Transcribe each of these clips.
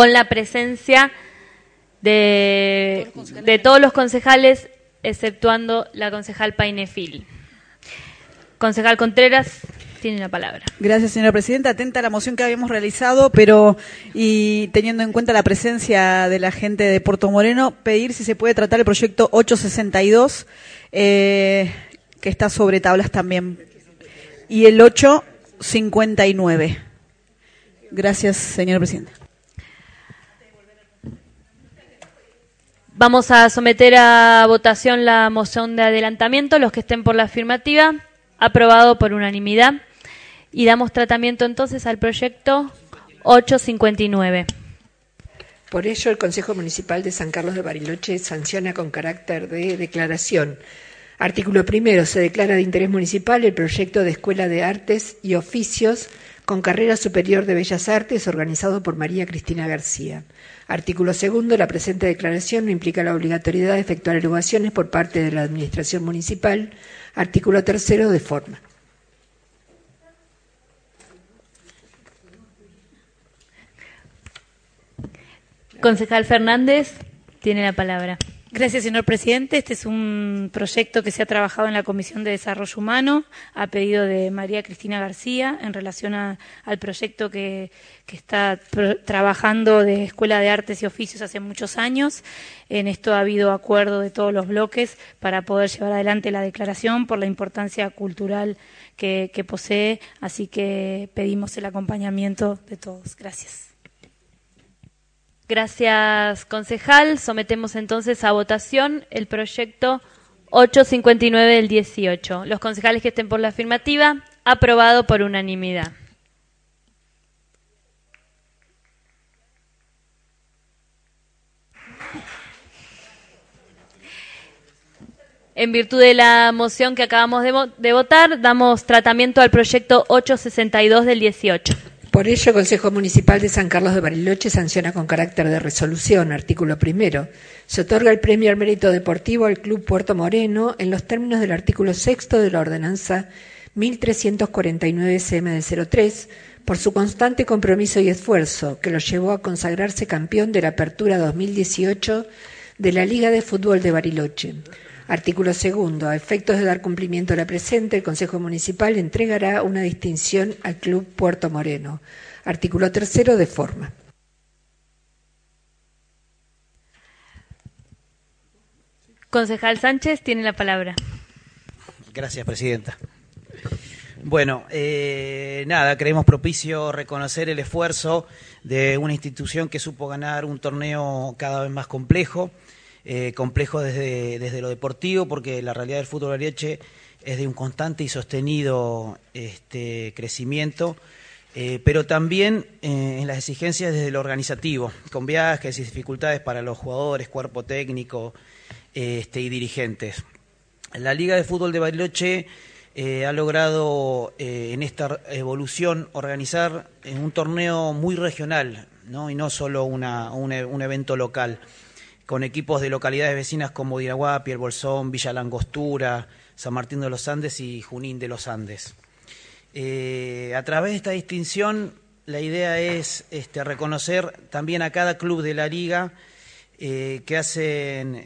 con la presencia de todos los concejales, exceptuando la concejal Painefil. Concejal Contreras, tiene la palabra. Gracias, señora presidenta. Atenta a la moción que habíamos realizado, y teniendo en cuenta la presencia de la gente de Puerto Moreno, pedir si se puede tratar el proyecto 862, que está sobre tablas también, y el 859. Gracias, señora presidenta. Vamos a someter a votación la moción de adelantamiento. Los que estén por la afirmativa, aprobado por unanimidad. Y damos tratamiento entonces al proyecto 859. Por ello, el Consejo Municipal de San Carlos de Bariloche sanciona con carácter de declaración. Artículo primero. Se declara de interés municipal el proyecto de Escuela de Artes y Oficios con carrera superior de Bellas Artes organizado por María Cristina García. Artículo segundo. La presente declaración no implica la obligatoriedad de efectuar erogaciones por parte de la Administración Municipal. Artículo tercero. De forma. Concejal Fernández, tiene la palabra. Gracias, señor presidente. Este es un proyecto que se ha trabajado en la Comisión de Desarrollo Humano a pedido de María Cristina García en relación al proyecto que está trabajando de Escuela de Artes y Oficios hace muchos años. En esto ha habido acuerdo de todos los bloques para poder llevar adelante la declaración por la importancia cultural que posee, así que pedimos el acompañamiento de todos. Gracias. Gracias, concejal. Sometemos entonces a votación el proyecto 859 del 18. Los concejales que estén por la afirmativa, aprobado por unanimidad. En virtud de la moción que acabamos de votar, damos tratamiento al proyecto 862 del 18. Por ello, el Consejo Municipal de San Carlos de Bariloche sanciona con carácter de resolución. Artículo primero. Se otorga el premio al mérito deportivo al Club Puerto Moreno en los términos del artículo 6 de la Ordenanza 1349 CM del 03 por su constante compromiso y esfuerzo que lo llevó a consagrarse campeón de la Apertura 2018 de la Liga de Fútbol de Bariloche. Artículo segundo. A efectos de dar cumplimiento a la presente, el Consejo Municipal entregará una distinción al Club Puerto Moreno. Artículo tercero. De forma. Concejal Sánchez, tiene la palabra. Gracias, presidenta. Bueno, creemos propicio reconocer el esfuerzo de una institución que supo ganar un torneo cada vez más complejo. Complejo desde lo deportivo, porque la realidad del fútbol bariloche es de un constante y sostenido crecimiento, pero también en las exigencias desde lo organizativo, con viajes y dificultades para los jugadores, cuerpo técnico y dirigentes. La Liga de Fútbol de Bariloche ha logrado en esta evolución organizar un torneo muy regional, ¿no? Y no solo un evento local, con equipos de localidades vecinas como Diraguapi, El Bolsón, Villa Langostura, San Martín de los Andes y Junín de los Andes. A través de esta distinción, la idea es reconocer también a cada club de la Liga que hacen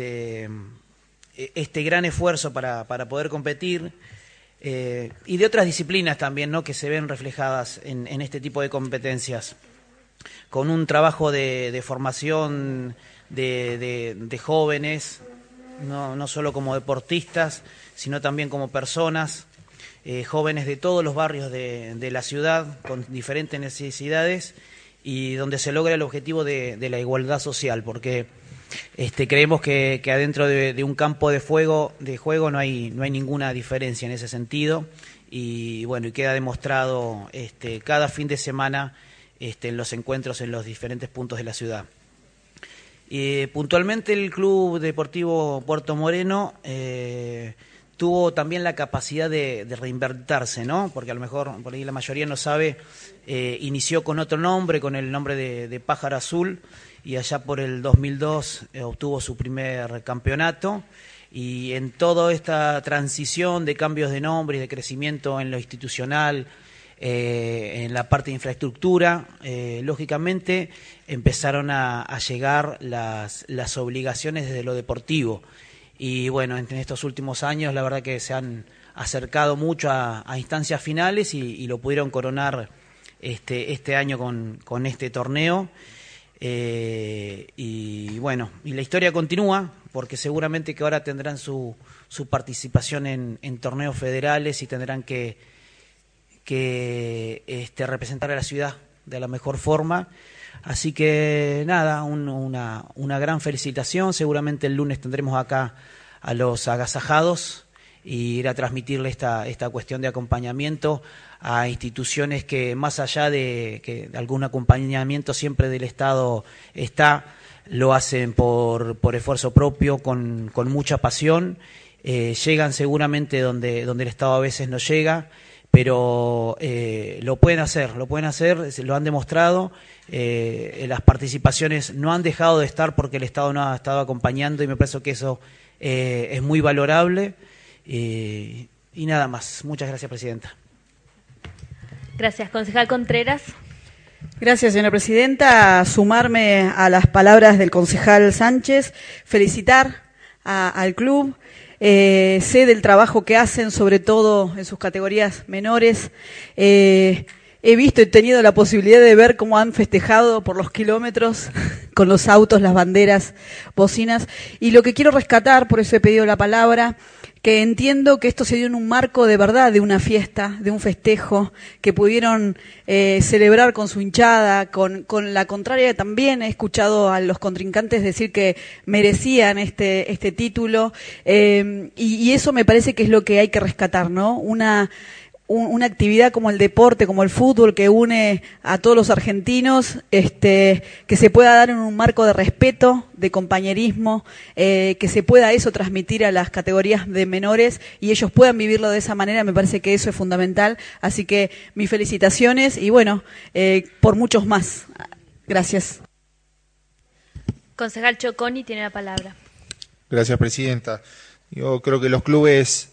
este gran esfuerzo para poder competir, y de otras disciplinas también, ¿no?, que se ven reflejadas en este tipo de competencias, con un trabajo de formación de jóvenes, no solo como deportistas, sino también como personas, jóvenes de todos los barrios de la ciudad, con diferentes necesidades, y donde se logra el objetivo de la igualdad social, porque creemos que adentro de un campo de juego no hay ninguna diferencia en ese sentido, y bueno, y queda demostrado cada fin de semana en los encuentros en los diferentes puntos de la ciudad. Puntualmente el Club Deportivo Puerto Moreno tuvo también la capacidad de reinventarse, ¿no? Porque a lo mejor por ahí la mayoría no sabe, inició con otro nombre, con el nombre de Pájaro Azul, y allá por el 2002 obtuvo su primer campeonato, y en toda esta transición de cambios de nombre y de crecimiento en lo institucional, En la parte de infraestructura, lógicamente, empezaron a llegar las obligaciones desde lo deportivo. Y bueno, en estos últimos años la verdad que se han acercado mucho a instancias finales y lo pudieron coronar este año con este torneo. Y bueno, y la historia continúa, porque seguramente que ahora tendrán su participación en torneos federales y tendrán que representar a la ciudad de la mejor forma. Así que nada, una gran felicitación. Seguramente el lunes tendremos acá a los agasajados y ir a transmitirle esta cuestión de acompañamiento a instituciones que, más allá de que algún acompañamiento siempre del Estado lo hacen por esfuerzo propio, con mucha pasión. Llegan seguramente donde el Estado a veces no llega, pero lo pueden hacer, lo han demostrado. Las participaciones no han dejado de estar porque el Estado no ha estado acompañando, y me parece que eso es muy valorable. Y nada más. Muchas gracias, presidenta. Gracias. Concejal Contreras. Gracias, señora presidenta. Sumarme a las palabras del concejal Sánchez, felicitar al club. Sé del trabajo que hacen, sobre todo en sus categorías menores. He visto y tenido la posibilidad de ver cómo han festejado por los kilómetros con los autos, las banderas, bocinas. Y lo que quiero rescatar, por eso he pedido la palabra, que entiendo que esto se dio en un marco de verdad, de una fiesta, de un festejo, que pudieron celebrar con su hinchada, con la contraria. También he escuchado a los contrincantes decir que merecían este título, y eso me parece que es lo que hay que rescatar, ¿no? Una actividad como el deporte, como el fútbol, que une a todos los argentinos, que se pueda dar en un marco de respeto, de compañerismo, que se pueda eso transmitir a las categorías de menores y ellos puedan vivirlo de esa manera. Me parece que eso es fundamental. Así que mis felicitaciones y bueno, por muchos más. Gracias. Concejal Choconi tiene la palabra. Gracias, presidenta. Yo creo que los clubes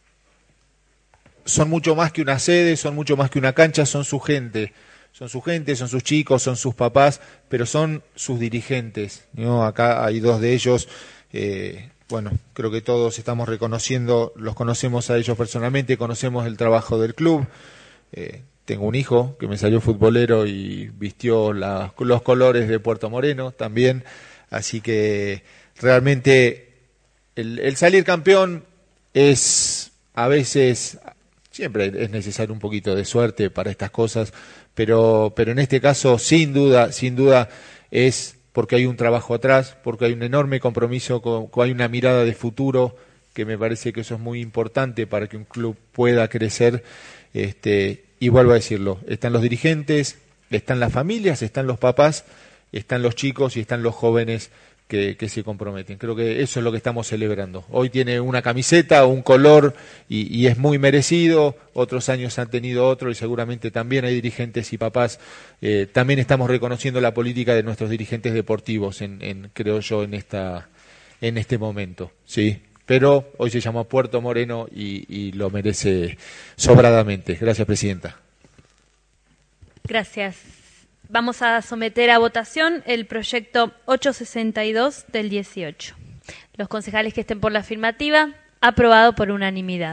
son mucho más que una sede, son mucho más que una cancha, son su gente, son sus chicos, son sus papás, pero son sus dirigentes, ¿no? Acá hay dos de ellos, bueno, creo que todos estamos reconociendo, los conocemos a ellos personalmente, conocemos el trabajo del club. Tengo un hijo que me salió futbolero y vistió los colores de Puerto Moreno también, así que realmente el salir campeón es a veces... Siempre es necesario un poquito de suerte para estas cosas, pero en este caso, sin duda, es porque hay un trabajo atrás, porque hay un enorme compromiso, hay una mirada de futuro, que me parece que eso es muy importante para que un club pueda crecer. Y vuelvo a decirlo, están los dirigentes, están las familias, están los papás, están los chicos y están los jóvenes que se comprometen. Creo que eso es lo que estamos celebrando. Hoy tiene una camiseta, un color y es muy merecido. Otros años han tenido otro y seguramente también hay dirigentes y papás. También estamos reconociendo la política de nuestros dirigentes deportivos, creo yo, en este momento. Sí, pero hoy se llama Puerto Moreno y lo merece sobradamente. Gracias, presidenta. Gracias. Vamos a someter a votación el proyecto 862 del 18. Los concejales que estén por la afirmativa, aprobado por unanimidad.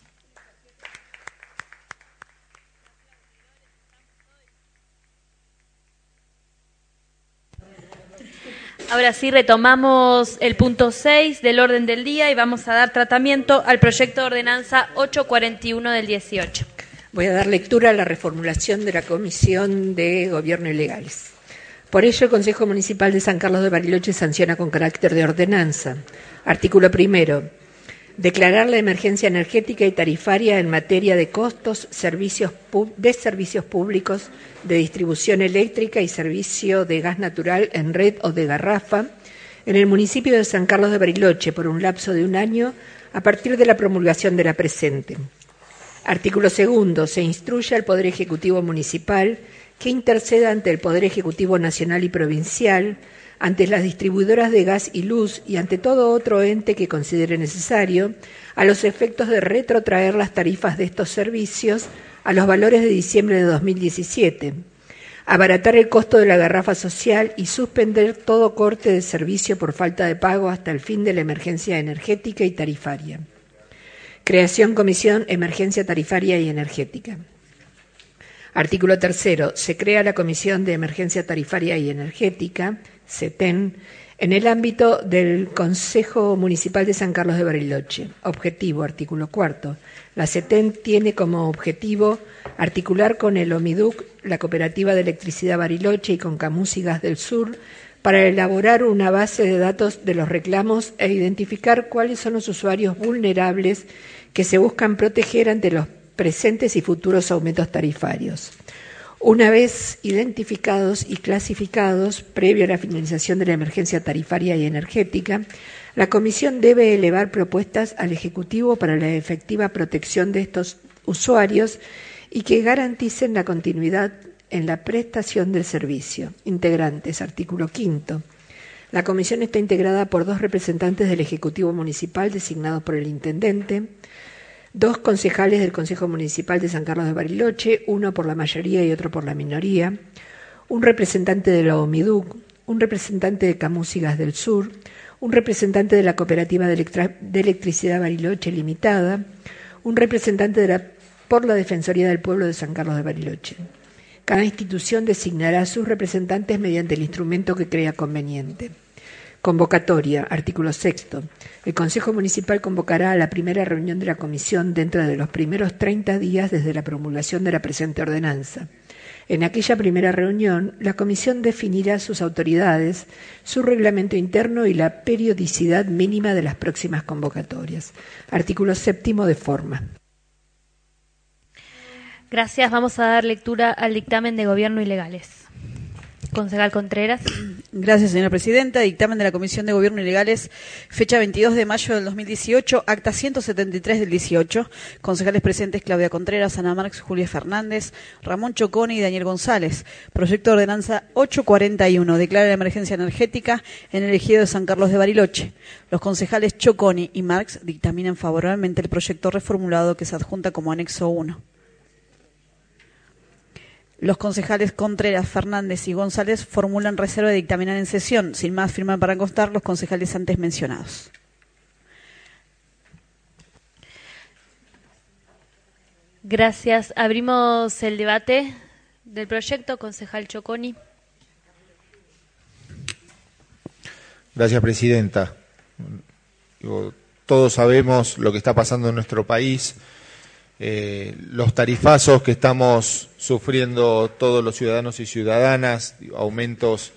Ahora sí, retomamos el punto 6 del orden del día y vamos a dar tratamiento al proyecto de ordenanza 841 del 18. Voy a dar lectura a la reformulación de la Comisión de Gobierno y Legales. Por ello, el Consejo Municipal de San Carlos de Bariloche sanciona con carácter de ordenanza. Artículo 1. Declarar la emergencia energética y tarifaria en materia de costos de servicios públicos de distribución eléctrica y servicio de gas natural en red o de garrafa en el municipio de San Carlos de Bariloche por un lapso de 1 año a partir de la promulgación de la presente. Artículo 2. Se instruye al Poder Ejecutivo Municipal que interceda ante el Poder Ejecutivo Nacional y Provincial, ante las distribuidoras de gas y luz y ante todo otro ente que considere necesario, a los efectos de retrotraer las tarifas de estos servicios a los valores de diciembre de 2017, abaratar el costo de la garrafa social y suspender todo corte de servicio por falta de pago hasta el fin de la emergencia energética y tarifaria. Creación Comisión Emergencia Tarifaria y Energética. Artículo 3. Se crea la Comisión de Emergencia Tarifaria y Energética, CETEN, en el ámbito del Consejo Municipal de San Carlos de Bariloche. Objetivo, artículo 4. La CETEN tiene como objetivo articular con el OMIDUC, la Cooperativa de Electricidad Bariloche y con Camus y Gas del Sur para elaborar una base de datos de los reclamos e identificar cuáles son los usuarios vulnerables que se buscan proteger ante los presentes y futuros aumentos tarifarios. Una vez identificados y clasificados, previo a la finalización de la emergencia tarifaria y energética, la Comisión debe elevar propuestas al Ejecutivo para la efectiva protección de estos usuarios y que garanticen la continuidad en la prestación del servicio. Integrantes, artículo 5. La Comisión está integrada por 2 representantes del Ejecutivo Municipal designados por el Intendente, 2 concejales del Consejo Municipal de San Carlos de Bariloche, uno por la mayoría y otro por la minoría, un representante de la OMIDUC, un representante de Camus y Gas del Sur, un representante de la Cooperativa de Electricidad Bariloche Limitada, un representante por la Defensoría del Pueblo de San Carlos de Bariloche. Cada institución designará a sus representantes mediante el instrumento que crea conveniente. Convocatoria, artículo 6. El Consejo Municipal convocará a la primera reunión de la Comisión dentro de los primeros 30 días desde la promulgación de la presente ordenanza. En aquella primera reunión, la Comisión definirá sus autoridades, su reglamento interno y la periodicidad mínima de las próximas convocatorias. Artículo 7 de forma. Gracias. Vamos a dar lectura al dictamen de Gobierno y Legales. Concejal Contreras. Gracias, señora presidenta. Dictamen de la Comisión de Gobierno y Legales, fecha 22 de mayo del 2018, acta 173 del 18. Concejales presentes: Claudia Contreras, Ana Marx, Julia Fernández, Ramón Choconi y Daniel González. Proyecto de ordenanza 841. Declara la emergencia energética en el ejido de San Carlos de Bariloche. Los concejales Choconi y Marx dictaminan favorablemente el proyecto reformulado que se adjunta como anexo 1. Los concejales Contreras, Fernández y González formulan reserva de dictaminar en sesión. Sin más, firman para constar los concejales antes mencionados. Gracias. Abrimos el debate del proyecto. Concejal Choconi. Gracias, presidenta. Todos sabemos lo que está pasando en nuestro país. Los tarifazos que estamos sufriendo todos los ciudadanos y ciudadanas, aumentos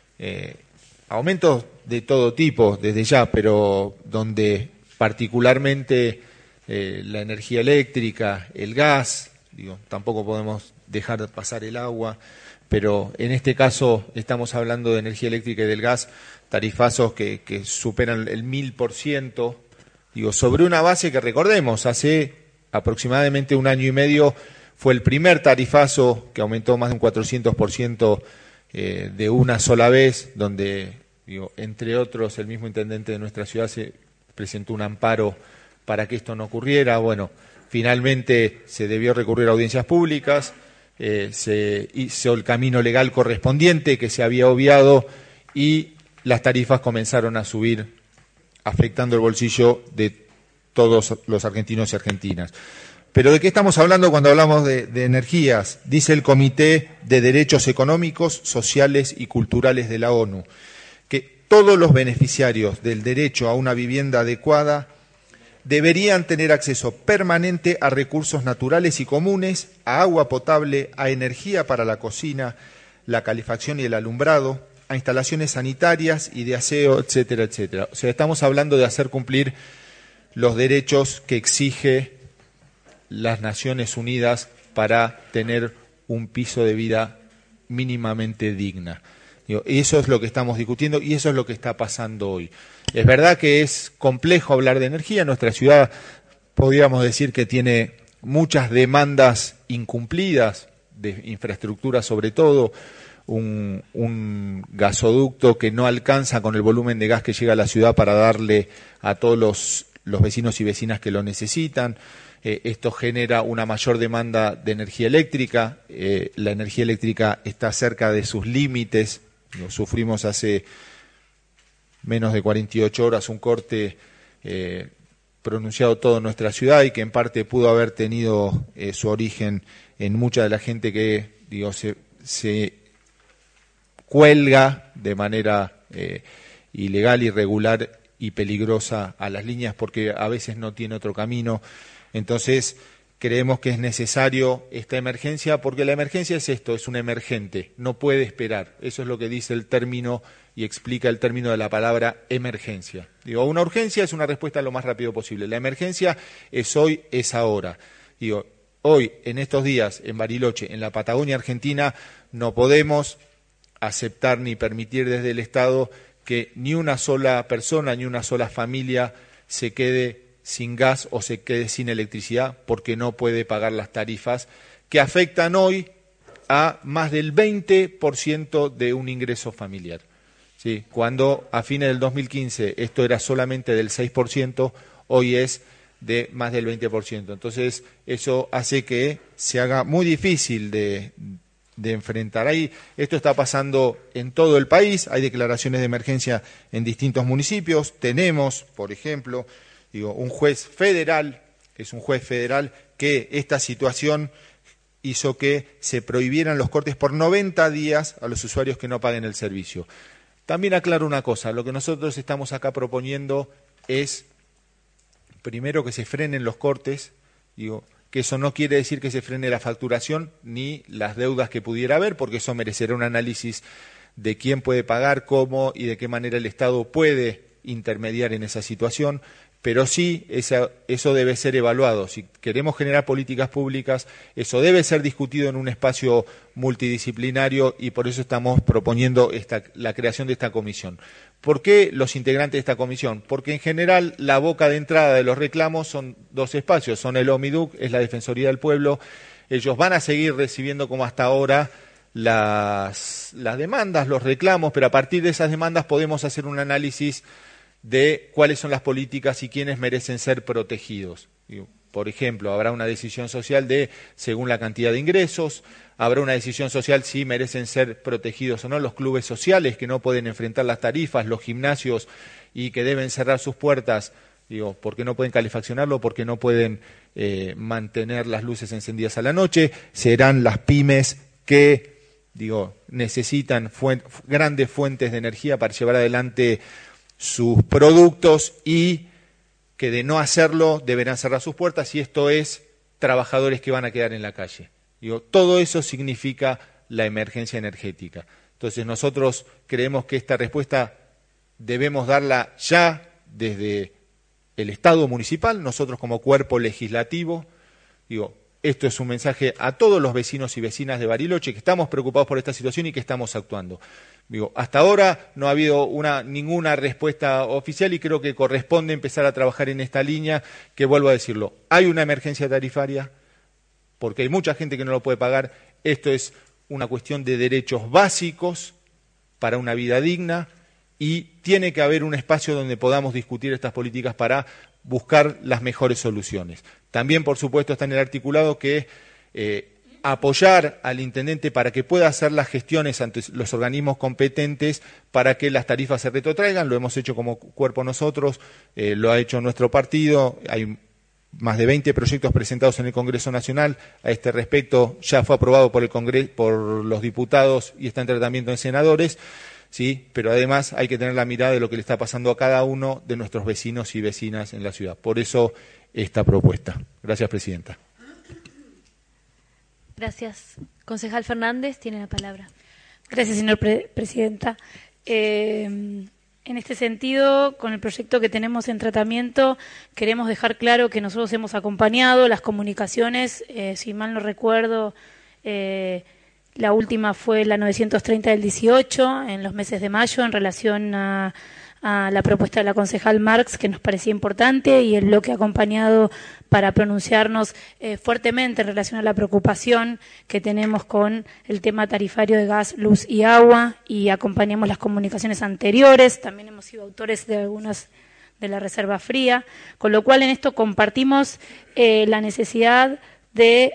de todo tipo desde ya, pero donde particularmente la energía eléctrica, el gas, tampoco podemos dejar de pasar el agua, pero en este caso estamos hablando de energía eléctrica y del gas, tarifazos que superan el 1000%, sobre una base que recordemos, hace aproximadamente 1 año y medio fue el primer tarifazo que aumentó más de un 400% de una sola vez, donde, entre otros, el mismo intendente de nuestra ciudad se presentó un amparo para que esto no ocurriera. Bueno, finalmente se debió recurrir a audiencias públicas, se hizo el camino legal correspondiente que se había obviado y las tarifas comenzaron a subir, afectando el bolsillo de todos los argentinos y argentinas. Pero ¿de qué estamos hablando cuando hablamos de energías? Dice el Comité de Derechos Económicos, Sociales y Culturales de la ONU, que todos los beneficiarios del derecho a una vivienda adecuada deberían tener acceso permanente a recursos naturales y comunes, a agua potable, a energía para la cocina, la calefacción y el alumbrado, a instalaciones sanitarias y de aseo, etcétera, etcétera. O sea, estamos hablando de hacer cumplir los derechos que exige las Naciones Unidas para tener un piso de vida mínimamente digna. Eso es lo que estamos discutiendo y eso es lo que está pasando hoy. Es verdad que es complejo hablar de energía. Nuestra ciudad, podríamos decir que tiene muchas demandas incumplidas, de infraestructura sobre todo, un gasoducto que no alcanza con el volumen de gas que llega a la ciudad para darle a todos los vecinos y vecinas que lo necesitan. esto genera una mayor demanda de energía eléctrica. La energía eléctrica está cerca de sus límites. Lo sufrimos hace menos de 48 horas un corte pronunciado todo en nuestra ciudad y que en parte pudo haber tenido su origen en mucha de la gente que se cuelga de manera ilegal, irregular y peligrosa a las líneas porque a veces no tiene otro camino. Entonces creemos que es necesario esta emergencia porque la emergencia es esto, es una emergente, no puede esperar. Eso es lo que dice el término y explica el término de la palabra emergencia. Una urgencia es una respuesta lo más rápido posible. La emergencia es hoy, es ahora. Hoy, en estos días, en Bariloche, en la Patagonia Argentina, no podemos aceptar ni permitir desde el Estado que ni una sola persona, ni una sola familia se quede sin gas o se quede sin electricidad porque no puede pagar las tarifas que afectan hoy a más del 20% de un ingreso familiar. ¿Sí? Cuando a fines del 2015 esto era solamente del 6%, hoy es de más del 20%. Entonces eso hace que se haga muy difícil de enfrentar. Esto está pasando en todo el país, hay declaraciones de emergencia en distintos municipios. Tenemos, por ejemplo, un juez federal, es un juez federal que esta situación hizo que se prohibieran los cortes por 90 días a los usuarios que no paguen el servicio. También aclaro una cosa, lo que nosotros estamos acá proponiendo es, primero, que se frenen los cortes, que eso no quiere decir que se frene la facturación ni las deudas que pudiera haber, porque eso merecerá un análisis de quién puede pagar, cómo y de qué manera el Estado puede intermediar en esa situación, pero sí eso debe ser evaluado. Si queremos generar políticas públicas, eso debe ser discutido en un espacio multidisciplinario y por eso estamos proponiendo la creación de esta comisión. ¿Por qué los integrantes de esta comisión? Porque en general la boca de entrada de los reclamos son dos espacios, son el OMIDUC, es la Defensoría del Pueblo. Ellos van a seguir recibiendo como hasta ahora las demandas, los reclamos, pero a partir de esas demandas podemos hacer un análisis de cuáles son las políticas y quiénes merecen ser protegidos. Por ejemplo, habrá una decisión social según la cantidad de ingresos, habrá una decisión social si merecen ser protegidos o no los clubes sociales que no pueden enfrentar las tarifas, los gimnasios y que deben cerrar sus puertas, porque no pueden calefaccionarlo, porque no pueden mantener las luces encendidas a la noche, serán las pymes que necesitan grandes fuentes de energía para llevar adelante sus productos y que de no hacerlo deberán cerrar sus puertas y esto es trabajadores que van a quedar en la calle. Todo eso significa la emergencia energética. Entonces nosotros creemos que esta respuesta debemos darla ya desde el Estado municipal, nosotros como cuerpo legislativo. Esto es un mensaje a todos los vecinos y vecinas de Bariloche que estamos preocupados por esta situación y que estamos actuando. Hasta ahora no ha habido ninguna respuesta oficial y creo que corresponde empezar a trabajar en esta línea, que vuelvo a decirlo, hay una emergencia tarifaria porque hay mucha gente que no lo puede pagar. Esto es una cuestión de derechos básicos para una vida digna y tiene que haber un espacio donde podamos discutir estas políticas para buscar las mejores soluciones. También, por supuesto, está en el articulado que apoyar al intendente para que pueda hacer las gestiones ante los organismos competentes para que las tarifas se retrotraigan. Lo hemos hecho como cuerpo nosotros, lo ha hecho nuestro partido. Hay más de 20 proyectos presentados en el Congreso Nacional. A este respecto ya fue aprobado por el Congreso, por los diputados y está en tratamiento en senadores. Sí, pero además hay que tener la mirada de lo que le está pasando a cada uno de nuestros vecinos y vecinas en la ciudad. Por eso esta propuesta. Gracias, presidenta. Gracias. Concejal Fernández, tiene la palabra. Gracias, señora presidenta. En este sentido, con el proyecto que tenemos en tratamiento, queremos dejar claro que nosotros hemos acompañado las comunicaciones, si mal no recuerdo, la última fue la 930 del 18, en los meses de mayo, en relación a la propuesta de la concejal Marx, que nos parecía importante, y el bloque acompañado para pronunciarnos fuertemente en relación a la preocupación que tenemos con el tema tarifario de gas, luz y agua, y acompañamos las comunicaciones anteriores. También hemos sido autores de algunas de la reserva fría, con lo cual en esto compartimos la necesidad de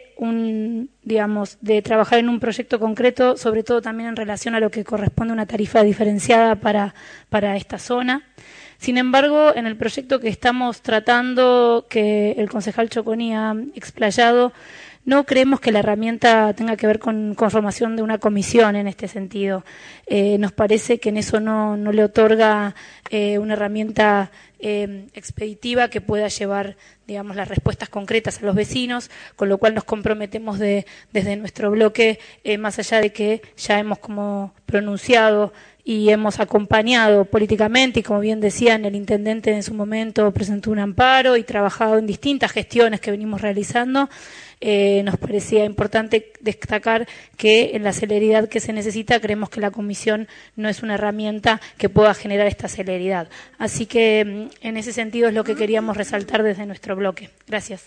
de trabajar en un proyecto concreto, sobre todo también en relación a lo que corresponde a una tarifa diferenciada para esta zona. Sin embargo, en el proyecto que estamos tratando, que el concejal Choconi ha explayado, no creemos que la herramienta tenga que ver con conformación de una comisión en este sentido. Nos parece que en eso no le otorga una herramienta expeditiva que pueda llevar, digamos, las respuestas concretas a los vecinos, con lo cual nos comprometemos desde nuestro bloque, más allá de que ya hemos como pronunciado y hemos acompañado políticamente, y como bien decían, el intendente en su momento presentó un amparo y trabajado en distintas gestiones que venimos realizando. Nos parecía importante destacar que en la celeridad que se necesita, creemos que la comisión no es una herramienta que pueda generar esta celeridad. Así que en ese sentido es lo que queríamos resaltar desde nuestro bloque. Gracias.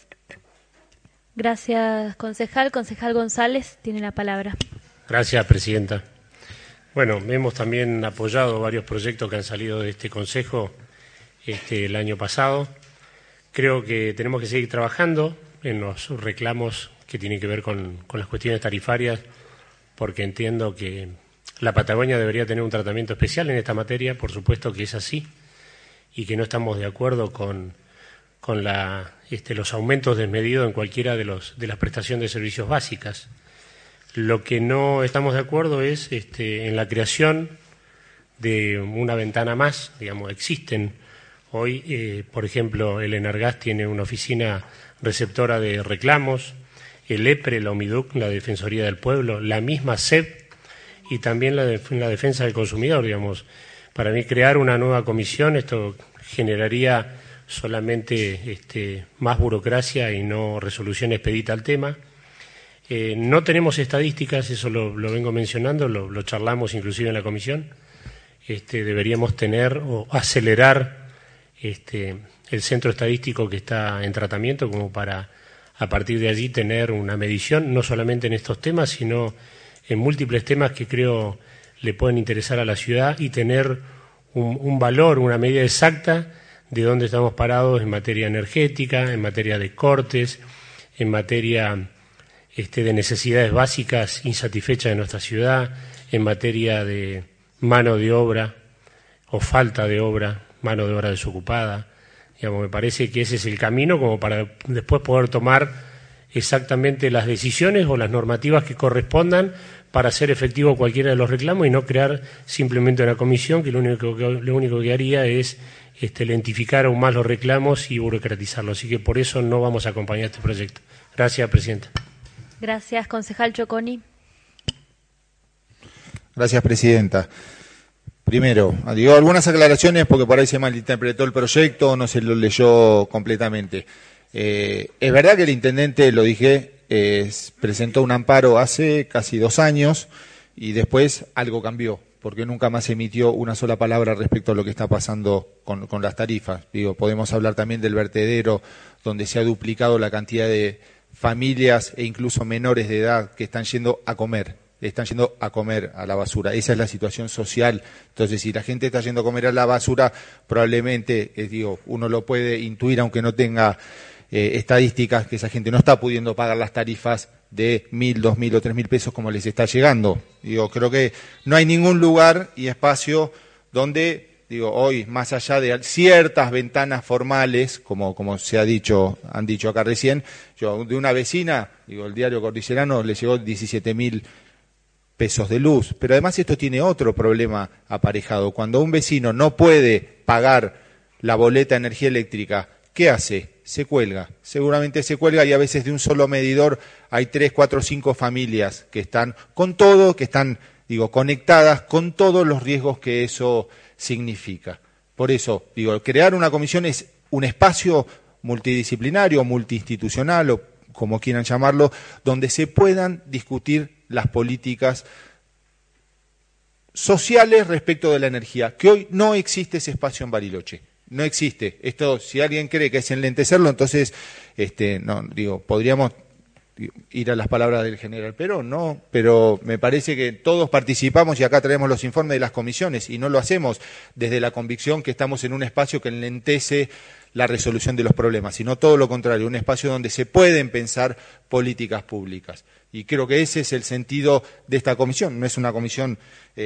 Gracias, concejal. Concejal González tiene la palabra. Gracias, presidenta. Bueno, hemos también apoyado varios proyectos que han salido de este consejo el año pasado. Creo que tenemos que seguir trabajando en los reclamos que tienen que ver con las cuestiones tarifarias, porque entiendo que la Patagonia debería tener un tratamiento especial en esta materia, por supuesto que es así, y que no estamos de acuerdo con los aumentos desmedidos en cualquiera de las prestaciones de servicios básicas. Lo que no estamos de acuerdo es en la creación de una ventana más. Digamos, existen hoy, por ejemplo, el Energas tiene una oficina receptora de reclamos, el EPRE, la OMIDUC, la Defensoría del Pueblo, la misma SEP y también la Defensa del Consumidor. Digamos, para mí crear una nueva comisión, esto generaría solamente más burocracia y no resolución expedita al tema. No tenemos estadísticas, eso lo vengo mencionando, lo charlamos inclusive en la comisión. Deberíamos tener o acelerar el centro estadístico que está en tratamiento, como para a partir de allí tener una medición, no solamente en estos temas, sino en múltiples temas que creo le pueden interesar a la ciudad, y tener un valor, una medida exacta de dónde estamos parados en materia energética, en materia de cortes, en materia de necesidades básicas insatisfechas de nuestra ciudad, en materia de mano de obra o falta de obra, mano de obra desocupada. Digamos, me parece que ese es el camino como para después poder tomar exactamente las decisiones o las normativas que correspondan para hacer efectivo cualquiera de los reclamos, y no crear simplemente una comisión que lo único que haría es lentificar aún más los reclamos y burocratizarlos. Así que por eso no vamos a acompañar este proyecto. Gracias, presidenta. Gracias, concejal Choconi. Gracias, presidenta. Primero, digo algunas aclaraciones porque por ahí se malinterpretó el proyecto, no se lo leyó completamente. Es verdad que el intendente, lo dije, presentó un amparo hace casi 2 años y después algo cambió, porque nunca más emitió una sola palabra respecto a lo que está pasando con las tarifas. Digo, podemos hablar también del vertedero, donde se ha duplicado la cantidad de familias e incluso menores de edad que están yendo a comer a la basura. Esa es la situación social. Entonces, si la gente está yendo a comer a la basura, probablemente, uno lo puede intuir, aunque no tenga estadísticas, que esa gente no está pudiendo pagar las tarifas de 1.000, 2.000 o 3.000 pesos como les está llegando. Creo que no hay ningún lugar y espacio donde, hoy, más allá de ciertas ventanas formales, como han dicho acá recién, de una vecina, el diario Cordillerano le llegó 17.000 pesos de luz, pero además esto tiene otro problema aparejado. Cuando un vecino no puede pagar la boleta de energía eléctrica, ¿qué hace? Se cuelga, seguramente se cuelga, y a veces de un solo medidor hay 3, 4, 5 familias que están con todo, que están, conectadas con todos los riesgos que eso significa. Por eso, crear una comisión es un espacio multidisciplinario, multiinstitucional, o como quieran llamarlo, donde se puedan discutir las políticas sociales respecto de la energía, que hoy no existe ese espacio en Bariloche. No existe. Esto, si alguien cree que es enlentecerlo, entonces podríamos ir a las palabras del general Perón, ¿no? Pero me parece que todos participamos y acá traemos los informes de las comisiones y no lo hacemos desde la convicción que estamos en un espacio que enlentece la resolución de los problemas, sino todo lo contrario, un espacio donde se pueden pensar políticas públicas. Y creo que ese es el sentido de esta comisión. No es una comisión,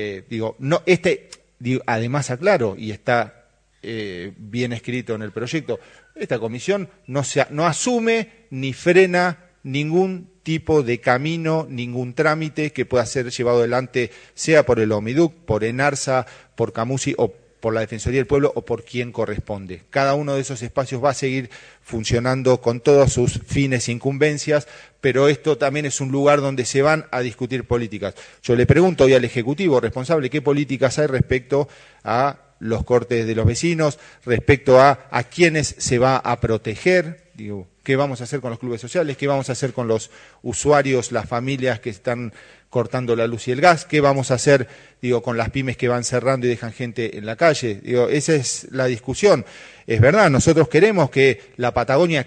además aclaro, y está bien escrito en el proyecto, esta comisión no asume ni frena ningún tipo de camino, ningún trámite que pueda ser llevado adelante, sea por el OMIDUC, por ENARSA, por Camusi o por la Defensoría del Pueblo o por quien corresponde. Cada uno de esos espacios va a seguir funcionando con todos sus fines e incumbencias, pero esto también es un lugar donde se van a discutir políticas. Yo le pregunto hoy al Ejecutivo responsable qué políticas hay respecto a los cortes de los vecinos, respecto a quiénes se va a proteger, qué vamos a hacer con los clubes sociales, qué vamos a hacer con los usuarios, las familias que están cortando la luz y el gas, qué vamos a hacer con las pymes que van cerrando y dejan gente en la calle. Esa es la discusión. Es verdad, nosotros creemos que la Patagonia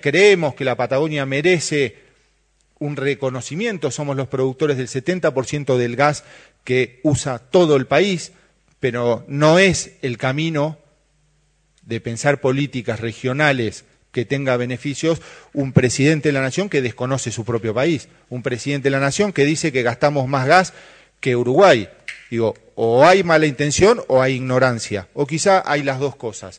merece un reconocimiento, somos los productores del 70% del gas que usa todo el país, pero no es el camino de pensar políticas regionales que tenga beneficios un presidente de la nación que desconoce su propio país, un presidente de la nación que dice que gastamos más gas que Uruguay. O hay mala intención o hay ignorancia, o quizá hay las dos cosas.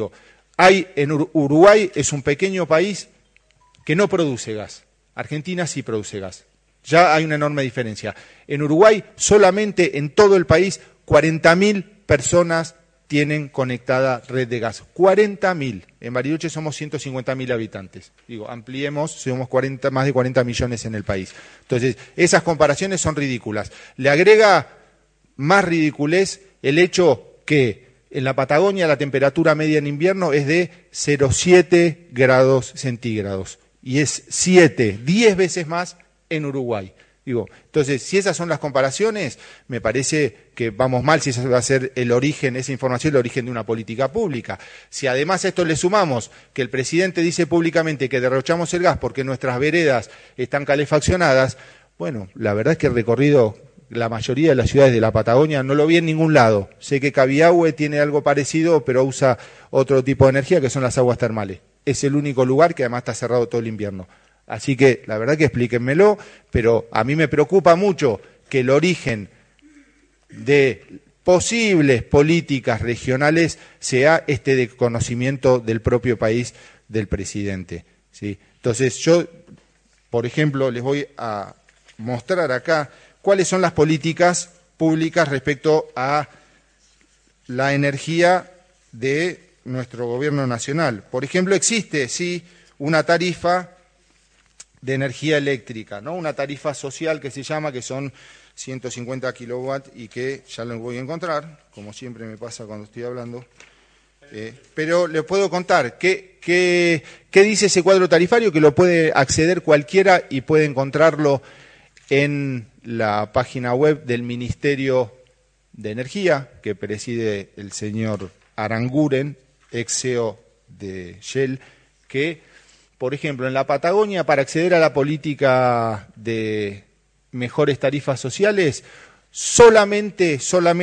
Uruguay es un pequeño país que no produce gas, Argentina sí produce gas. Ya hay una enorme diferencia. En Uruguay, solamente en todo el país, 40.000 personas tienen conectada red de gas. 40.000. En Bariloche somos 150.000 habitantes. Ampliemos, somos más de 40 millones en el país. Entonces, esas comparaciones son ridículas. Le agrega más ridiculez el hecho que en la Patagonia la temperatura media en invierno es de 0,7 grados centígrados. Y es 10 veces más en Uruguay. Entonces, si esas son las comparaciones, me parece que vamos mal si ese va a ser esa información, el origen de una política pública. Si además a esto le sumamos que el presidente dice públicamente que derrochamos el gas porque nuestras veredas están calefaccionadas, bueno, la verdad es que he recorrido la mayoría de las ciudades de la Patagonia, no lo vi en ningún lado. Sé que Cabiahue tiene algo parecido, pero usa otro tipo de energía que son las aguas termales. Es el único lugar que además está cerrado todo el invierno. Así que, la verdad que explíquenmelo, pero a mí me preocupa mucho que el origen de posibles políticas regionales sea este desconocimiento del propio país del presidente, ¿sí? Entonces, yo, por ejemplo, les voy a mostrar acá cuáles son las políticas públicas respecto a la energía de nuestro gobierno nacional. Por ejemplo, existe, sí, una tarifa de energía eléctrica, ¿no? Una tarifa social que se llama, que son 150 kilowatts y que ya lo voy a encontrar, como siempre me pasa cuando estoy hablando, pero les puedo contar qué dice ese cuadro tarifario, que lo puede acceder cualquiera y puede encontrarlo en la página web del Ministerio de Energía, que preside el señor Aranguren, ex CEO de Shell, que por ejemplo, en la Patagonia, para acceder a la política de mejores tarifas sociales, solamente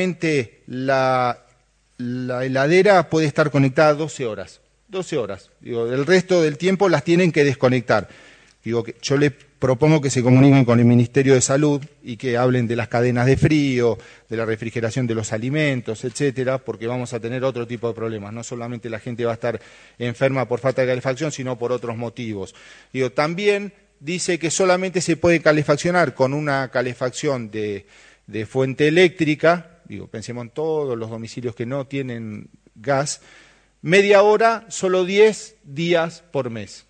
la heladera puede estar conectada 12 horas. 12 horas. El resto del tiempo las tienen que desconectar. Yo le propongo que se comuniquen con el Ministerio de Salud y que hablen de las cadenas de frío, de la refrigeración de los alimentos, etcétera, porque vamos a tener otro tipo de problemas. No solamente la gente va a estar enferma por falta de calefacción, sino por otros motivos. También dice que solamente se puede calefaccionar con una calefacción de fuente eléctrica, pensemos en todos los domicilios que no tienen gas, media hora, solo 10 días por mes.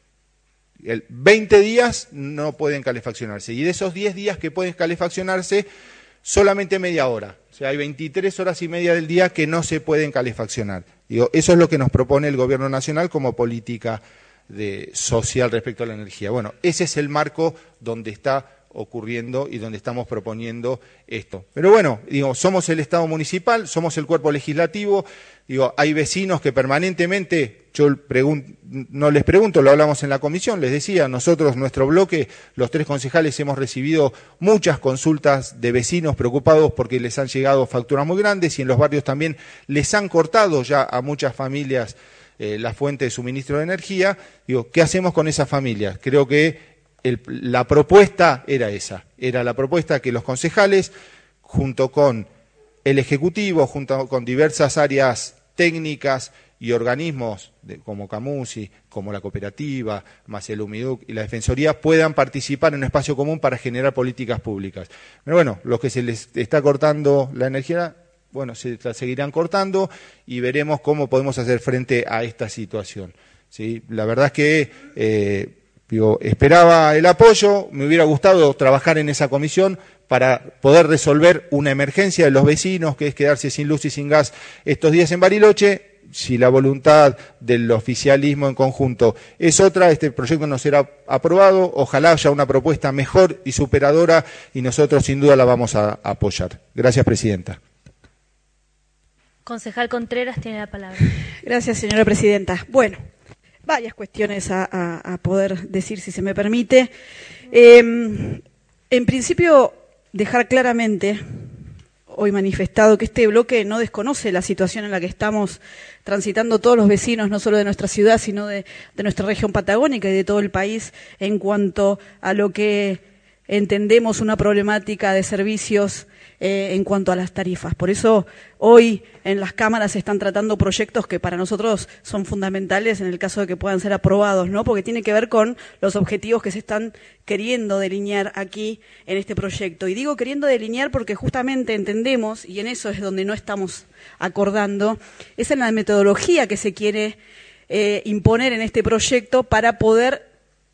20 días no pueden calefaccionarse, y de esos 10 días que pueden calefaccionarse, solamente media hora. O sea, hay 23 horas y media del día que no se pueden calefaccionar. Eso es lo que nos propone el Gobierno Nacional como política social respecto a la energía. Bueno, ese es el marco donde está ocurriendo y donde estamos proponiendo esto. Pero bueno, somos el Estado municipal, somos el cuerpo legislativo, hay vecinos que permanentemente no les pregunto, lo hablamos en la comisión, les decía, nosotros, nuestro bloque, los 3 concejales hemos recibido muchas consultas de vecinos preocupados porque les han llegado facturas muy grandes y en los barrios también les han cortado ya a muchas familias la fuente de suministro de energía. Digo, ¿qué hacemos con esas familias? Creo que la propuesta era esa, era la propuesta que los concejales, junto con el Ejecutivo, junto con diversas áreas técnicas y organismos como Camusi, como la cooperativa, más el Humiduc y la Defensoría, puedan participar en un espacio común para generar políticas públicas. Pero bueno, los que se les está cortando la energía, bueno, se la seguirán cortando y veremos cómo podemos hacer frente a esta situación, ¿sí? La verdad es que esperaba el apoyo, me hubiera gustado trabajar en esa comisión para poder resolver una emergencia de los vecinos, que es quedarse sin luz y sin gas estos días en Bariloche. Si la voluntad del oficialismo en conjunto es otra, este proyecto no será aprobado. Ojalá haya una propuesta mejor y superadora y nosotros sin duda la vamos a apoyar. Gracias, presidenta. Concejal Contreras tiene la palabra. Gracias, señora presidenta. Bueno, varias cuestiones a poder decir, si se me permite. En principio, dejar claramente, hoy manifestado, que este bloque no desconoce la situación en la que estamos transitando todos los vecinos, no solo de nuestra ciudad, sino de nuestra región patagónica y de todo el país, en cuanto a lo que entendemos una problemática de servicios en cuanto a las tarifas. Por eso hoy en las cámaras se están tratando proyectos que para nosotros son fundamentales en el caso de que puedan ser aprobados, ¿no? Porque tiene que ver con los objetivos que se están queriendo delinear aquí en este proyecto. Y digo queriendo delinear porque justamente entendemos, y en eso es donde no estamos acordando, es en la metodología que se quiere imponer en este proyecto para poder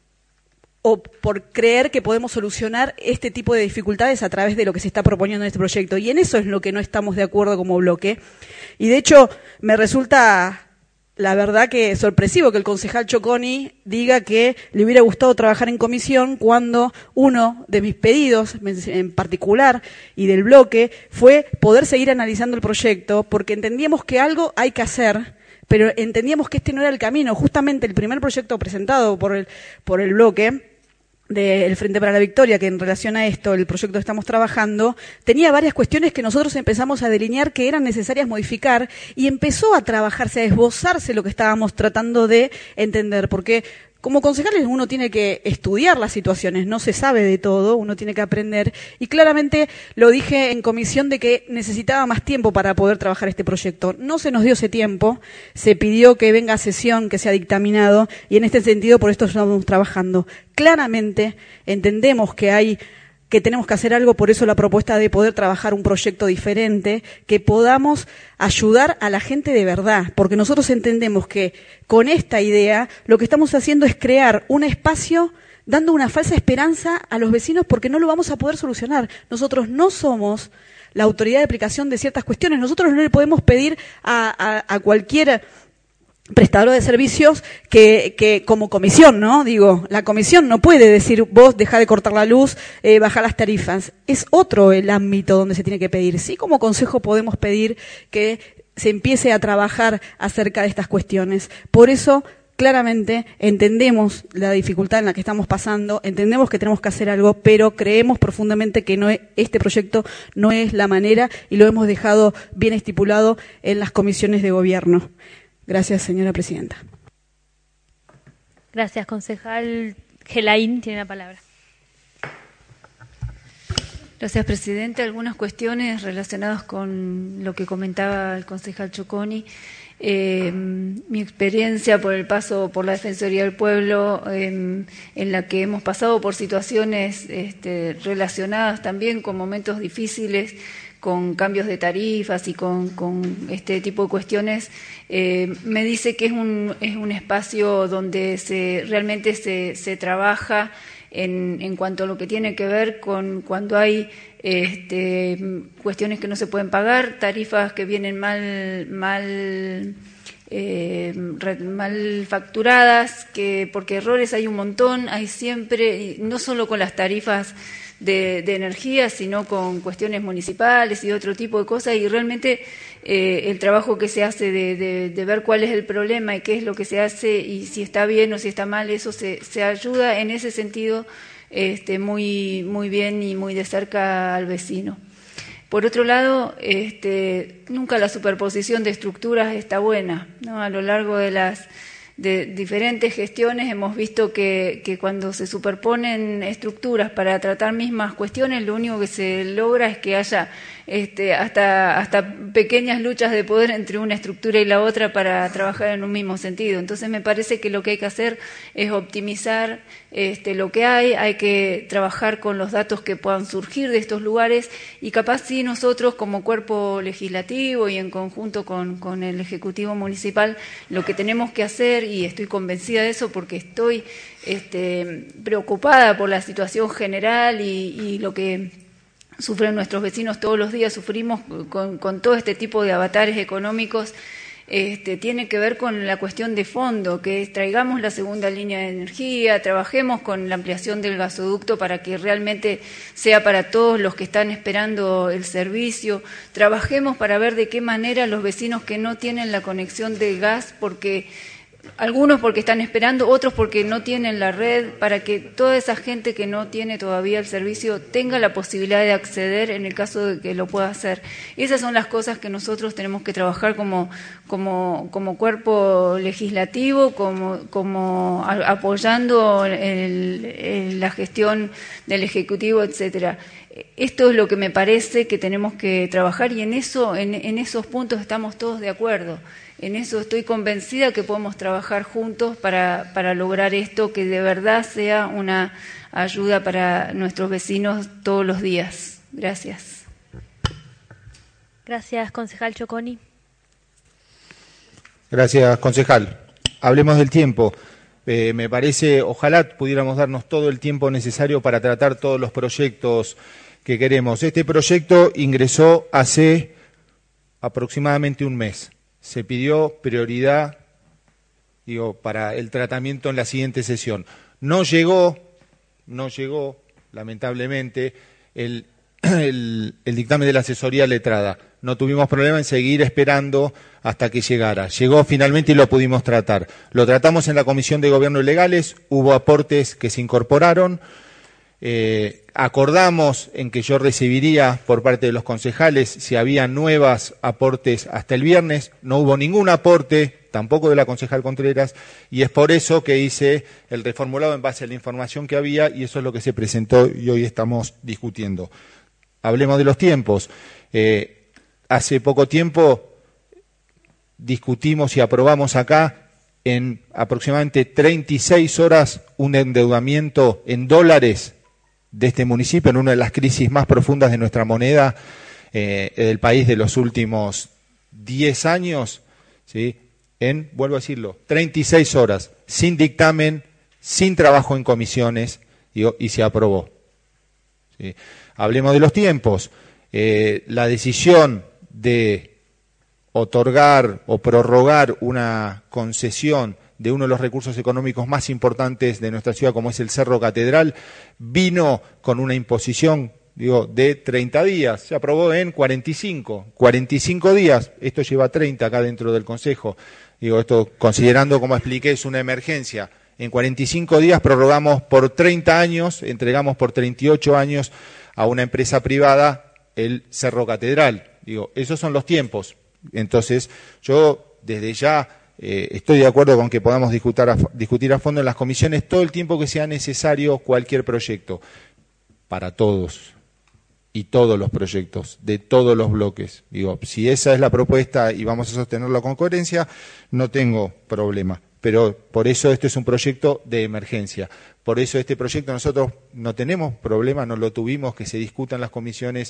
o por creer que podemos solucionar este tipo de dificultades a través de lo que se está proponiendo en este proyecto. Y en eso es lo que no estamos de acuerdo como bloque. Y de hecho, me resulta, la verdad, que sorpresivo que el concejal Choconi diga que le hubiera gustado trabajar en comisión cuando uno de mis pedidos, en particular, y del bloque, fue poder seguir analizando el proyecto, porque entendíamos que algo hay que hacer, pero entendíamos que este no era el camino. Justamente el primer proyecto presentado por el bloque del Frente para la Victoria, que en relación a esto, el proyecto que estamos trabajando, tenía varias cuestiones que nosotros empezamos a delinear que eran necesarias modificar y empezó a trabajarse, a esbozarse lo que estábamos tratando de entender, porque como concejales uno tiene que estudiar las situaciones, no se sabe de todo, uno tiene que aprender y claramente lo dije en comisión de que necesitaba más tiempo para poder trabajar este proyecto. No se nos dio ese tiempo, se pidió que venga a sesión, que sea dictaminado y en este sentido por esto estamos trabajando. Claramente entendemos que tenemos que hacer algo, por eso la propuesta de poder trabajar un proyecto diferente, que podamos ayudar a la gente de verdad, porque nosotros entendemos que con esta idea lo que estamos haciendo es crear un espacio dando una falsa esperanza a los vecinos porque no lo vamos a poder solucionar. Nosotros no somos la autoridad de aplicación de ciertas cuestiones, nosotros no le podemos pedir a cualquier prestador de servicios que como comisión, ¿no? Digo, la comisión no puede decir vos dejá de cortar la luz, bajá las tarifas. Es otro el ámbito donde se tiene que pedir. Sí, como consejo podemos pedir que se empiece a trabajar acerca de estas cuestiones. Por eso, claramente, entendemos la dificultad en la que estamos pasando, entendemos que tenemos que hacer algo, pero creemos profundamente que este proyecto no es la manera y lo hemos dejado bien estipulado en las comisiones de gobierno. Gracias, señora presidenta. Gracias, concejal Gelaín, tiene la palabra. Gracias, presidente. Algunas cuestiones relacionadas con lo que comentaba el concejal Choconi. Mi experiencia por el paso por la Defensoría del Pueblo, en la que hemos pasado por situaciones relacionadas también con momentos difíciles, con cambios de tarifas y con este tipo de cuestiones, me dice que es un espacio donde realmente se trabaja en cuanto a lo que tiene que ver con cuando hay cuestiones que no se pueden pagar, tarifas que vienen mal facturadas, porque errores hay un montón, hay siempre, y no solo con las tarifas de energía, sino con cuestiones municipales y otro tipo de cosas, y realmente el trabajo que se hace de ver cuál es el problema y qué es lo que se hace y si está bien o si está mal, eso se ayuda en ese sentido muy, muy bien y muy de cerca al vecino. Por otro lado, nunca la superposición de estructuras está buena, ¿no? A lo largo de diferentes gestiones hemos visto que cuando se superponen estructuras para tratar mismas cuestiones, lo único que se logra es que haya hasta pequeñas luchas de poder entre una estructura y la otra para trabajar en un mismo sentido. Entonces me parece que lo que hay que hacer es optimizar lo que hay que trabajar con los datos que puedan surgir de estos lugares y capaz sí nosotros como cuerpo legislativo y en conjunto con el Ejecutivo Municipal lo que tenemos que hacer, y estoy convencida de eso porque estoy preocupada por la situación general y lo que sufren nuestros vecinos todos los días, sufrimos con todo este tipo de avatares económicos, tiene que ver con la cuestión de fondo, que traigamos la segunda línea de energía, trabajemos con la ampliación del gasoducto para que realmente sea para todos los que están esperando el servicio, trabajemos para ver de qué manera los vecinos que no tienen la conexión de gas, algunos porque están esperando, otros porque no tienen la red, para que toda esa gente que no tiene todavía el servicio tenga la posibilidad de acceder en el caso de que lo pueda hacer. Esas son las cosas que nosotros tenemos que trabajar como cuerpo legislativo, como apoyando la gestión del Ejecutivo, etcétera. Esto es lo que me parece que tenemos que trabajar y en esos puntos estamos todos de acuerdo. En eso estoy convencida que podemos trabajar juntos para lograr esto, que de verdad sea una ayuda para nuestros vecinos todos los días. Gracias. Gracias, concejal Choconi. Gracias, concejal. Hablemos del tiempo. Me parece, ojalá pudiéramos darnos todo el tiempo necesario para tratar todos los proyectos que queremos. Este proyecto ingresó hace aproximadamente un mes. Se pidió prioridad, para el tratamiento en la siguiente sesión. No llegó, lamentablemente, el dictamen de la asesoría letrada. No tuvimos problema en seguir esperando hasta que llegara. Llegó finalmente y lo pudimos tratar. Lo tratamos en la Comisión de Gobierno y Legales, hubo aportes que se incorporaron. Acordamos en que yo recibiría por parte de los concejales si había nuevos aportes hasta el viernes. No hubo ningún aporte, tampoco de la concejal Contreras, y es por eso que hice el reformulado en base a la información que había, y eso es lo que se presentó y hoy estamos discutiendo. Hablemos de los tiempos. Hace poco tiempo discutimos y aprobamos acá en aproximadamente 36 horas un endeudamiento en dólares de este municipio en una de las crisis más profundas de nuestra moneda del país de los últimos 10 años, ¿sí? Vuelvo a decirlo, 36 horas, sin dictamen, sin trabajo en comisiones, y se aprobó. ¿Sí? Hablemos de los tiempos. La decisión de otorgar o prorrogar una concesión de uno de los recursos económicos más importantes de nuestra ciudad, como es el Cerro Catedral, vino con una imposición, de 30 días. Se aprobó en 45 días. Esto lleva 30 acá dentro del Consejo. Esto considerando, como expliqué, es una emergencia. En 45 días prorrogamos por 30 años, entregamos por 38 años a una empresa privada el Cerro Catedral. Esos son los tiempos. Entonces, yo desde ya estoy de acuerdo con que podamos discutir a fondo en las comisiones todo el tiempo que sea necesario cualquier proyecto, para todos y todos los proyectos, de todos los bloques. Si esa es la propuesta y vamos a sostenerlo con coherencia, no tengo problema. Pero por eso esto es un proyecto de emergencia. Por eso este proyecto nosotros no tenemos problema, no lo tuvimos que se discuta en las comisiones,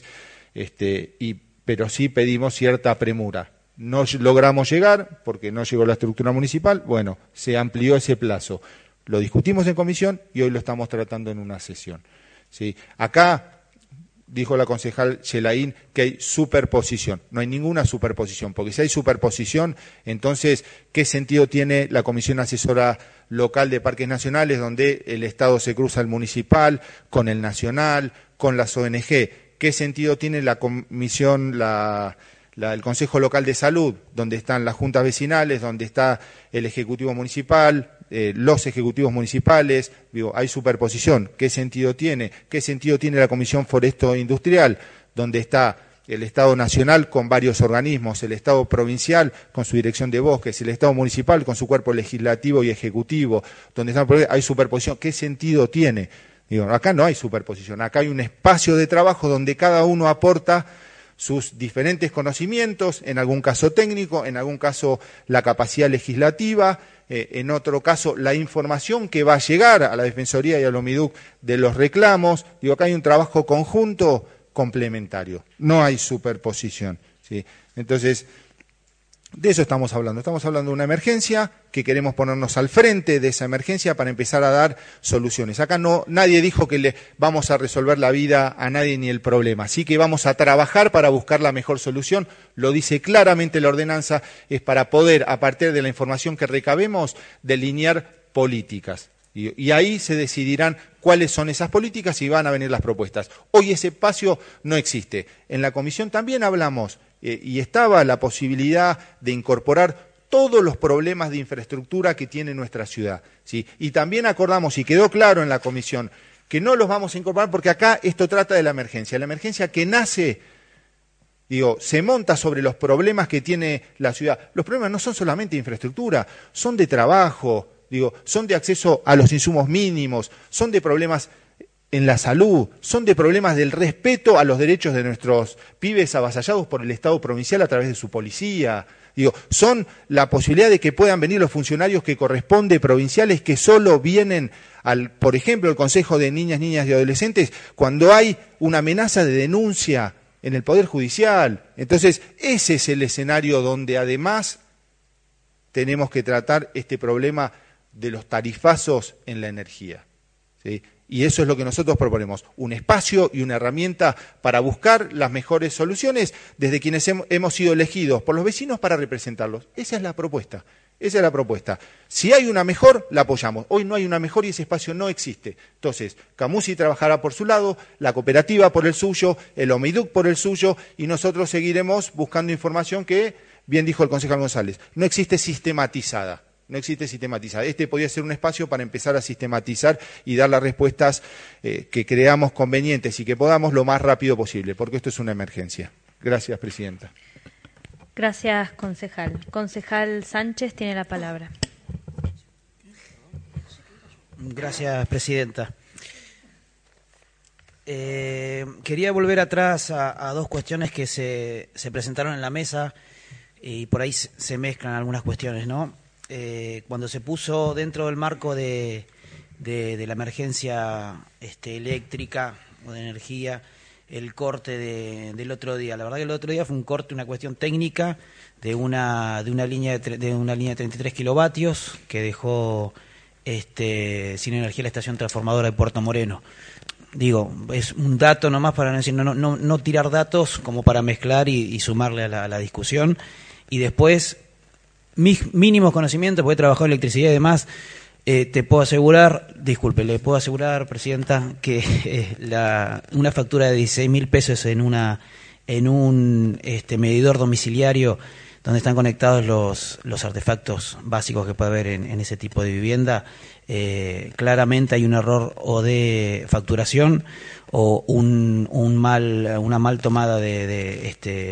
pero sí pedimos cierta premura. No logramos llegar porque no llegó la estructura municipal. Bueno, se amplió ese plazo. Lo discutimos en comisión y hoy lo estamos tratando en una sesión. ¿Sí? Acá dijo la concejal Yelaín que hay superposición. No hay ninguna superposición, porque si hay superposición, entonces, ¿qué sentido tiene la Comisión Asesora Local de Parques Nacionales, donde el Estado se cruza el municipal, con el nacional, con las ONG? ¿Qué sentido tiene la comisión, la el Consejo Local de Salud, donde están las juntas vecinales, donde está el Ejecutivo Municipal, los ejecutivos municipales, digo, hay superposición. ¿Qué sentido tiene? ¿Qué sentido tiene la Comisión Foresto Industrial, donde está el Estado Nacional con varios organismos, el Estado Provincial con su Dirección de Bosques, el Estado Municipal con su cuerpo legislativo y ejecutivo, donde hay superposición? ¿Qué sentido tiene? Digo, acá no hay superposición, acá hay un espacio de trabajo donde cada uno aporta sus diferentes conocimientos, en algún caso técnico, en algún caso la capacidad legislativa, en otro caso la información que va a llegar a la Defensoría y al OMIDUC de los reclamos. Digo, acá hay un trabajo conjunto complementario, no hay superposición, ¿sí? Entonces, de eso estamos hablando de una emergencia, que queremos ponernos al frente de esa emergencia para empezar a dar soluciones. Acá nadie dijo que le vamos a resolver la vida a nadie ni el problema, así que vamos a trabajar para buscar la mejor solución, lo dice claramente la ordenanza, es para poder, a partir de la información que recabemos, delinear políticas. Y ahí se decidirán cuáles son esas políticas y van a venir las propuestas. Hoy ese espacio no existe. En la comisión también hablamos y estaba la posibilidad de incorporar todos los problemas de infraestructura que tiene nuestra ciudad, ¿sí? Y también acordamos, y quedó claro en la comisión, que no los vamos a incorporar porque acá esto trata de la emergencia que nace, se monta sobre los problemas que tiene la ciudad. Los problemas no son solamente de infraestructura, son de trabajo, son de acceso a los insumos mínimos, son de problemas en la salud, son de problemas del respeto a los derechos de nuestros pibes avasallados por el Estado provincial a través de su policía. Son la posibilidad de que puedan venir los funcionarios que corresponde provinciales que solo vienen por ejemplo, al Consejo de Niñas y Adolescentes cuando hay una amenaza de denuncia en el Poder Judicial. Entonces, ese es el escenario donde además tenemos que tratar este problema de los tarifazos en la energía, ¿sí? Y eso es lo que nosotros proponemos, un espacio y una herramienta para buscar las mejores soluciones desde quienes hemos sido elegidos por los vecinos para representarlos. Esa es la propuesta, Si hay una mejor, la apoyamos. Hoy no hay una mejor y ese espacio no existe. Entonces, Camusi trabajará por su lado, la cooperativa por el suyo, el OMIDUC por el suyo, y nosotros seguiremos buscando información que, bien dijo el concejal González, no existe sistematizada. Este podría ser un espacio para empezar a sistematizar y dar las respuestas que creamos convenientes y que podamos lo más rápido posible, porque esto es una emergencia. Gracias, presidenta. Gracias, concejal. Concejal Sánchez tiene la palabra. Gracias, presidenta. Quería volver atrás a dos cuestiones que se presentaron en la mesa y por ahí se mezclan algunas cuestiones, ¿no? Cuando se puso dentro del marco de la emergencia eléctrica o de energía, el corte del otro día. La verdad que el otro día fue un corte, una cuestión técnica de una línea de 33 kilovatios que dejó sin energía la estación transformadora de Puerto Moreno. Es un dato nomás para no tirar datos como para mezclar y sumarle a la discusión. Y después, mis mínimos conocimientos, porque he trabajado en electricidad y demás, le puedo asegurar, presidenta, que una factura de 16.000 pesos en un medidor domiciliario donde están conectados los artefactos básicos que puede haber en ese tipo de vivienda, claramente hay un error o de facturación o una mal tomada de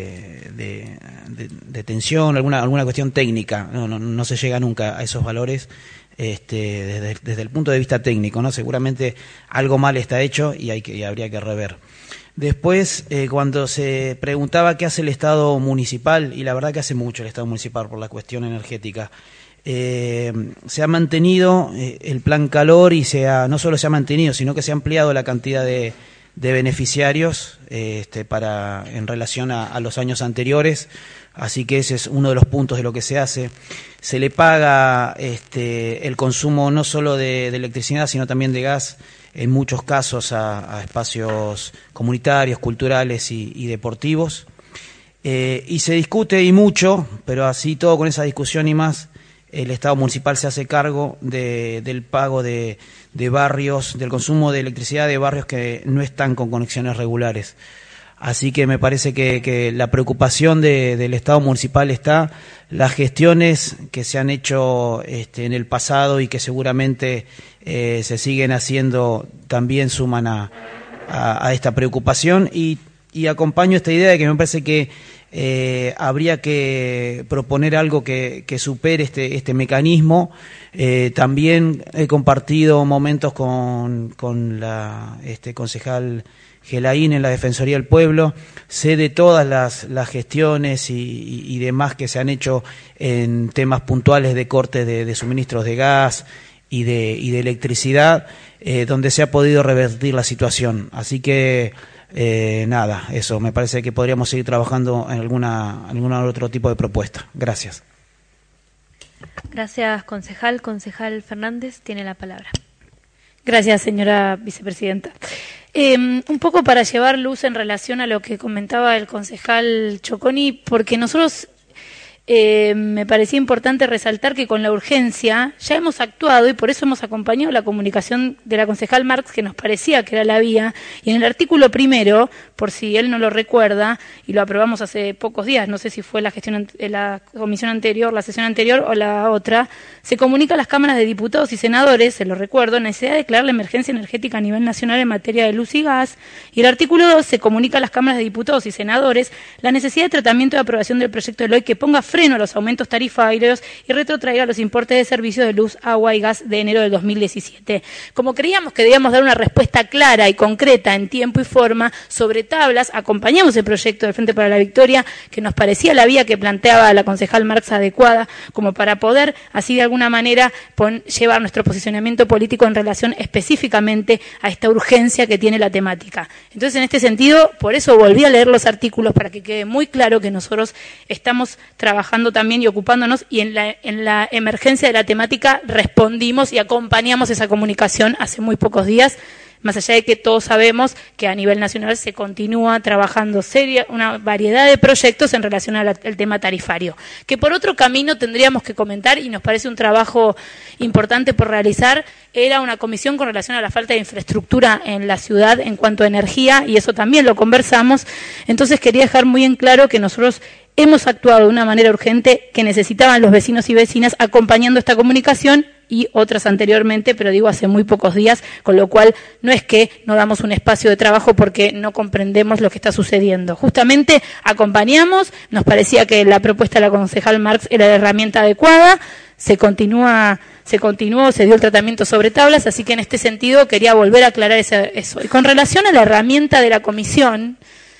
tensión, alguna cuestión técnica. No se llega nunca a esos valores desde el punto de vista técnico, ¿no? Seguramente algo mal está hecho y habría que rever. Después, cuando se preguntaba qué hace el Estado municipal, y la verdad que hace mucho el Estado municipal por la cuestión energética, se ha mantenido el plan calor y no solo se ha mantenido, sino que se ha ampliado la cantidad de beneficiarios en relación a los años anteriores, así que ese es uno de los puntos de lo que se hace. Se le paga el consumo no solo de electricidad, sino también de gas, en muchos casos a espacios comunitarios, culturales y deportivos. Y se discute y mucho, pero así todo con esa discusión y más, el Estado municipal se hace cargo del pago de barrios, del consumo de electricidad de barrios que no están con conexiones regulares. Así que me parece que la preocupación del Estado municipal está, las gestiones que se han hecho en el pasado y que seguramente se siguen haciendo también suman a esta preocupación y acompaño esta idea de que me parece que habría que proponer algo que supere este mecanismo. También he compartido momentos con la concejal Gelaín en la Defensoría del Pueblo, sé de todas las gestiones y demás que se han hecho en temas puntuales de corte de suministros de gas y de electricidad, donde se ha podido revertir la situación. Así que nada, eso, me parece que podríamos seguir trabajando en alguna otro tipo de propuesta. Gracias. Gracias, concejal. Concejal Fernández tiene la palabra. Gracias, señora vicepresidenta. Un poco para llevar luz en relación a lo que comentaba el concejal Choconi, porque nosotros me parecía importante resaltar que con la urgencia ya hemos actuado y por eso hemos acompañado la comunicación de la concejal Marx, que nos parecía que era la vía, y en el artículo primero, por si él no lo recuerda, y lo aprobamos hace pocos días, no sé si fue la comisión anterior, la sesión anterior o la otra, se comunica a las cámaras de diputados y senadores, se lo recuerdo, necesidad de declarar la emergencia energética a nivel nacional en materia de luz y gas, y el artículo 2 se comunica a las cámaras de diputados y senadores la necesidad de tratamiento y aprobación del proyecto de ley que ponga freno a los aumentos tarifarios y retrotraiga los importes de servicios de luz, agua y gas de enero del 2017. Como creíamos que debíamos dar una respuesta clara y concreta en tiempo y forma sobre tablas, acompañamos el proyecto del Frente para la Victoria, que nos parecía la vía que planteaba la concejal Marx adecuada, como para poder, así de alguna manera, llevar nuestro posicionamiento político en relación específicamente a esta urgencia que tiene la temática. Entonces, en este sentido, por eso volví a leer los artículos para que quede muy claro que nosotros estamos trabajando también y ocupándonos, y en la emergencia de la temática respondimos y acompañamos esa comunicación hace muy pocos días, más allá de que todos sabemos que a nivel nacional se continúa trabajando una variedad de proyectos en relación al tema tarifario, que por otro camino tendríamos que comentar, y nos parece un trabajo importante por realizar, era una comisión con relación a la falta de infraestructura en la ciudad en cuanto a energía, y eso también lo conversamos. Entonces quería dejar muy en claro que nosotros hemos actuado de una manera urgente que necesitaban los vecinos y vecinas acompañando esta comunicación y otras anteriormente, pero digo hace muy pocos días, con lo cual no es que no damos un espacio de trabajo porque no comprendemos lo que está sucediendo. Justamente acompañamos, nos parecía que la propuesta de la concejal Marx era la herramienta adecuada, se continuó, se dio el tratamiento sobre tablas, así que en este sentido quería volver a aclarar eso. Y con relación a la herramienta de la comisión,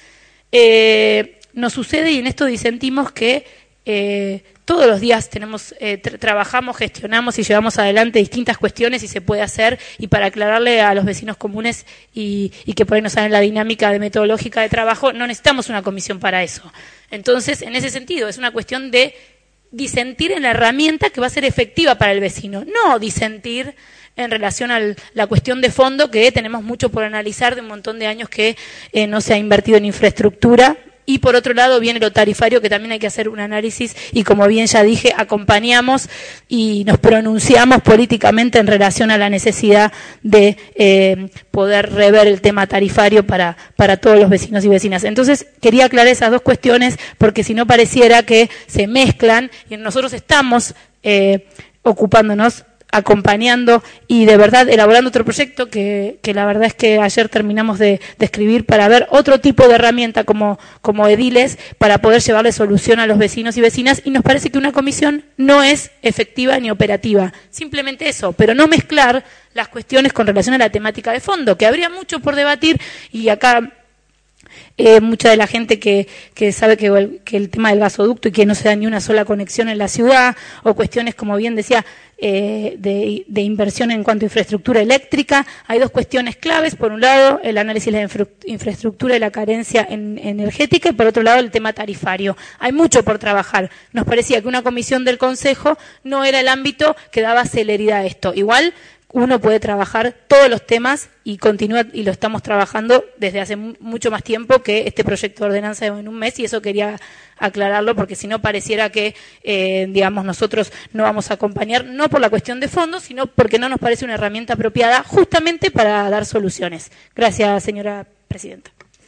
nos sucede, y en esto disentimos, que todos los días trabajamos, gestionamos y llevamos adelante distintas cuestiones y se puede hacer, y para aclararle a los vecinos comunes y que por ahí no saben la dinámica de metodológica de trabajo, no necesitamos una comisión para eso. Entonces, en ese sentido, es una cuestión de disentir en la herramienta que va a ser efectiva para el vecino, no disentir en relación a la cuestión de fondo, que tenemos mucho por analizar de un montón de años que no se ha invertido en infraestructura. Y por otro lado viene lo tarifario, que también hay que hacer un análisis, y como bien ya dije, acompañamos y nos pronunciamos políticamente en relación a la necesidad de poder rever el tema tarifario para todos los vecinos y vecinas. Entonces quería aclarar esas dos cuestiones, porque si no pareciera que se mezclan, y nosotros estamos ocupándonos, acompañando y de verdad elaborando otro proyecto que la verdad es que ayer terminamos de escribir para ver otro tipo de herramienta como ediles para poder llevarle solución a los vecinos y vecinas, y nos parece que una comisión no es efectiva ni operativa, simplemente eso, pero no mezclar las cuestiones con relación a la temática de fondo, que habría mucho por debatir, y acá mucha de la gente que sabe que el tema del gasoducto y que no se da ni una sola conexión en la ciudad, o cuestiones, como bien decía, de inversión en cuanto a infraestructura eléctrica. Hay dos cuestiones claves: por un lado el análisis de la infraestructura y la carencia energética, y por otro lado el tema tarifario. Hay mucho por trabajar. Nos parecía que una comisión del Consejo no era el ámbito que daba celeridad a esto. Igual uno puede trabajar todos los temas y continúa, y lo estamos trabajando desde hace mucho más tiempo que este proyecto de ordenanza en un mes, y eso quería aclararlo, porque si no pareciera que nosotros no vamos a acompañar, no por la cuestión de fondo, sino porque no nos parece una herramienta apropiada justamente para dar soluciones. Gracias, señora presidenta.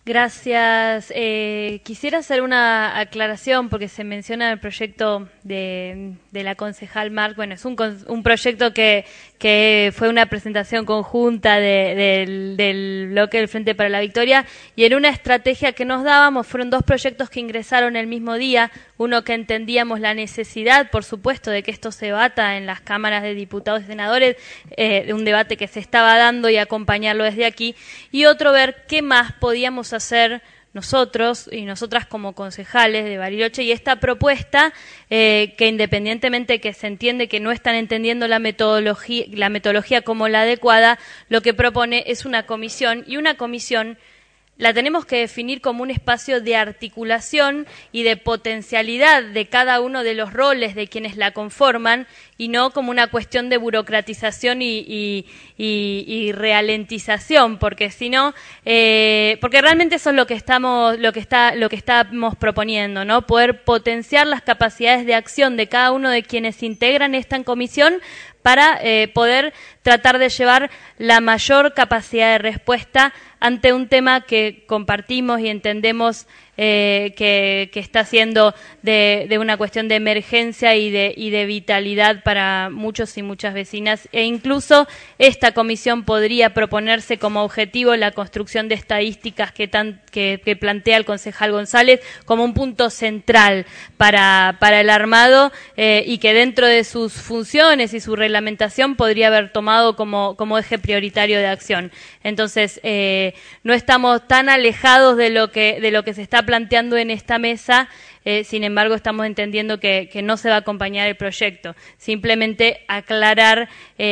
Gracias. Quisiera hacer una aclaración porque se menciona el proyecto de la concejal Marc. Bueno, es un proyecto que fue una presentación conjunta del bloque del Frente para la Victoria, y en una estrategia que nos dábamos fueron 2 proyectos que ingresaron el mismo día. Uno que entendíamos la necesidad, por supuesto, de que esto se debata en las cámaras de diputados y senadores, de un debate que se estaba dando y acompañarlo desde aquí, y otro ver qué más podíamos hacer nosotros y nosotras como concejales de Bariloche, y esta propuesta que independientemente que se entiende que no están entendiendo la metodología como la adecuada, lo que propone es una comisión, y una comisión la tenemos que definir como un espacio de articulación y de potencialidad de cada uno de los roles de quienes la conforman, y no como una cuestión de burocratización y ralentización, porque si no, porque realmente eso es lo que estamos proponiendo, ¿no? Poder potenciar las capacidades de acción de cada uno de quienes integran esta comisión para poder tratar de llevar la mayor capacidad de respuesta ante un tema que compartimos y entendemos que está siendo de una cuestión de emergencia y de vitalidad para muchos y muchas vecinas, e incluso esta comisión podría proponerse como objetivo la construcción de estadísticas que plantea el concejal González como un punto central para el armado, y que dentro de sus funciones y su reglamentación podría haber tomado como eje prioritario de acción. Entonces, no estamos tan alejados de lo que se está planteando en esta mesa, sin embargo estamos entendiendo que no se va a acompañar el proyecto. Simplemente aclarar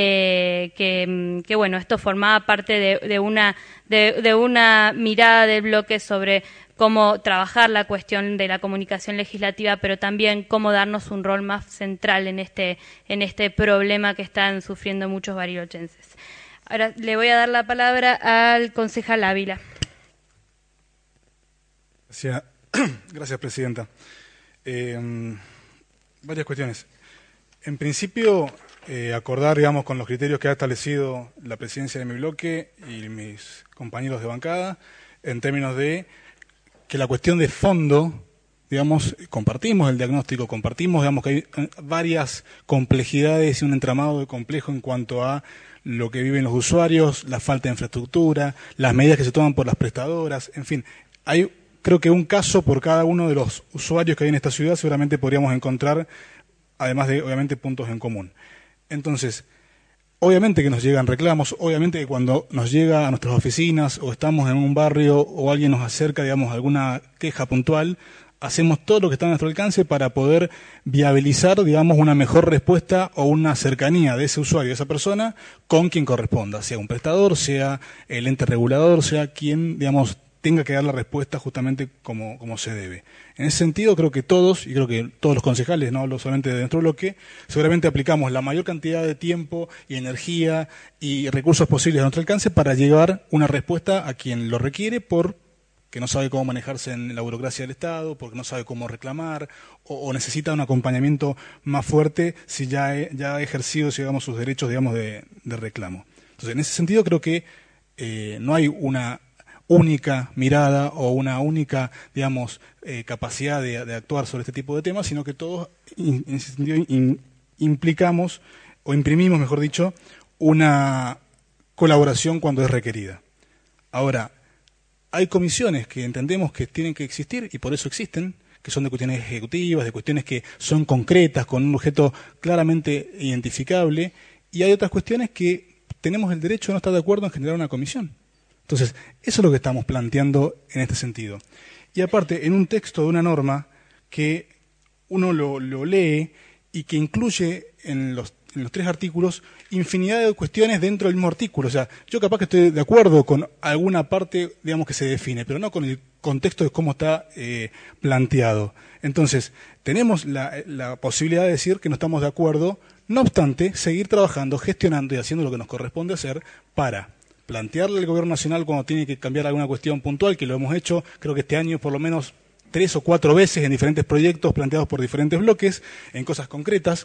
que bueno, esto formaba parte de una mirada del bloque sobre cómo trabajar la cuestión de la comunicación legislativa, pero también cómo darnos un rol más central en este problema que están sufriendo muchos barilochenses. Ahora le voy a dar la palabra al concejal Ávila. Gracias, presidenta. Varias cuestiones. En principio, acordar, digamos, con los criterios que ha establecido la presidencia de mi bloque y mis compañeros de bancada, en términos de que la cuestión de fondo, digamos, compartimos el diagnóstico, compartimos, digamos, que hay varias complejidades y un entramado de complejo en cuanto a lo que viven los usuarios, la falta de infraestructura, las medidas que se toman por las prestadoras, en fin, hay creo que un caso por cada uno de los usuarios que hay en esta ciudad. Seguramente podríamos encontrar, además de, obviamente, puntos en común. Entonces, obviamente que nos llegan reclamos, obviamente que cuando nos llega a nuestras oficinas o estamos en un barrio o alguien nos acerca, digamos, alguna queja puntual, hacemos todo lo que está a nuestro alcance para poder viabilizar, digamos, una mejor respuesta o una cercanía de ese usuario, de esa persona, con quien corresponda, sea un prestador, sea el ente regulador, sea quien, digamos, tenga que dar la respuesta justamente como se debe. En ese sentido, creo que todos, y creo que todos los concejales, no hablo solamente de nuestro bloque, seguramente aplicamos la mayor cantidad de tiempo y energía y recursos posibles a nuestro alcance para llevar una respuesta a quien lo requiere porque no sabe cómo manejarse en la burocracia del Estado, porque no sabe cómo reclamar, o necesita un acompañamiento más fuerte si ya ha ejercido, digamos, sus derechos, digamos, de reclamo. Entonces, en ese sentido, creo que no hay una única mirada o una única, digamos, capacidad de actuar sobre este tipo de temas, sino que todos, en ese sentido, implicamos, o imprimimos, mejor dicho, una colaboración cuando es requerida. Ahora, hay comisiones que entendemos que tienen que existir y por eso existen, que son de cuestiones ejecutivas, de cuestiones que son concretas, con un objeto claramente identificable, y hay otras cuestiones que tenemos el derecho de no estar de acuerdo en generar una comisión. Entonces, eso es lo que estamos planteando en este sentido. Y aparte, en un texto de una norma que uno lo lee y que incluye en los 3 artículos infinidad de cuestiones dentro del mismo artículo. O sea, yo capaz que estoy de acuerdo con alguna parte, digamos, que se define, pero no con el contexto de cómo está planteado. Entonces, tenemos la posibilidad de decir que no estamos de acuerdo, no obstante, seguir trabajando, gestionando y haciendo lo que nos corresponde hacer para plantearle al Gobierno Nacional cuando tiene que cambiar alguna cuestión puntual, que lo hemos hecho, creo que este año por lo menos 3 o 4 veces en diferentes proyectos planteados por diferentes bloques, en cosas concretas,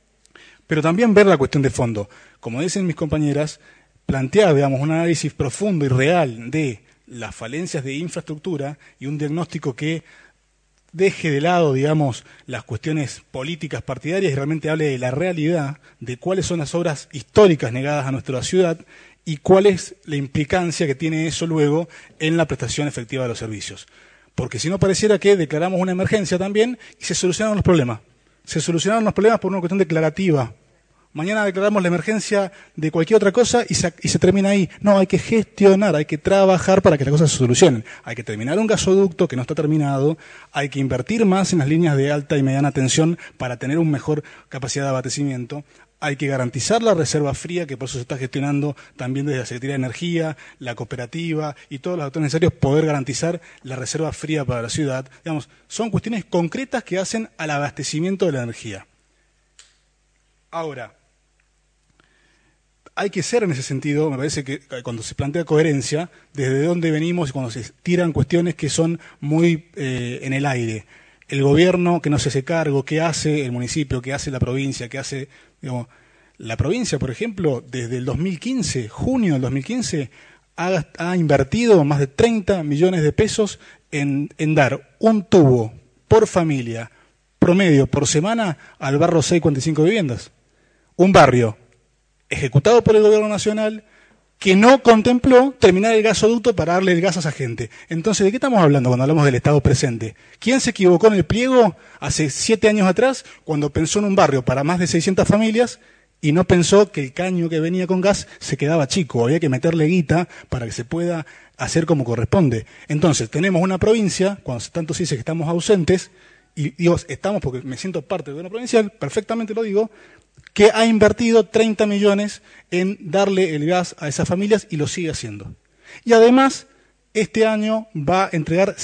pero también ver la cuestión de fondo. Como dicen mis compañeras, plantear, digamos, un análisis profundo y real de las falencias de infraestructura y un diagnóstico que deje de lado, digamos, las cuestiones políticas partidarias y realmente hable de la realidad, de cuáles son las obras históricas negadas a nuestra ciudad y cuál es la implicancia que tiene eso luego en la prestación efectiva de los servicios. Porque si no pareciera que declaramos una emergencia también y se solucionaron los problemas. Se solucionaron los problemas por una cuestión declarativa. Mañana declaramos la emergencia de cualquier otra cosa y se termina ahí. No, hay que gestionar, hay que trabajar para que las cosas se solucionen. Hay que terminar un gasoducto que no está terminado, hay que invertir más en las líneas de alta y mediana tensión para tener una mejor capacidad de abastecimiento. Hay que garantizar la reserva fría, que por eso se está gestionando también desde la Secretaría de Energía, la cooperativa y todos los actores necesarios poder garantizar la reserva fría para la ciudad. Digamos, son cuestiones concretas que hacen al abastecimiento de la energía. Ahora, hay que ser en ese sentido, me parece que cuando se plantea coherencia, desde dónde venimos y cuando se tiran cuestiones que son muy en el aire. El gobierno que no se hace cargo, qué hace el municipio, qué hace la provincia, qué hace, digamos, la provincia, por ejemplo, desde el 2015, junio del 2015, ha invertido más de 30 millones de pesos en dar un tubo por familia, promedio, por semana, al barrio 655 viviendas. Un barrio ejecutado por el gobierno nacional que no contempló terminar el gasoducto para darle el gas a esa gente. Entonces, ¿de qué estamos hablando cuando hablamos del Estado presente? ¿Quién se equivocó en el pliego hace 7 años atrás cuando pensó en un barrio para más de 600 familias y no pensó que el caño que venía con gas se quedaba chico? Había que meterle guita para que se pueda hacer como corresponde. Entonces, tenemos una provincia, cuando tanto se dice que estamos ausentes, y digo estamos porque me siento parte de una provincial, perfectamente lo digo, que ha invertido 30 millones en darle el gas a esas familias y lo sigue haciendo. Y además, este año va a entregar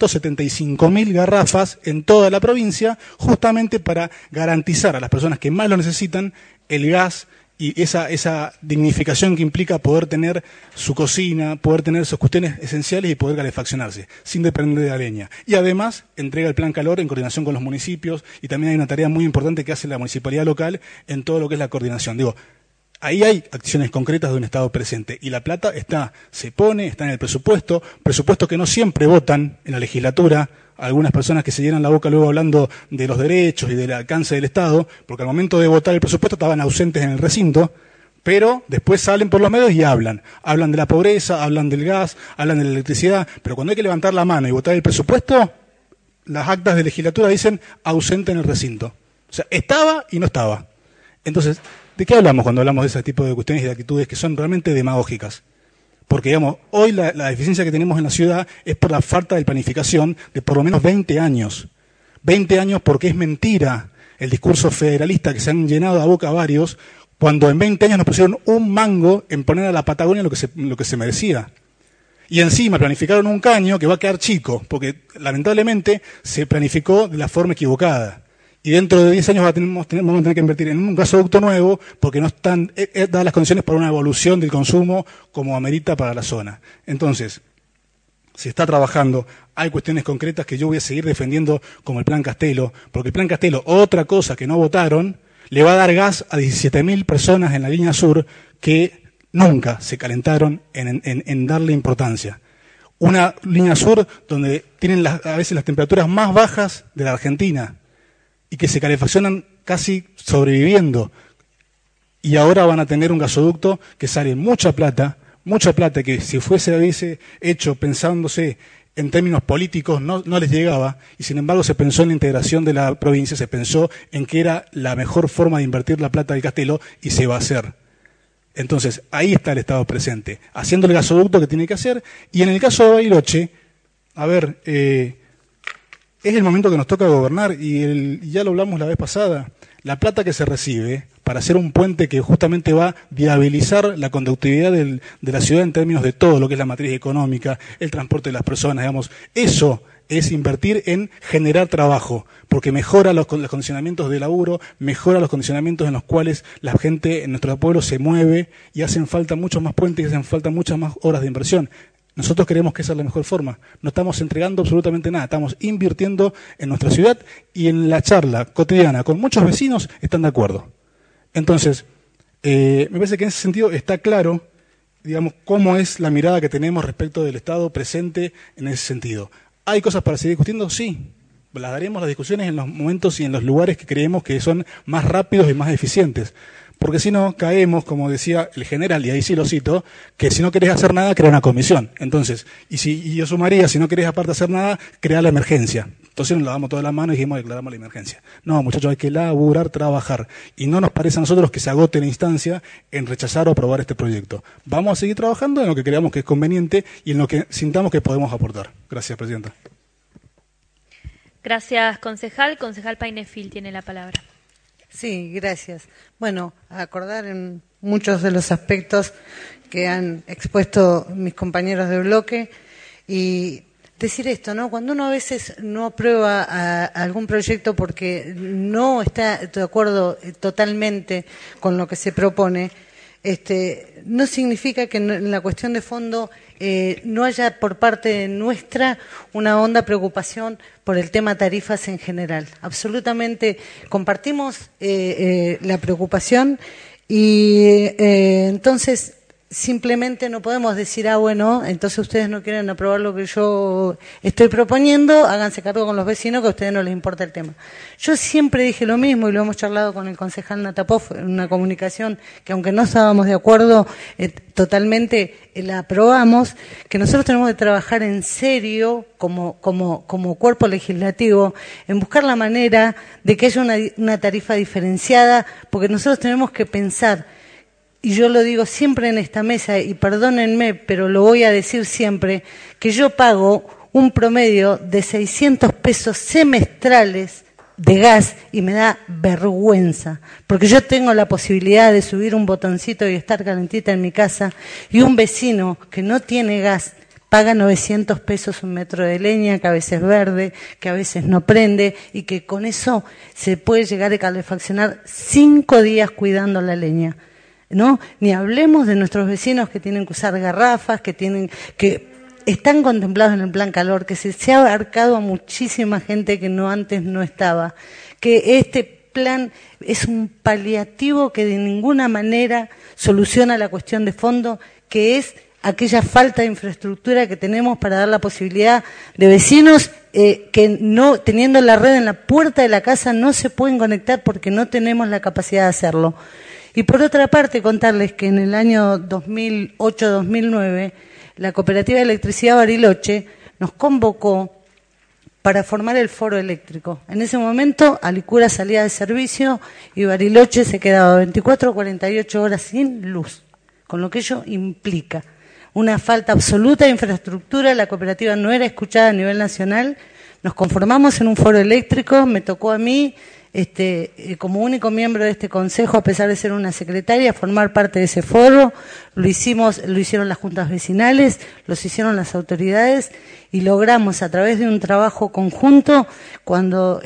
175.000 garrafas en toda la provincia, justamente para garantizar a las personas que más lo necesitan el gas y esa dignificación que implica poder tener su cocina, poder tener sus cuestiones esenciales y poder calefaccionarse, sin depender de la leña. Y además entrega el plan calor en coordinación con los municipios y también hay una tarea muy importante que hace la municipalidad local en todo lo que es la coordinación. Digo, ahí hay acciones concretas de un Estado presente y la plata se pone, está en el presupuesto que no siempre votan en la legislatura, algunas personas que se llenan la boca luego hablando de los derechos y del alcance del Estado, porque al momento de votar el presupuesto estaban ausentes en el recinto, pero después salen por los medios y hablan de la pobreza, hablan del gas, hablan de la electricidad, pero cuando hay que levantar la mano y votar el presupuesto, las actas de legislatura dicen ausente en el recinto. O sea, estaba y no estaba. Entonces, ¿de qué hablamos cuando hablamos de ese tipo de cuestiones y de actitudes que son realmente demagógicas? Porque, digamos, hoy la deficiencia que tenemos en la ciudad es por la falta de planificación de por lo menos 20 años. 20 años porque es mentira el discurso federalista que se han llenado a boca varios, cuando en 20 años nos pusieron un mango en poner a la Patagonia lo que se merecía. Y encima planificaron un caño que va a quedar chico, porque lamentablemente se planificó de la forma equivocada. Y dentro de 10 años vamos a tener que invertir en un gasoducto nuevo porque no están dadas las condiciones para una evolución del consumo como amerita para la zona. Entonces, se está trabajando, hay cuestiones concretas que yo voy a seguir defendiendo como el Plan Castelo, porque el Plan Castelo, otra cosa que no votaron, le va a dar gas a 17.000 personas en la línea sur que nunca se calentaron en darle importancia. Una línea sur donde tienen a veces las temperaturas más bajas de la Argentina, y que se calefaccionan casi sobreviviendo. Y ahora van a tener un gasoducto que sale mucha plata, que si hubiese hecho pensándose en términos políticos no les llegaba, y sin embargo se pensó en la integración de la provincia, se pensó en que era la mejor forma de invertir la plata del Castelo, y se va a hacer. Entonces, ahí está el Estado presente, haciendo el gasoducto que tiene que hacer, y en el caso de Bariloche, es el momento que nos toca gobernar y ya lo hablamos la vez pasada. La plata que se recibe para hacer un puente que justamente va a viabilizar la conductividad de la ciudad en términos de todo lo que es la matriz económica, el transporte de las personas, digamos, eso es invertir en generar trabajo, porque mejora los condicionamientos de laburo, mejora los condicionamientos en los cuales la gente en nuestro pueblo se mueve y hacen falta muchos más puentes y hacen falta muchas más horas de inversión. Nosotros creemos que esa es la mejor forma. No estamos entregando absolutamente nada, estamos invirtiendo en nuestra ciudad y en la charla cotidiana con muchos vecinos están de acuerdo. Entonces, me parece que en ese sentido está claro digamos, cómo es la mirada que tenemos respecto del Estado presente en ese sentido. ¿Hay cosas para seguir discutiendo? Sí. Las daremos las discusiones en los momentos y en los lugares que creemos que son más rápidos y más eficientes. Porque si no, caemos, como decía el general, y ahí sí lo cito, que si no querés hacer nada, crea una comisión. Entonces, y yo sumaría, si no querés aparte hacer nada, crea la emergencia. Entonces nos lavamos todas las manos y dijimos, declaramos la emergencia. No, muchachos, hay que laburar, trabajar. Y no nos parece a nosotros que se agote la instancia en rechazar o aprobar este proyecto. Vamos a seguir trabajando en lo que creamos que es conveniente y en lo que sintamos que podemos aportar. Gracias, Presidenta. Gracias, concejal. Concejal Painefil tiene la palabra. Sí, gracias. Bueno, a acordar en muchos de los aspectos que han expuesto mis compañeros de bloque y decir esto, ¿no? Cuando uno a veces no aprueba a algún proyecto porque no está de acuerdo totalmente con lo que se propone, no significa que en la cuestión de fondo no haya por parte nuestra una honda preocupación por el tema tarifas en general. Absolutamente compartimos la preocupación y entonces simplemente no podemos decir, bueno, entonces ustedes no quieren aprobar lo que yo estoy proponiendo, háganse cargo con los vecinos que a ustedes no les importa el tema. Yo siempre dije lo mismo y lo hemos charlado con el concejal Natapov en una comunicación que aunque no estábamos de acuerdo totalmente la aprobamos, que nosotros tenemos que trabajar en serio como cuerpo legislativo en buscar la manera de que haya una tarifa diferenciada, porque nosotros tenemos que pensar. Y yo lo digo siempre en esta mesa, y perdónenme, pero lo voy a decir siempre, que yo pago un promedio de 600 pesos semestrales de gas y me da vergüenza, porque yo tengo la posibilidad de subir un botoncito y estar calentita en mi casa, y un vecino que no tiene gas paga 900 pesos un metro de leña, que a veces es verde, que a veces no prende, y que con eso se puede llegar a calefaccionar 5 días cuidando la leña. ¿No? Ni hablemos de nuestros vecinos que tienen que usar garrafas, que están contemplados en el plan calor, que se ha abarcado a muchísima gente que antes no estaba, que este plan es un paliativo que de ninguna manera soluciona la cuestión de fondo, que es aquella falta de infraestructura que tenemos para dar la posibilidad de vecinos que no, teniendo la red en la puerta de la casa, no se pueden conectar porque no tenemos la capacidad de hacerlo. Y por otra parte, contarles que en el año 2008-2009, la Cooperativa de Electricidad Bariloche nos convocó para formar el foro eléctrico. En ese momento, Alicura salía de servicio y Bariloche se quedaba 24 o 48 horas sin luz, con lo que ello implica una falta absoluta de infraestructura. La cooperativa no era escuchada a nivel nacional. Nos conformamos en un foro eléctrico, me tocó a mí, como único miembro de este consejo, a pesar de ser una secretaria, formar parte de ese foro. Lo hicieron las juntas vecinales, los hicieron las autoridades y logramos a través de un trabajo conjunto, cuando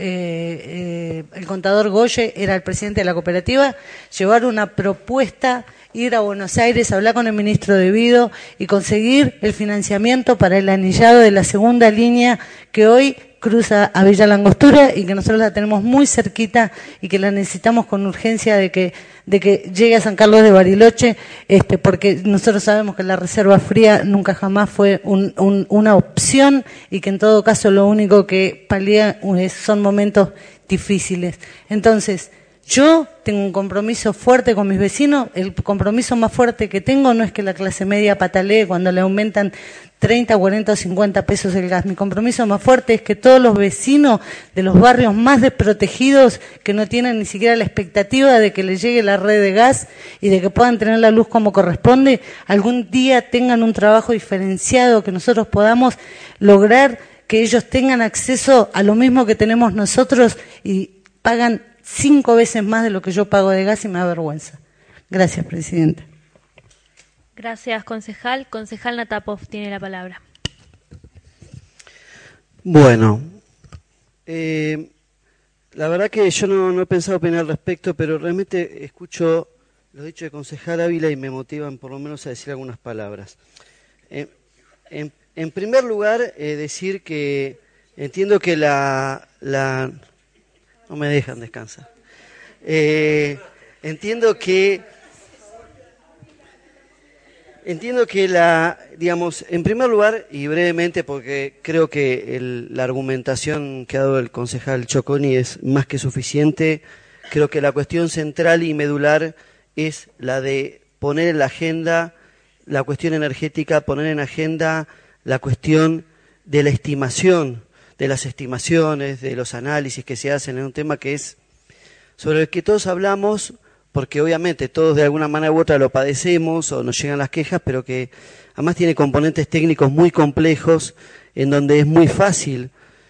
el contador Goye era el presidente de la cooperativa, llevar una propuesta, ir a Buenos Aires, hablar con el ministro de Vido y conseguir el financiamiento para el anillado de la segunda línea que hoy cruza a Villa Langostura y que nosotros la tenemos muy cerquita y que la necesitamos con urgencia de que llegue a San Carlos de Bariloche, porque nosotros sabemos que la reserva fría nunca jamás fue una opción y que en todo caso lo único que palía son momentos difíciles. Entonces, yo tengo un compromiso fuerte con mis vecinos. El compromiso más fuerte que tengo no es que la clase media patalee cuando le aumentan 30, 40 o 50 pesos el gas. Mi compromiso más fuerte es que todos los vecinos de los barrios más desprotegidos, que no tienen ni siquiera la expectativa de que les llegue la red de gas y de que puedan tener la luz como corresponde, algún día tengan un trabajo diferenciado, que nosotros podamos lograr que ellos tengan acceso a lo mismo que tenemos nosotros y pagan 5 veces más de lo que yo pago de gas y me da vergüenza. Gracias, Presidenta. Gracias, concejal. Concejal Natapov tiene la palabra. Bueno, la verdad que yo no he pensado opinar al respecto, pero realmente escucho los dichos de concejal Ávila y me motivan por lo menos a decir algunas palabras. En primer lugar, decir que entiendo que no me dejan descansar. Entiendo que Entiendo que digamos, en primer lugar, y brevemente, porque creo que la argumentación que ha dado el concejal Choconi es más que suficiente, creo que la cuestión central y medular es la de poner en la agenda la cuestión energética, poner en agenda la cuestión de la estimación, de las estimaciones, de los análisis que se hacen en un tema que es sobre el que todos hablamos, porque obviamente todos de alguna manera u otra lo padecemos o nos llegan las quejas, pero que además tiene componentes técnicos muy complejos, en donde es muy fácil,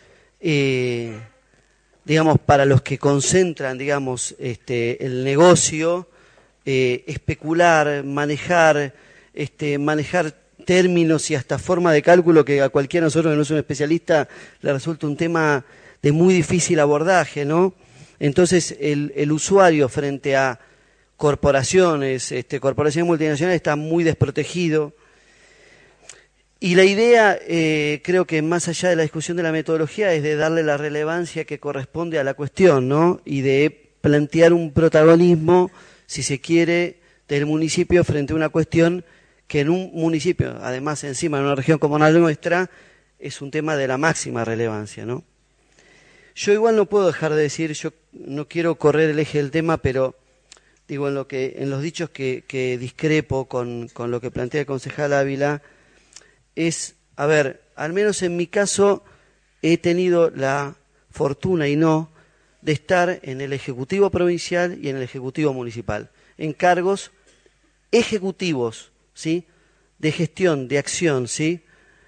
digamos, para los que concentran, digamos, el negocio, especular, manejar términos y hasta forma de cálculo que a cualquiera de nosotros que no es un especialista le resulta un tema de muy difícil abordaje, ¿no? Entonces el usuario frente a corporaciones multinacionales está muy desprotegido. Y la idea, creo que más allá de la discusión de la metodología, es de darle la relevancia que corresponde a la cuestión, ¿no? Y de plantear un protagonismo, si se quiere, del municipio frente a una cuestión que en un municipio, además encima en una región como la nuestra, es un tema de la máxima relevancia, ¿no? Yo igual no puedo dejar de decir, yo no quiero correr el eje del tema, pero digo, en los dichos que discrepo con lo que plantea el concejal Ávila, es, a ver, al menos en mi caso he tenido la fortuna y no de estar en el Ejecutivo Provincial y en el Ejecutivo Municipal, en cargos ejecutivos, ¿sí?, de gestión, de acción, ¿sí?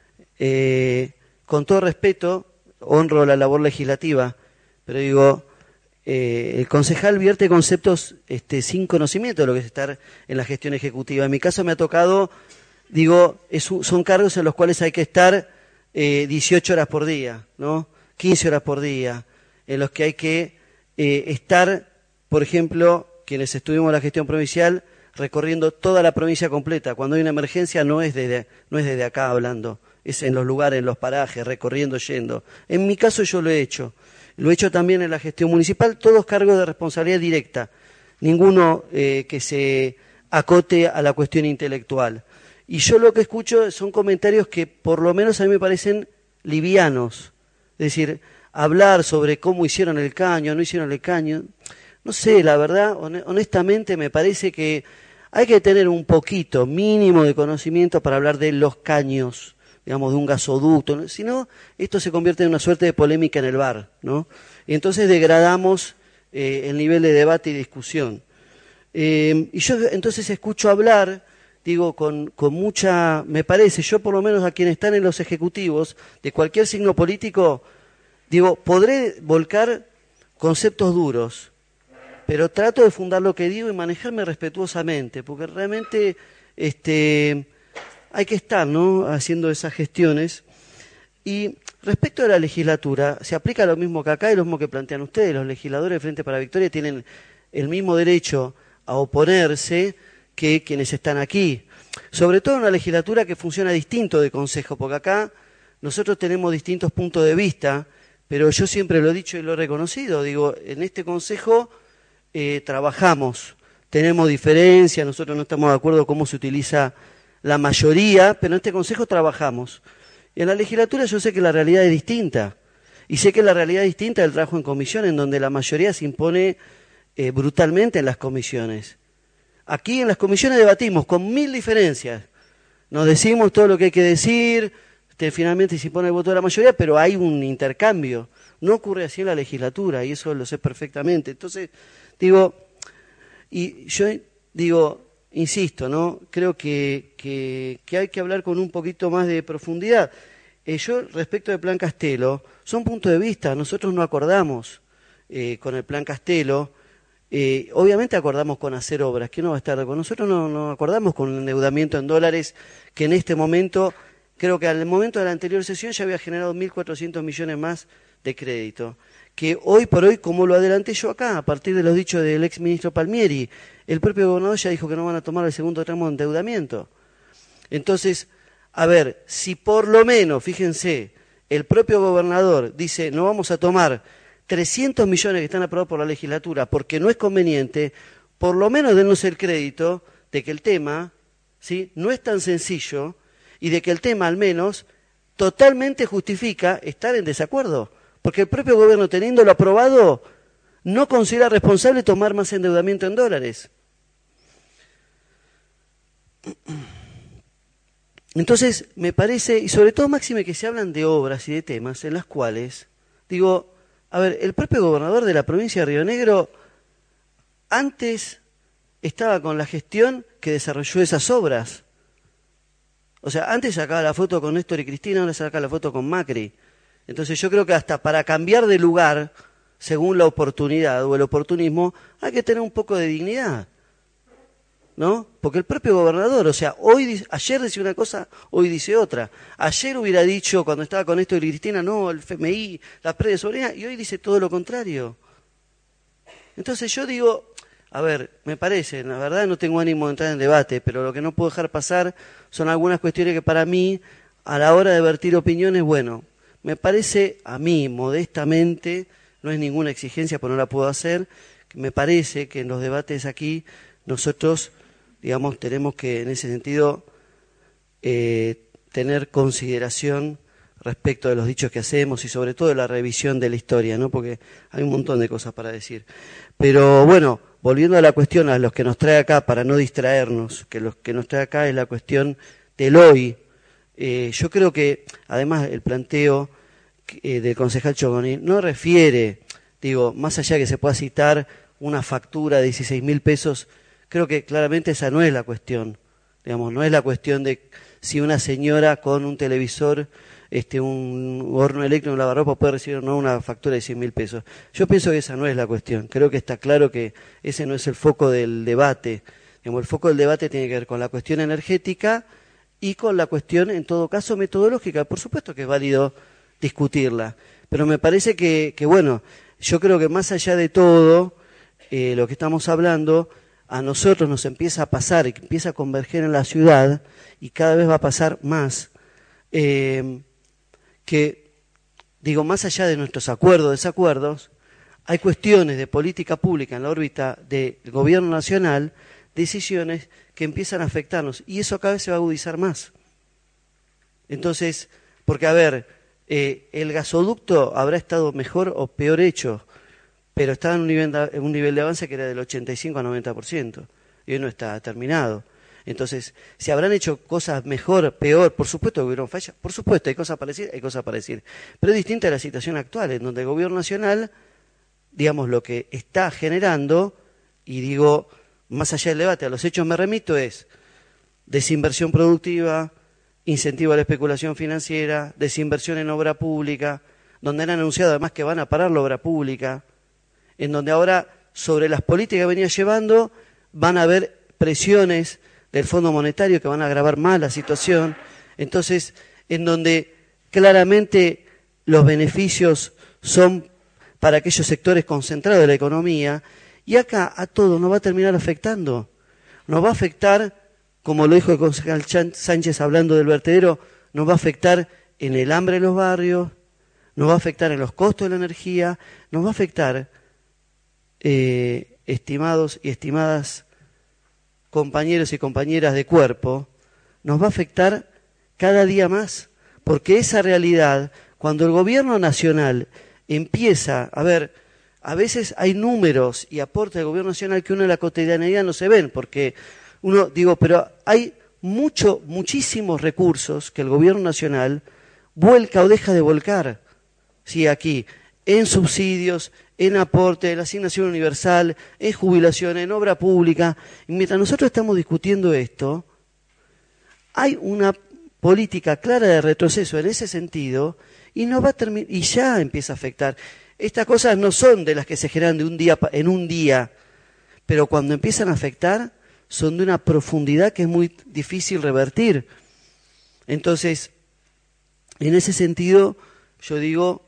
Con todo respeto, honro la labor legislativa, pero digo, el concejal vierte conceptos sin conocimiento de lo que es estar en la gestión ejecutiva. En mi caso me ha tocado, digo, son cargos en los cuales hay que estar 18 horas por día, ¿no? 15 horas por día, en los que hay que estar, por ejemplo, quienes estuvimos en la gestión provincial, recorriendo toda la provincia completa. Cuando hay una emergencia no es desde acá hablando, es en los lugares, en los parajes, recorriendo, yendo. En mi caso yo lo he hecho también en la gestión municipal, todos cargos de responsabilidad directa, ninguno que se acote a la cuestión intelectual. Y yo lo que escucho son comentarios que por lo menos a mí me parecen livianos, es decir, hablar sobre cómo hicieron el caño, no hicieron el caño, no sé, la verdad, honestamente me parece que hay que tener un poquito mínimo de conocimiento para hablar de los caños, digamos, de un gasoducto, ¿no? Si no, esto se convierte en una suerte de polémica en el bar, ¿no? Y entonces degradamos el nivel de debate y discusión. Y yo entonces escucho hablar, digo, con mucha, me parece, yo por lo menos a quienes están en los ejecutivos, de cualquier signo político, digo, podré volcar conceptos duros, pero trato de fundar lo que digo y manejarme respetuosamente, porque realmente hay que estar, ¿no?, haciendo esas gestiones. Y respecto a la legislatura, se aplica lo mismo que acá y lo mismo que plantean ustedes. Los legisladores de Frente para la Victoria tienen el mismo derecho a oponerse que quienes están aquí. Sobre todo en una legislatura que funciona distinto de consejo, porque acá nosotros tenemos distintos puntos de vista, pero yo siempre lo he dicho y lo he reconocido. Digo, en este consejo trabajamos, tenemos diferencias, nosotros no estamos de acuerdo cómo se utiliza la mayoría, pero en este consejo trabajamos. Y en la legislatura yo sé que la realidad es distinta, y sé que la realidad es distinta del trabajo en comisión, en donde la mayoría se impone brutalmente en las comisiones. Aquí en las comisiones debatimos con 1000 diferencias, nos decimos todo lo que hay que decir, finalmente se impone el voto de la mayoría, pero hay un intercambio. No ocurre así en la legislatura, y eso lo sé perfectamente. Entonces, digo, insisto, ¿no? Creo que hay que hablar con un poquito más de profundidad. Yo, respecto del Plan Castelo, son puntos de vista, nosotros no acordamos con el Plan Castelo, obviamente acordamos con hacer obras, ¿quién no va a estar con nosotros? No acordamos con el endeudamiento en dólares, que en este momento, creo que al momento de la anterior sesión ya había generado 1.400 millones más de crédito, que hoy por hoy, como lo adelanté yo acá, a partir de los dichos del ex ministro Palmieri, el propio gobernador ya dijo que no van a tomar el segundo tramo de endeudamiento. Entonces, a ver, si por lo menos, fíjense, el propio gobernador dice no vamos a tomar 300 millones que están aprobados por la legislatura porque no es conveniente, por lo menos denos el crédito de que el tema ¿sí? No es tan sencillo, y de que el tema al menos totalmente justifica estar en desacuerdo, porque el propio gobierno, teniéndolo aprobado, no considera responsable tomar más endeudamiento en dólares. Entonces, me parece, y sobre todo máxime que se hablan de obras y de temas en las cuales, digo, a ver, el propio gobernador de la provincia de Río Negro antes estaba con la gestión que desarrolló esas obras. O sea, antes sacaba la foto con Néstor y Cristina, ahora saca la foto con Macri. Entonces yo creo que hasta para cambiar de lugar, según la oportunidad o el oportunismo, hay que tener un poco de dignidad, ¿no? Porque el propio gobernador, o sea, ayer decía una cosa, hoy dice otra. Ayer hubiera dicho, cuando estaba con Néstor y Cristina, no, el FMI, la previa de soberanía, y hoy dice todo lo contrario. Entonces yo digo, a ver, me parece, la verdad no tengo ánimo de entrar en debate, pero lo que no puedo dejar pasar son algunas cuestiones que para mí, a la hora de vertir opiniones, bueno, me parece a mí, modestamente, no es ninguna exigencia, pues no la puedo hacer, me parece que en los debates aquí nosotros, digamos, tenemos que en ese sentido tener consideración respecto de los dichos que hacemos y sobre todo de la revisión de la historia, ¿no? Porque hay un montón de cosas para decir. Pero bueno, volviendo a la cuestión, a los que nos trae acá, para no distraernos, que los que nos trae acá es la cuestión del hoy. Yo creo que, además, el planteo del concejal Choconi no refiere, digo, más allá de que se pueda citar una factura de 16.000 pesos, creo que claramente esa no es la cuestión. Digamos, no es la cuestión de si una señora con un televisor, un horno eléctrico, un lavarropa puede recibir o no una factura de 100.000 pesos. Yo pienso que esa no es la cuestión. Creo que está claro que ese no es el foco del debate. Digamos, el foco del debate tiene que ver con la cuestión energética y con la cuestión, en todo caso, metodológica. Por supuesto que es válido discutirla, pero me parece que bueno, yo creo que más allá de todo lo que estamos hablando, a nosotros nos empieza a pasar y que empieza a converger en la ciudad, y cada vez va a pasar más, que, digo, más allá de nuestros acuerdos, desacuerdos, hay cuestiones de política pública en la órbita del gobierno nacional, decisiones que empiezan a afectarnos, y eso cada vez se va a agudizar más. Entonces, porque a ver, el gasoducto habrá estado mejor o peor hecho, pero estaba en un nivel de avance que era del 85 a 90%, y hoy no está terminado. Entonces, si habrán hecho cosas mejor, peor, por supuesto que hubieron fallas, por supuesto, hay cosas para decir, pero es distinta a la situación actual, en donde el gobierno nacional, digamos, lo que está generando, y digo, más allá del debate, a los hechos me remito, es desinversión productiva, incentivo a la especulación financiera, desinversión en obra pública, donde han anunciado además que van a parar la obra pública, en donde ahora sobre las políticas que venía llevando van a haber presiones del Fondo Monetario que van a agravar más la situación. Entonces, en donde claramente los beneficios son para aquellos sectores concentrados de la economía, y acá a todos nos va a terminar afectando. Nos va a afectar, como lo dijo el concejal Sánchez hablando del vertedero, nos va a afectar en el hambre en los barrios, nos va a afectar en los costos de la energía, nos va a afectar, estimados y estimadas compañeros y compañeras de cuerpo, nos va a afectar cada día más, porque esa realidad, cuando el gobierno nacional empieza, a ver, a veces hay números y aportes del gobierno nacional que uno en la cotidianeidad no se ven, porque uno, digo, pero hay muchísimos recursos que el gobierno nacional vuelca o deja de volcar, sí, aquí, en subsidios, en aporte, en la asignación universal, en jubilación, en obra pública. Y mientras nosotros estamos discutiendo esto, hay una política clara de retroceso en ese sentido y no va a terminar, y ya empieza a afectar. Estas cosas no son de las que se generan de un día en un día, pero cuando empiezan a afectar son de una profundidad que es muy difícil revertir. Entonces, en ese sentido, yo digo,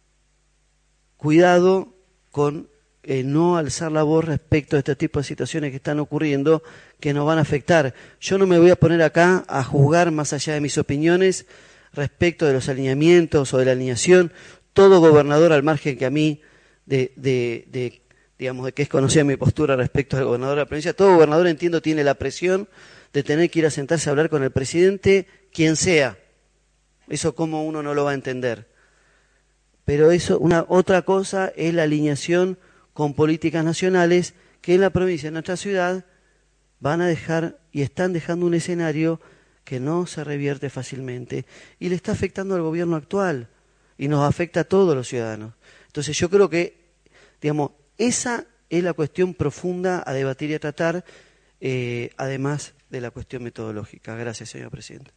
cuidado con no alzar la voz respecto a este tipo de situaciones que están ocurriendo, que nos van a afectar. Yo no me voy a poner acá a juzgar más allá de mis opiniones respecto de los alineamientos o de la alineación. Todo gobernador, al margen que a mí de digamos, de que es conocida mi postura respecto al gobernador de la provincia. Todo gobernador, entiendo, tiene la presión de tener que ir a sentarse a hablar con el presidente, quien sea. Eso como uno no lo va a entender. Pero eso, otra cosa es la alineación con políticas nacionales que en la provincia, en nuestra ciudad, van a dejar y están dejando un escenario que no se revierte fácilmente y le está afectando al gobierno actual y nos afecta a todos los ciudadanos. Entonces yo creo que, digamos, esa es la cuestión profunda a debatir y a tratar, además de la cuestión metodológica. Gracias, señor presidente.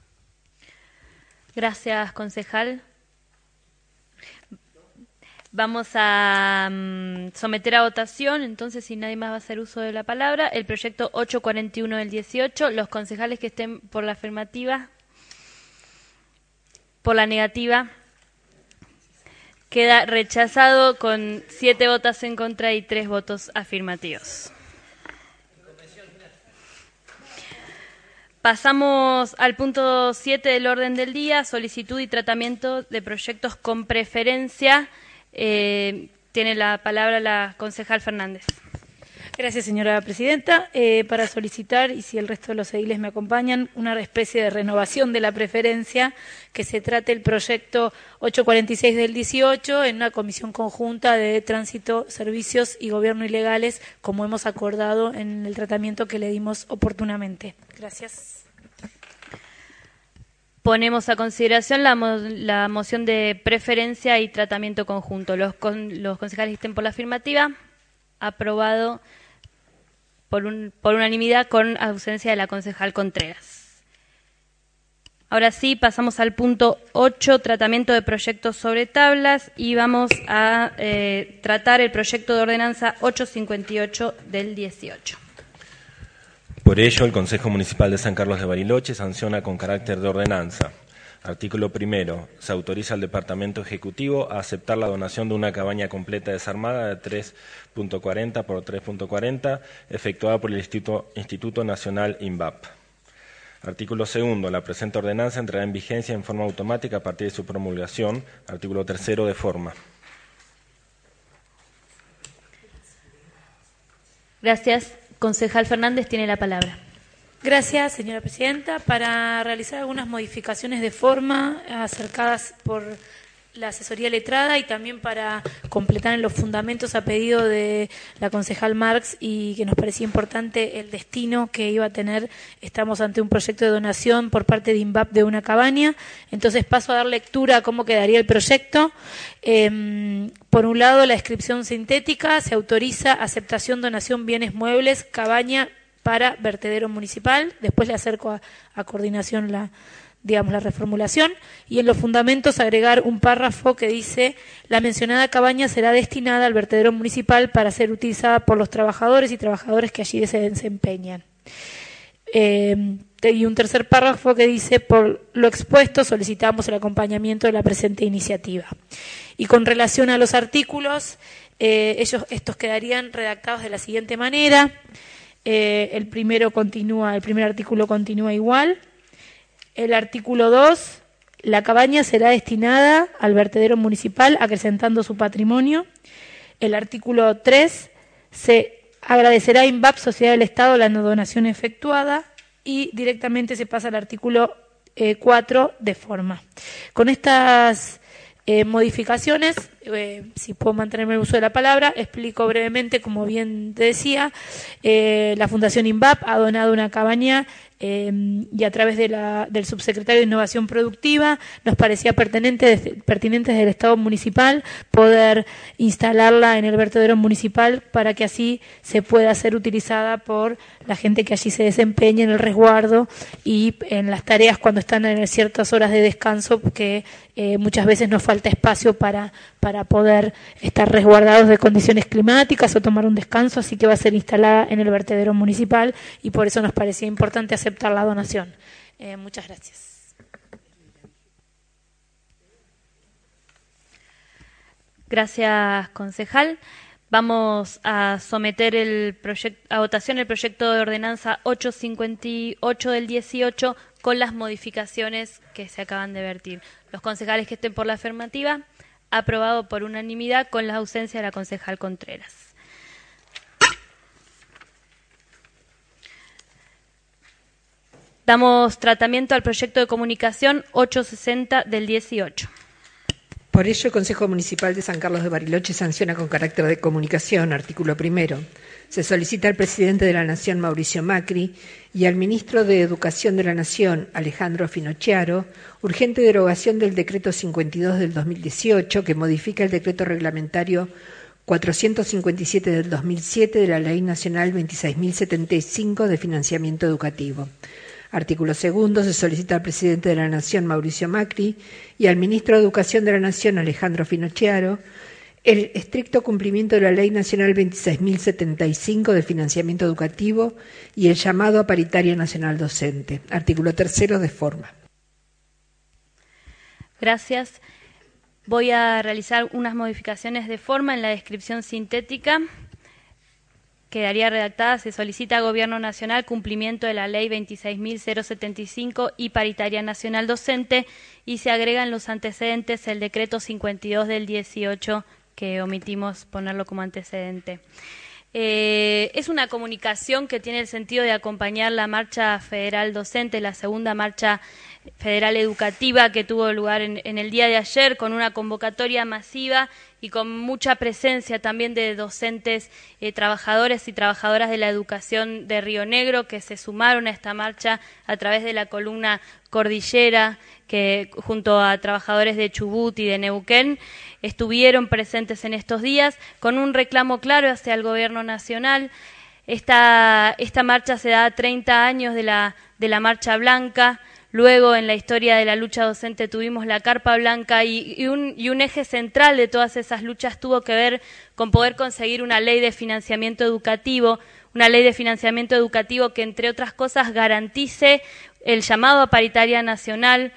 Gracias, concejal. Vamos a someter a votación, entonces, si nadie más va a hacer uso de la palabra, el proyecto 841 del 18. Los concejales que estén por la afirmativa, por la negativa, queda rechazado con 7 votos en contra y 3 votos afirmativos. Pasamos al punto 7 del orden del día, solicitud y tratamiento de proyectos con preferencia. Tiene la palabra la concejal Fernández. Gracias, señora presidenta. Para solicitar, y si el resto de los ediles me acompañan, una especie de renovación de la preferencia, que se trate el proyecto 846 del 18 en una comisión conjunta de tránsito, servicios y gobierno ilegales, como hemos acordado en el tratamiento que le dimos oportunamente. Gracias. Ponemos a consideración la moción de preferencia y tratamiento conjunto. Los concejales que estén por la afirmativa, aprobado por unanimidad con ausencia de la concejal Contreras. Ahora sí, pasamos al punto 8, tratamiento de proyectos sobre tablas, y vamos a tratar el proyecto de ordenanza 858 del 18. Por ello, el Consejo Municipal de San Carlos de Bariloche sanciona con carácter de ordenanza. Artículo 1. Se autoriza al Departamento Ejecutivo a aceptar la donación de una cabaña completa desarmada de 3.40 por 3.40, efectuada por el Instituto Nacional INVAP. Artículo 2. La presente ordenanza entrará en vigencia en forma automática a partir de su promulgación. Artículo 3. De forma. Gracias. Concejal Fernández tiene la palabra. Gracias, señora presidenta. Para realizar algunas modificaciones de forma acercadas por la asesoría letrada y también para completar en los fundamentos a pedido de la concejal Marx, y que nos parecía importante el destino que iba a tener. Estamos ante un proyecto de donación por parte de INVAP de una cabaña. Entonces paso a dar lectura a cómo quedaría el proyecto. Por un lado, la descripción sintética: se autoriza aceptación, donación, bienes muebles, cabaña para vertedero municipal. Después le acerco a coordinación la reformulación, y en los fundamentos agregar un párrafo que dice: la mencionada cabaña será destinada al vertedero municipal para ser utilizada por los trabajadores y trabajadoras que allí se desempeñan. Y un tercer párrafo que dice: por lo expuesto solicitamos el acompañamiento de la presente iniciativa. Y con relación a los artículos, estos quedarían redactados de la siguiente manera. El primer artículo continúa igual. El artículo 2, la cabaña será destinada al vertedero municipal acrecentando su patrimonio. El artículo 3, se agradecerá a INVAP, Sociedad del Estado, la donación efectuada, y directamente se pasa al artículo 4 de forma. Con estas modificaciones, si puedo mantenerme el uso de la palabra, explico brevemente. Como bien te decía, la Fundación INVAP ha donado una cabaña, y a través del subsecretario de Innovación Productiva nos parecía pertinente desde el Estado municipal poder instalarla en el vertedero municipal, para que así se pueda ser utilizada por la gente que allí se desempeña en el resguardo y en las tareas cuando están en ciertas horas de descanso, que muchas veces nos falta espacio para poder estar resguardados de condiciones climáticas o tomar un descanso. Así que va a ser instalada en el vertedero municipal, y por eso nos parecía importante aceptar la donación. Muchas gracias. Gracias, concejal. Vamos a someter a votación el proyecto de ordenanza 858 del 18 con las modificaciones que se acaban de vertir. Los concejales que estén por la afirmativa, aprobado por unanimidad con la ausencia de la concejal Contreras. Damos tratamiento al proyecto de comunicación 860 del 18. Por ello, el Consejo Municipal de San Carlos de Bariloche sanciona con carácter de comunicación, artículo 1. Se solicita al presidente de la Nación, Mauricio Macri, y al ministro de Educación de la Nación, Alejandro Finocchiaro, urgente derogación del decreto 52 del 2018, que modifica el decreto reglamentario 457 del 2007 de la Ley Nacional 26.075 de Financiamiento Educativo. Artículo 2. Se solicita al presidente de la Nación, Mauricio Macri, y al ministro de Educación de la Nación, Alejandro Finocchiaro, el estricto cumplimiento de la Ley Nacional 26.075 de Financiamiento Educativo y el llamado a paritaria nacional docente. Artículo 3 de forma. Gracias. Voy a realizar unas modificaciones de forma en la descripción sintética. Quedaría redactada: se solicita al Gobierno Nacional cumplimiento de la Ley 26.075 y paritaria nacional docente, y se agregan los antecedentes el decreto 52 del 18, que omitimos ponerlo como antecedente. Es una comunicación que tiene el sentido de acompañar la marcha federal docente, la segunda marcha federal educativa que tuvo lugar en el día de ayer, con una convocatoria masiva y con mucha presencia también de docentes, trabajadores y trabajadoras de la educación de Río Negro, que se sumaron a esta marcha a través de la columna Cordillera, que junto a trabajadores de Chubut y de Neuquén estuvieron presentes en estos días con un reclamo claro hacia el Gobierno Nacional. Esta marcha se da a 30 años de la Marcha Blanca. Luego, en la historia de la lucha docente, tuvimos la Carpa Blanca y un eje central de todas esas luchas tuvo que ver con poder conseguir una ley de financiamiento educativo, que, entre otras cosas, garantice el llamado a paritaria nacional,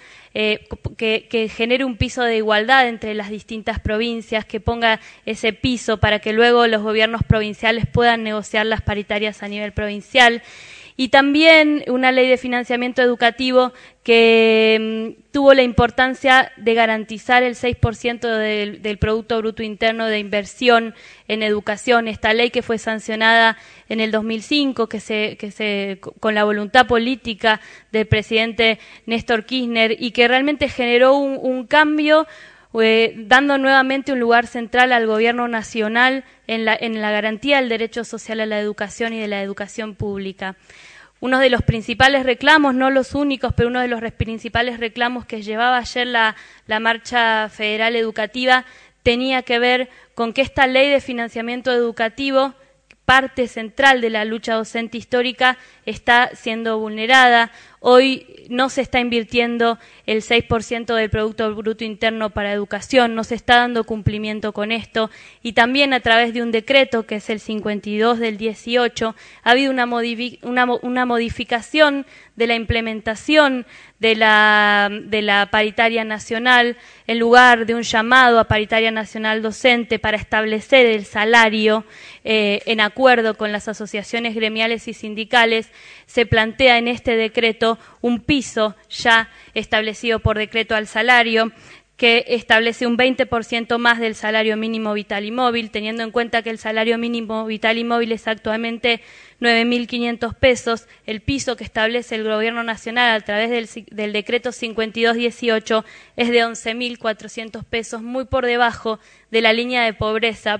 que genere un piso de igualdad entre las distintas provincias, que ponga ese piso para que luego los gobiernos provinciales puedan negociar las paritarias a nivel provincial. Y también una ley de financiamiento educativo que tuvo la importancia de garantizar el 6% del Producto Bruto Interno de inversión en educación. Esta ley que fue sancionada en el 2005, con la voluntad política del presidente Néstor Kirchner, y que realmente generó un cambio, dando nuevamente un lugar central al Gobierno Nacional en la garantía del derecho social a la educación y de la educación pública. Uno de los principales reclamos, no los únicos, pero uno de los principales reclamos que llevaba ayer la marcha federal educativa tenía que ver con que esta ley de financiamiento educativo, parte central de la lucha docente histórica, está siendo vulnerada. Hoy no se está invirtiendo el 6% del Producto Bruto Interno para educación, no se está dando cumplimiento con esto, y también a través de un decreto, que es el 52 del 18, ha habido una modificación de la implementación de la paritaria nacional, en lugar de un llamado a paritaria nacional docente para establecer el salario en acuerdo con las asociaciones gremiales y sindicales. Se plantea en este decreto un piso ya establecido por decreto al salario, que establece un 20% más del salario mínimo vital y móvil, teniendo en cuenta que el salario mínimo vital y móvil es actualmente 9.500 pesos. El piso que establece el Gobierno Nacional a través del decreto 52-18 es de 11.400 pesos, muy por debajo de la línea de pobreza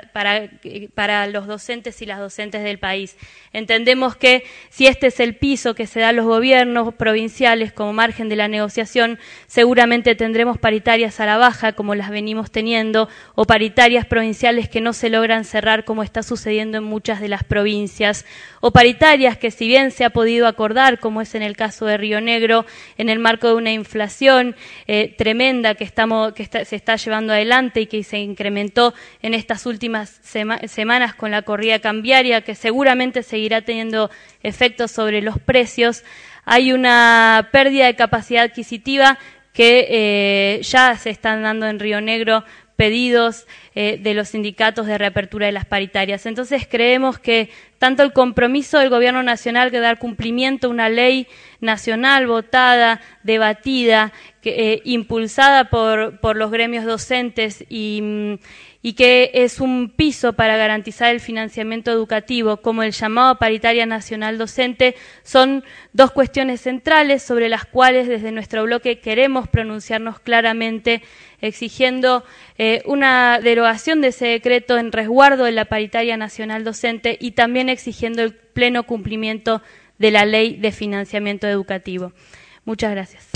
para los docentes y las docentes del país. Entendemos que si este es el piso que se da a los gobiernos provinciales como margen de la negociación, seguramente tendremos paritarias a la baja, como las venimos teniendo, o paritarias provinciales que no se logran cerrar, como está sucediendo en muchas de las provincias, o paritarias que, si bien se ha podido acordar, como es en el caso de Río Negro, en el marco de una inflación tremenda que se está llevando adelante y que se incrementó en estas últimas semanas con la corrida cambiaria, que seguramente seguirá teniendo efectos sobre los precios, hay una pérdida de capacidad adquisitiva que ya se están dando en Río Negro pedidos de los sindicatos de reapertura de las paritarias. Entonces creemos que tanto el compromiso del Gobierno Nacional de dar cumplimiento a una ley nacional votada, debatida, impulsada por los gremios docentes y y que es un piso para garantizar el financiamiento educativo, como el llamado a paritaria nacional docente, son dos cuestiones centrales sobre las cuales desde nuestro bloque queremos pronunciarnos claramente, exigiendo una derogación de ese decreto en resguardo de la paritaria nacional docente y también exigiendo el pleno cumplimiento de la ley de financiamiento educativo. Muchas gracias.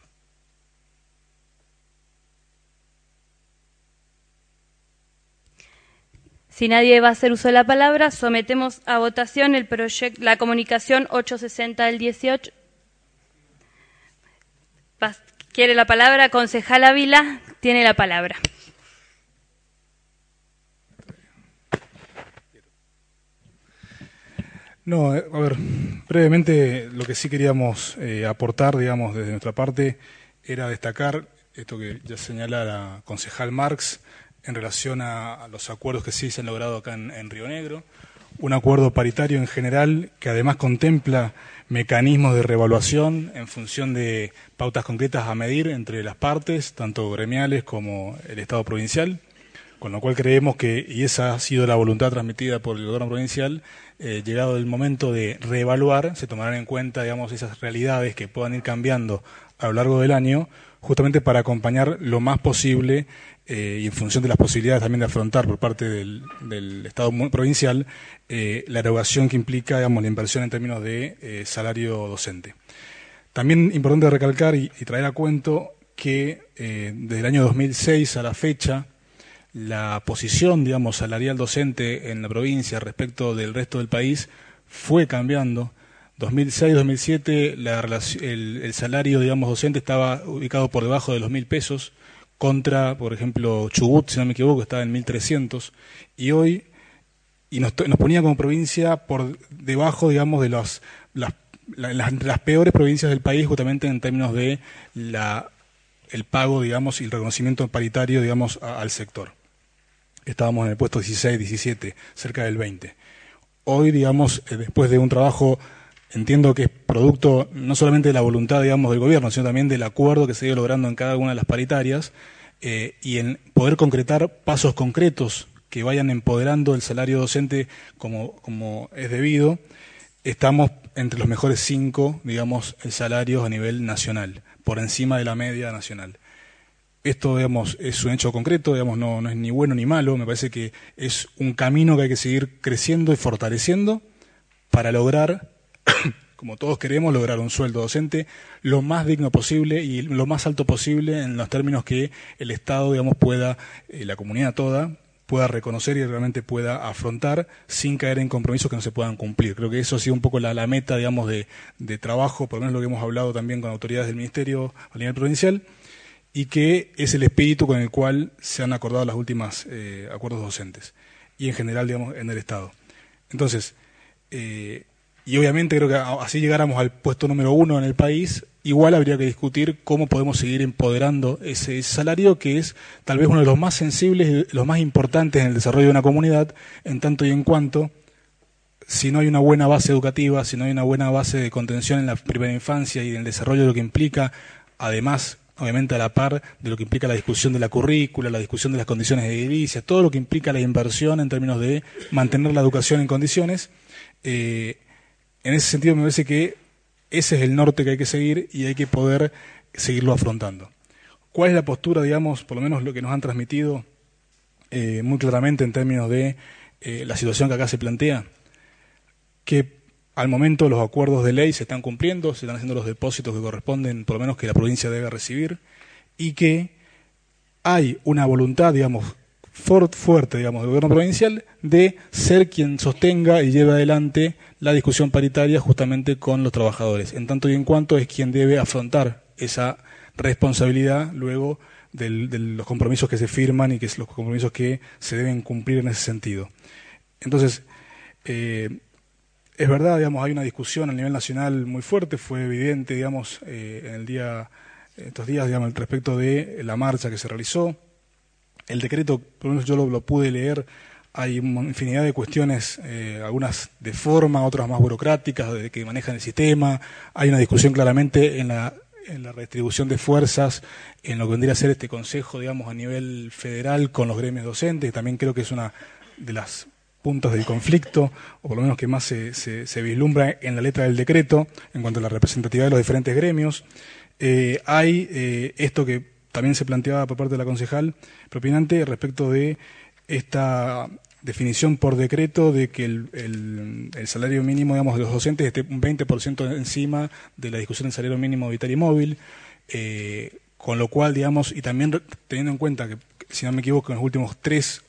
Si nadie va a hacer uso de la palabra, sometemos a votación la comunicación 860 del 18. ¿Quiere la palabra? Concejal Ávila, tiene la palabra. No, a ver, brevemente lo que sí queríamos aportar, digamos, desde nuestra parte, era destacar esto que ya señala la concejal Marx en relación a los acuerdos que sí se han logrado acá en Río Negro. Un acuerdo paritario en general que además contempla mecanismos de reevaluación en función de pautas concretas a medir entre las partes, tanto gremiales como el Estado provincial, con lo cual creemos que, y esa ha sido la voluntad transmitida por el gobierno provincial, llegado el momento de reevaluar, se tomarán en cuenta, digamos, esas realidades que puedan ir cambiando a lo largo del año, justamente para acompañar lo más posible y en función de las posibilidades también de afrontar por parte del Estado provincial la erogación que implica, digamos, la inversión en términos de salario docente. También importante recalcar y traer a cuento que desde el año 2006 a la fecha la posición, digamos, salarial docente en la provincia respecto del resto del país fue cambiando. 2006-2007 el salario, digamos, docente estaba ubicado por debajo de los 1.000 pesos, contra, por ejemplo, Chubut, si no me equivoco, estaba en 1.300, y hoy nos ponía como provincia por debajo, digamos, de las peores provincias del país, justamente en términos de el pago, digamos, y el reconocimiento paritario, digamos, al sector. Estábamos en el puesto 16, 17, cerca del 20. Hoy, digamos, después de un trabajo, entiendo que es producto no solamente de la voluntad, digamos, del gobierno, sino también del acuerdo que se ha ido logrando en cada una de las paritarias, y en poder concretar pasos concretos que vayan empoderando el salario docente como es debido, estamos entre los mejores 5, digamos, salarios a nivel nacional, por encima de la media nacional. Esto, digamos, es un hecho concreto, digamos, no es ni bueno ni malo, me parece que es un camino que hay que seguir creciendo y fortaleciendo para lograr, como todos queremos, lograr un sueldo docente lo más digno posible y lo más alto posible en los términos que el Estado, digamos, pueda, la comunidad toda, pueda reconocer y realmente pueda afrontar sin caer en compromisos que no se puedan cumplir. Creo que eso ha sido un poco la meta, digamos, de trabajo, por lo menos lo que hemos hablado también con autoridades del Ministerio a nivel provincial, y que es el espíritu con el cual se han acordado las últimas acuerdos docentes y en general, digamos, en el Estado. Entonces, y obviamente creo que así llegáramos al puesto número 1 en el país, igual habría que discutir cómo podemos seguir empoderando ese salario, que es tal vez uno de los más sensibles, los más importantes en el desarrollo de una comunidad, en tanto y en cuanto, si no hay una buena base educativa, si no hay una buena base de contención en la primera infancia y en el desarrollo de lo que implica, además, obviamente a la par de lo que implica la discusión de la currícula, la discusión de las condiciones de edilicia, todo lo que implica la inversión en términos de mantener la educación en condiciones, en ese sentido me parece que ese es el norte que hay que seguir y hay que poder seguirlo afrontando. ¿Cuál es la postura, digamos, por lo menos lo que nos han transmitido muy claramente en términos de la situación que acá se plantea? Que al momento los acuerdos de ley se están cumpliendo, se están haciendo los depósitos que corresponden, por lo menos que la provincia debe recibir, y que hay una voluntad, digamos, fuerte, digamos, del gobierno provincial de ser quien sostenga y lleve adelante la discusión paritaria justamente con los trabajadores, en tanto y en cuanto es quien debe afrontar esa responsabilidad luego de los compromisos que se firman y que es los compromisos que se deben cumplir en ese sentido. Entonces, es verdad, digamos, hay una discusión a nivel nacional muy fuerte, fue evidente, digamos, estos días, digamos, respecto de la marcha que se realizó. El decreto, por lo menos yo lo pude leer, hay una infinidad de cuestiones, algunas de forma, otras más burocráticas, de que manejan el sistema. Hay una discusión claramente en en la redistribución de fuerzas en lo que vendría a ser este consejo, digamos, a nivel federal con los gremios docentes. También creo que es una de las puntos del conflicto, o por lo menos que más se vislumbra en la letra del decreto en cuanto a la representatividad de los diferentes gremios. Hay esto que también se planteaba por parte de la concejal propinante respecto de esta definición por decreto de que el salario mínimo, digamos, de los docentes esté un 20% encima de la discusión del salario mínimo vital y móvil, con lo cual, digamos, y también teniendo en cuenta que, si no me equivoco, en los últimos 3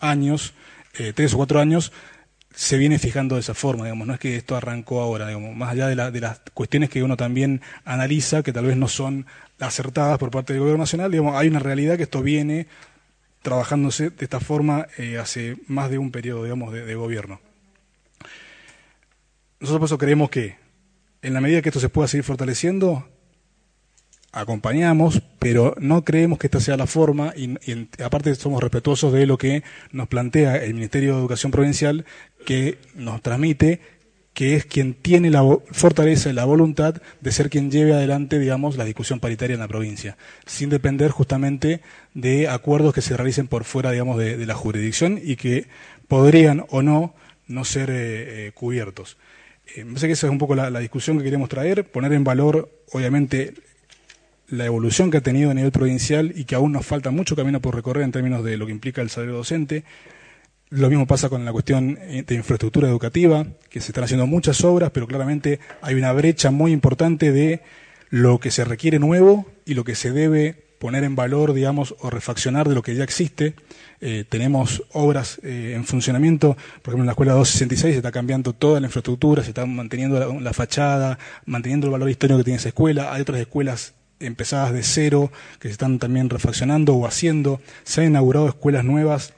o 4 años, se viene fijando de esa forma, digamos, no es que esto arrancó ahora, digamos, más allá de las cuestiones que uno también analiza, que tal vez no son acertadas por parte del Gobierno Nacional, digamos, hay una realidad que esto viene trabajándose de esta forma hace más de un periodo, digamos, de gobierno. Nosotros por eso creemos que, en la medida que esto se pueda seguir fortaleciendo, acompañamos, pero no creemos que esta sea la forma y aparte somos respetuosos de lo que nos plantea el Ministerio de Educación Provincial, que nos transmite que es quien tiene la fortaleza y la voluntad de ser quien lleve adelante, digamos, la discusión paritaria en la provincia, sin depender justamente de acuerdos que se realicen por fuera, digamos, de la jurisdicción y que podrían o no ser cubiertos. Me parece que esa es un poco la discusión que queremos traer, poner en valor, obviamente, la evolución que ha tenido a nivel provincial y que aún nos falta mucho camino por recorrer en términos de lo que implica el salario docente. Lo mismo pasa con la cuestión de infraestructura educativa, que se están haciendo muchas obras, pero claramente hay una brecha muy importante de lo que se requiere nuevo y lo que se debe poner en valor, digamos, o refaccionar de lo que ya existe. Tenemos obras en funcionamiento, por ejemplo en la escuela 266 se está cambiando toda la infraestructura, se está manteniendo la fachada, manteniendo el valor histórico que tiene esa escuela. Hay otras escuelas empezadas de cero que se están también refaccionando o haciendo. Se han inaugurado escuelas nuevas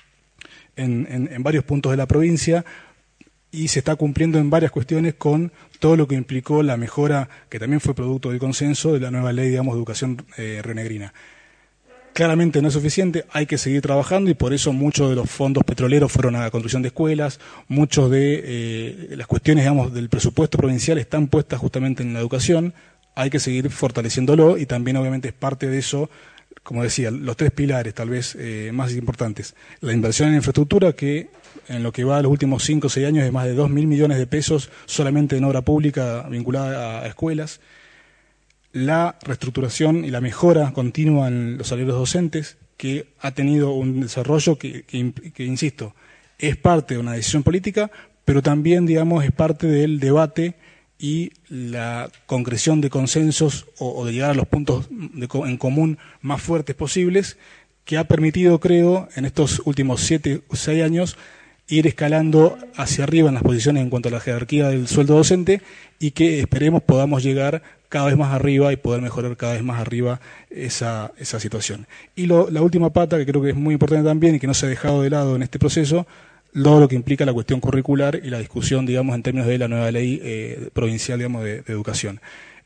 en varios puntos de la provincia y se está cumpliendo en varias cuestiones con todo lo que implicó la mejora, que también fue producto del consenso de la nueva ley, digamos, de educación rionegrina. Claramente no es suficiente, hay que seguir trabajando y por eso muchos de los fondos petroleros fueron a la construcción de escuelas, muchos de las cuestiones, digamos, del presupuesto provincial están puestas justamente en la educación. Hay que seguir fortaleciéndolo y también obviamente es parte de eso, como decía, los 3 pilares tal vez más importantes. La inversión en infraestructura, que en lo que va a los últimos 5 o 6 años es más de 2.000 millones de pesos solamente en obra pública vinculada a escuelas. La reestructuración y la mejora continua en los salarios docentes, que ha tenido un desarrollo que insisto, es parte de una decisión política, pero también, digamos, es parte del debate y la concreción de consensos o de llegar a los puntos en común más fuertes posibles, que ha permitido, creo, en estos últimos 7 o 6 años, ir escalando hacia arriba en las posiciones en cuanto a la jerarquía del sueldo docente y que esperemos podamos llegar cada vez más arriba y poder mejorar cada vez más arriba esa situación. Y la última pata, que creo que es muy importante también y que no se ha dejado de lado en este proceso, lo que implica la cuestión curricular y la discusión, digamos, en términos de la nueva ley provincial, digamos, de educación.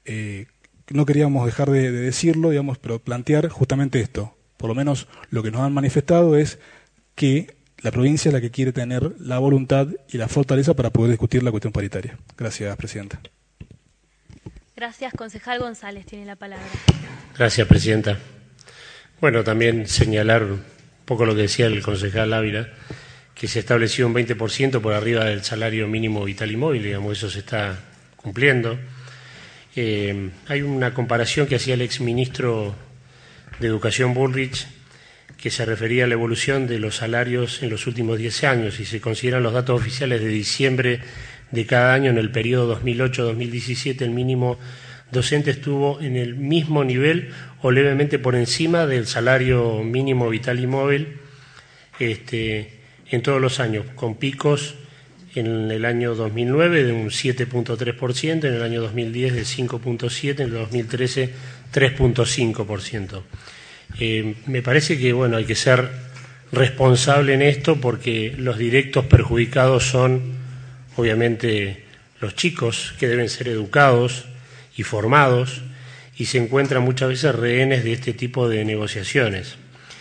No queríamos dejar de decirlo, digamos, pero plantear justamente esto. Por lo menos lo que nos han manifestado es que la provincia es la que quiere tener la voluntad y la fortaleza para poder discutir la cuestión paritaria. Gracias, Presidenta. Gracias. Concejal González tiene la palabra. Gracias, Presidenta. Bueno, también señalar un poco lo que decía el concejal Ávila, que se estableció un 20% por arriba del salario mínimo vital y móvil, digamos, eso se está cumpliendo. Hay una comparación que hacía el exministro de Educación Bullrich, que se refería a la evolución de los salarios en los últimos 10 años, y se consideran los datos oficiales de diciembre de cada año. En el periodo 2008-2017 el mínimo docente estuvo en el mismo nivel o levemente por encima del salario mínimo vital y móvil en todos los años, con picos en el año 2009 de un 7.3%, en el año 2010 de 5.7%, en el 2013 3.5%. Me parece que bueno, hay que ser responsable en esto porque los directos perjudicados son obviamente los chicos, que deben ser educados y formados y se encuentran muchas veces rehenes de este tipo de negociaciones.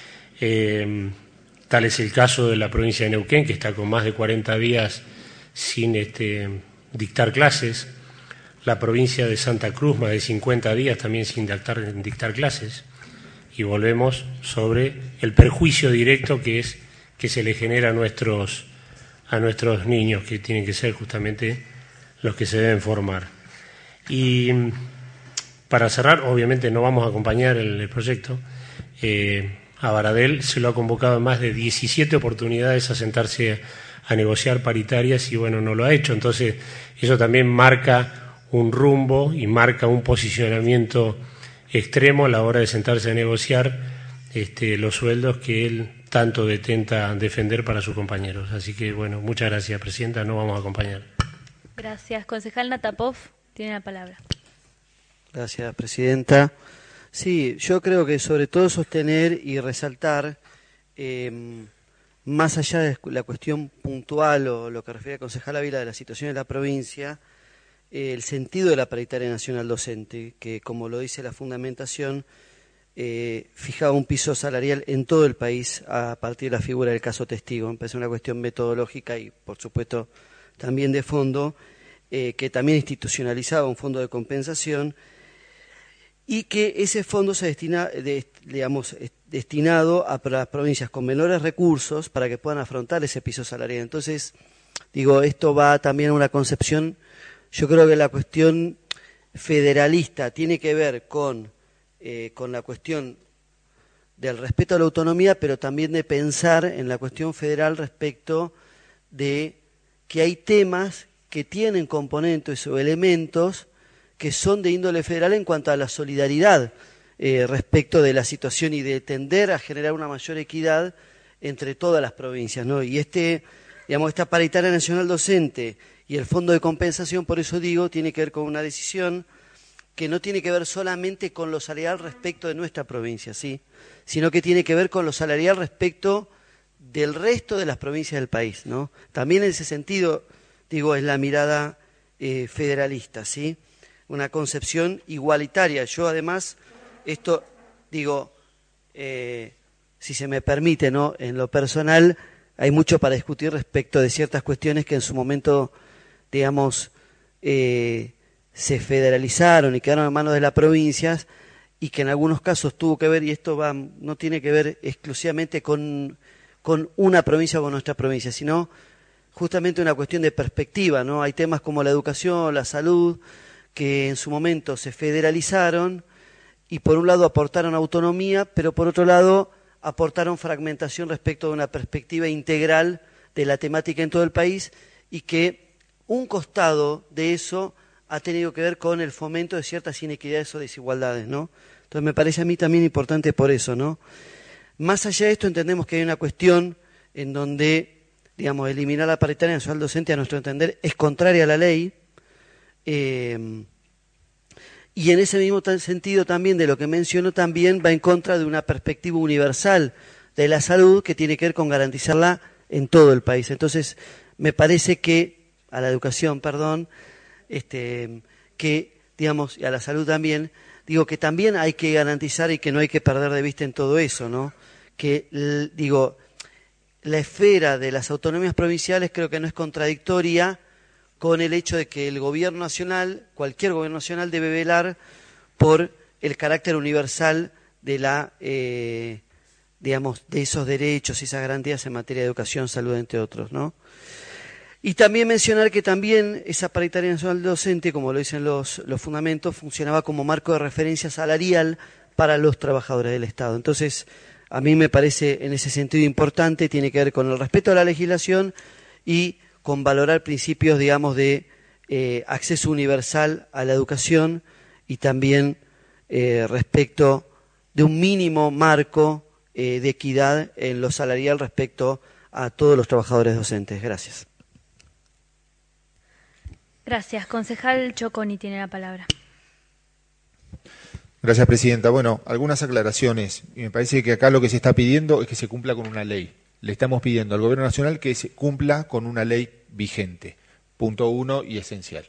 Tal es el caso de la provincia de Neuquén, que está con más de 40 días sin dictar clases. la provincia de Santa Cruz más de 50 días también sin dictar clases, y volvemos sobre el perjuicio directo que se le genera a nuestros niños, que tienen que ser justamente los que se deben formar. Y para cerrar, obviamente no vamos a acompañar el proyecto. A Baradel se lo ha convocado en más de 17 oportunidades a sentarse a negociar paritarias y bueno, no lo ha hecho. Entonces eso también marca un rumbo y marca un posicionamiento extremo a la hora de sentarse a negociar los sueldos que él tanto intenta defender para sus compañeros. Así que bueno, muchas gracias, Presidenta, no vamos a acompañar. Gracias. Concejal Natapov tiene la palabra. Gracias, Presidenta. Sí, yo creo que sobre todo sostener y resaltar, más allá de la cuestión puntual o lo que refiere al concejal Ávila de la situación de la provincia, el sentido de la paritaria nacional docente, que como lo dice la fundamentación, fijaba un piso salarial en todo el país a partir de la figura del caso testigo. Me parece una cuestión metodológica y, por supuesto, también de fondo, que también institucionalizaba un fondo de compensación y que ese fondo se destina, destinado a las provincias con menores recursos para que puedan afrontar ese piso salarial. Entonces, esto va también a una concepción. Yo creo que la cuestión federalista tiene que ver con la cuestión del respeto a la autonomía, pero también de pensar en la cuestión federal respecto de que hay temas que tienen componentes o elementos que son de índole federal en cuanto a la solidaridad respecto de la situación y de tender a generar una mayor equidad entre todas las provincias, ¿no? Y esta paritaria nacional docente y el fondo de compensación, por eso digo, tiene que ver con una decisión que no tiene que ver solamente con lo salarial respecto de nuestra provincia, ¿sí?, sino que tiene que ver con lo salarial respecto del resto de las provincias del país, ¿no? También en ese sentido, es la mirada federalista, ¿sí?, una concepción igualitaria. Yo además, si se me permite, ¿no?, en lo personal hay mucho para discutir respecto de ciertas cuestiones que en su momento, se federalizaron y quedaron en manos de las provincias y que en algunos casos tuvo que ver, y esto no tiene que ver exclusivamente con una provincia o con nuestra provincia, sino justamente una cuestión de perspectiva, ¿no? Hay temas como la educación, la salud, que en su momento se federalizaron y por un lado aportaron autonomía, pero por otro lado aportaron fragmentación respecto de una perspectiva integral de la temática en todo el país, y que un costado de eso ha tenido que ver con el fomento de ciertas inequidades o desigualdades, ¿no? Entonces me parece a mí también importante por eso, ¿no? Más allá de esto entendemos que hay una cuestión en donde, eliminar la paritaria nacional docente a nuestro entender es contraria a la ley, y en ese mismo sentido también de lo que menciono también va en contra de una perspectiva universal de la salud que tiene que ver con garantizarla en todo el país. Entonces me parece que a la educación, y a la salud también, que también hay que garantizar y que no hay que perder de vista en todo eso, ¿no? Que, la esfera de las autonomías provinciales creo que no es contradictoria con el hecho de que el gobierno nacional, cualquier gobierno nacional, debe velar por el carácter universal de de esos derechos y esas garantías en materia de educación, salud, entre otros, ¿no? Y también mencionar que también esa paritaria nacional docente, como lo dicen los fundamentos, funcionaba como marco de referencia salarial para los trabajadores del Estado. Entonces, a mí me parece en ese sentido importante, tiene que ver con el respeto a la legislación y con valorar principios, de acceso universal a la educación y también respecto de un mínimo marco de equidad en lo salarial respecto a todos los trabajadores docentes. Gracias. Gracias. Concejal Choconi tiene la palabra. Gracias, Presidenta. Bueno, algunas aclaraciones. Y me parece que acá lo que se está pidiendo es que se cumpla con una ley. Le estamos pidiendo al Gobierno Nacional que se cumpla con una ley vigente. Punto 1 y esencial.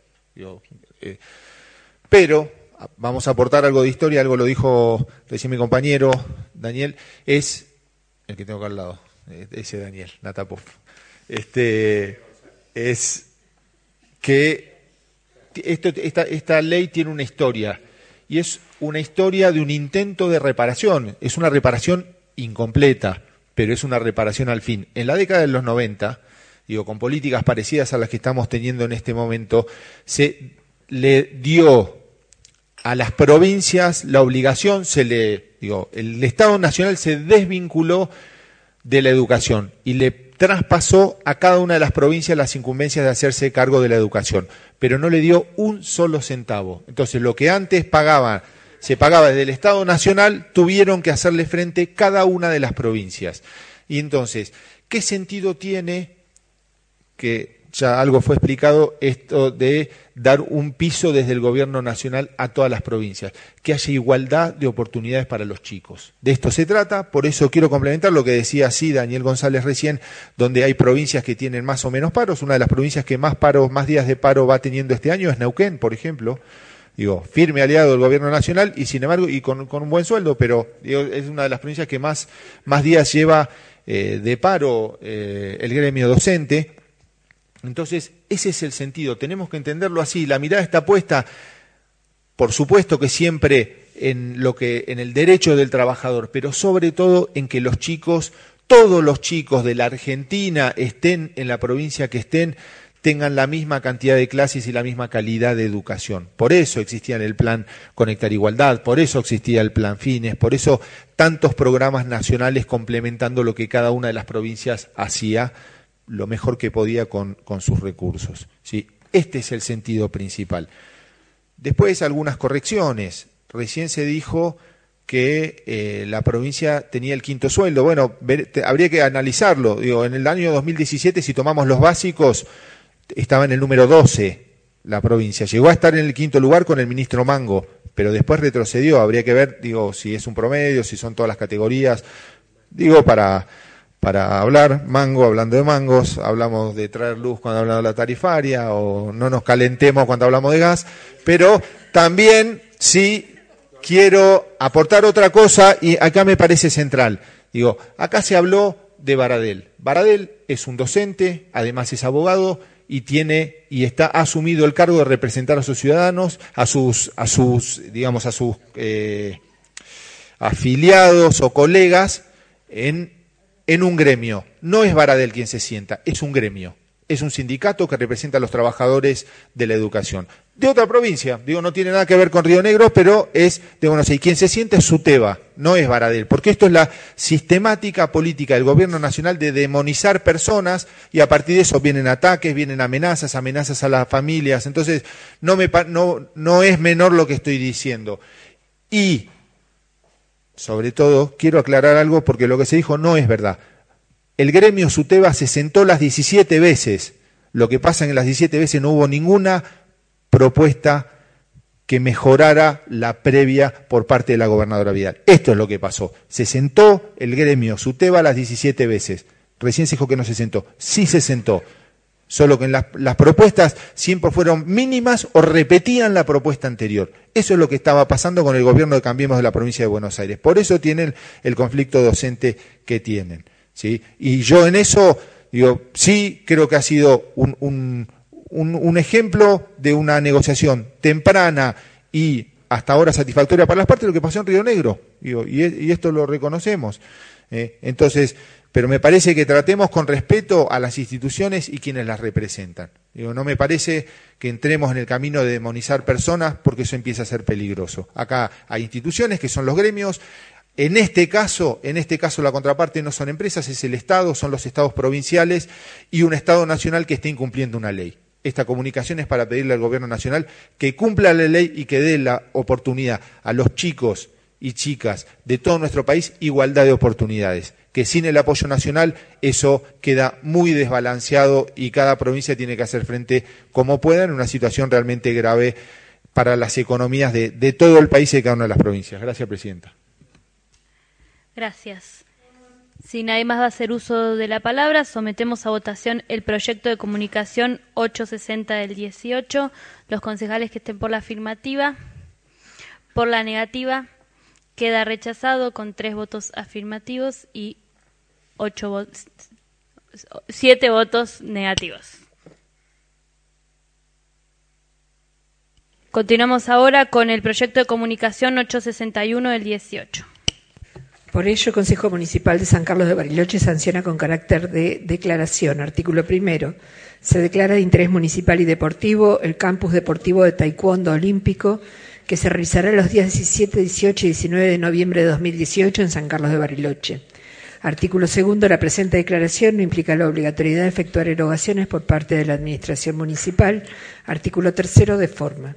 Pero vamos a aportar algo de historia, algo lo dijo recién mi compañero Daniel, es el que tengo acá al lado, ese Daniel Natapov. Es que esta ley tiene una historia, y es una historia de un intento de reparación. Es una reparación incompleta, pero es una reparación al fin. En la década de los 90, con políticas parecidas a las que estamos teniendo en este momento, se le dio a las provincias la obligación, el Estado Nacional se desvinculó de la educación y le traspasó a cada una de las provincias las incumbencias de hacerse cargo de la educación, pero no le dio un solo centavo. Entonces, lo que antes se pagaba desde el Estado Nacional, tuvieron que hacerle frente cada una de las provincias. Y entonces, ¿qué sentido tiene, que ya algo fue explicado, esto de dar un piso desde el gobierno nacional a todas las provincias? Que haya igualdad de oportunidades para los chicos. De esto se trata, por eso quiero complementar lo que decía así Daniel González recién, donde hay provincias que tienen más o menos paros. Una de las provincias que más días de paro va teniendo este año es Neuquén, por ejemplo. Firme aliado del gobierno nacional y sin embargo, y con un buen sueldo, pero es una de las provincias que más días lleva de paro el gremio docente. Entonces, ese es el sentido, tenemos que entenderlo así. La mirada está puesta, por supuesto que siempre en el derecho del trabajador, pero sobre todo en que los chicos, todos los chicos de la Argentina, estén en la provincia que estén, tengan la misma cantidad de clases y la misma calidad de educación. Por eso existía el plan Conectar Igualdad, por eso existía el plan Fines, por eso tantos programas nacionales complementando lo que cada una de las provincias hacía lo mejor que podía con sus recursos. ¿Sí? Este es el sentido principal. Después algunas correcciones. Recién se dijo que la provincia tenía el quinto sueldo. Bueno, habría que analizarlo. En el año 2017, si tomamos los básicos, estaba en el número 12 la provincia. Llegó a estar en el quinto lugar con el ministro Mango, pero después retrocedió. Habría que ver, si es un promedio, si son todas las categorías. Para hablar, Mango, hablando de mangos, hablamos de traer luz cuando hablamos de la tarifaria, o no nos calentemos cuando hablamos de gas, pero también sí quiero aportar otra cosa, y acá me parece central. Acá se habló de Baradel. Baradel es un docente, además es abogado, y está asumido el cargo de representar a sus ciudadanos, a sus afiliados o colegas en un gremio. No es Baradel quien se sienta, es un gremio. Es un sindicato que representa a los trabajadores de la educación. De otra provincia, no tiene nada que ver con Río Negro, pero es de Buenos Aires. Quien se sienta es Suteba, no es Baradel, porque esto es la sistemática política del gobierno nacional de demonizar personas, y a partir de eso vienen ataques, vienen amenazas a las familias. Entonces, no es menor lo que estoy diciendo. Y, sobre todo, quiero aclarar algo, porque lo que se dijo no es verdad. El gremio Suteba se sentó las 17 veces. Lo que pasa es que en las 17 veces no hubo ninguna propuesta que mejorara la previa por parte de la gobernadora Vidal. Esto es lo que pasó. Se sentó el gremio Suteba las 17 veces. Recién se dijo que no se sentó. Sí se sentó. Solo que en las propuestas siempre fueron mínimas o repetían la propuesta anterior. Eso es lo que estaba pasando con el gobierno de Cambiemos de la provincia de Buenos Aires. Por eso tienen el conflicto docente que tienen. ¿Sí? Y yo en eso sí creo que ha sido un ejemplo de una negociación temprana y hasta ahora satisfactoria para las partes, lo que pasó en Río Negro, y esto lo reconocemos. Entonces, pero me parece que tratemos con respeto a las instituciones y quienes las representan. No me parece que entremos en el camino de demonizar personas, porque eso empieza a ser peligroso. Acá hay instituciones que son los gremios. En este caso la contraparte no son empresas, es el Estado, son los estados provinciales y un Estado nacional que está incumpliendo una ley. Esta comunicación es para pedirle al gobierno nacional que cumpla la ley y que dé la oportunidad a los chicos y chicas de todo nuestro país igualdad de oportunidades. Que sin el apoyo nacional eso queda muy desbalanceado y cada provincia tiene que hacer frente como pueda en una situación realmente grave para las economías de todo el país y de cada una de las provincias. Gracias, Presidenta. Gracias. Si nadie más va a hacer uso de la palabra, sometemos a votación el proyecto de comunicación 860 del 18. Los concejales que estén por la afirmativa, por la negativa, queda rechazado con 3 votos afirmativos y 7 votos negativos. Continuamos ahora con el proyecto de comunicación 861 del 18. Por ello, el Consejo Municipal de San Carlos de Bariloche sanciona con carácter de declaración. Artículo primero. Se declara de interés municipal y deportivo el campus deportivo de taekwondo olímpico que se realizará los días 17, 18 y 19 de noviembre de 2018 en San Carlos de Bariloche. Artículo segundo. La presente declaración no implica la obligatoriedad de efectuar erogaciones por parte de la Administración Municipal. Artículo tercero. De forma.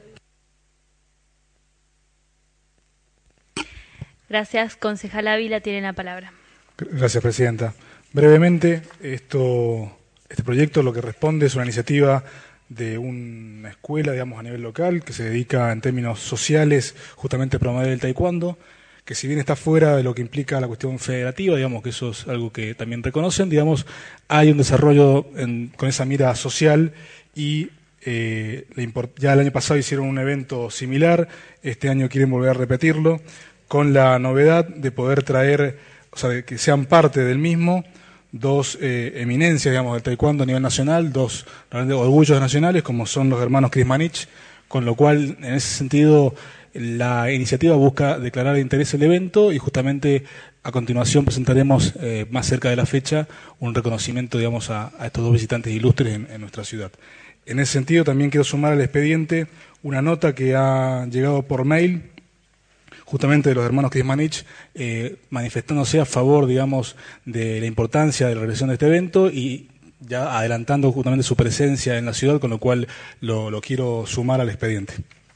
Gracias. Concejal Ávila, tiene la palabra. Gracias, Presidenta. Brevemente, este proyecto lo que responde es una iniciativa de una escuela, digamos, a nivel local, que se dedica en términos sociales justamente a promover el taekwondo, que si bien está fuera de lo que implica la cuestión federativa, digamos que eso es algo que también reconocen, digamos, hay un desarrollo con esa mira social y ya el año pasado hicieron un evento similar, este año quieren volver a repetirlo, con la novedad de poder traer, o sea, de que sean parte del mismo dos eminencias, digamos, del taekwondo a nivel nacional, dos orgullos nacionales, como son los hermanos Krismanich, con lo cual, en ese sentido, la iniciativa busca declarar de interés el evento y justamente a continuación presentaremos, más cerca de la fecha, un reconocimiento, digamos, a estos dos visitantes ilustres en nuestra ciudad. En ese sentido, también quiero sumar al expediente una nota que ha llegado por mail, justamente de los hermanos Krismanich, manifestándose a favor, digamos, de la importancia de la realización de este evento y ya adelantando justamente su presencia en la ciudad, con lo cual lo quiero sumar al expediente.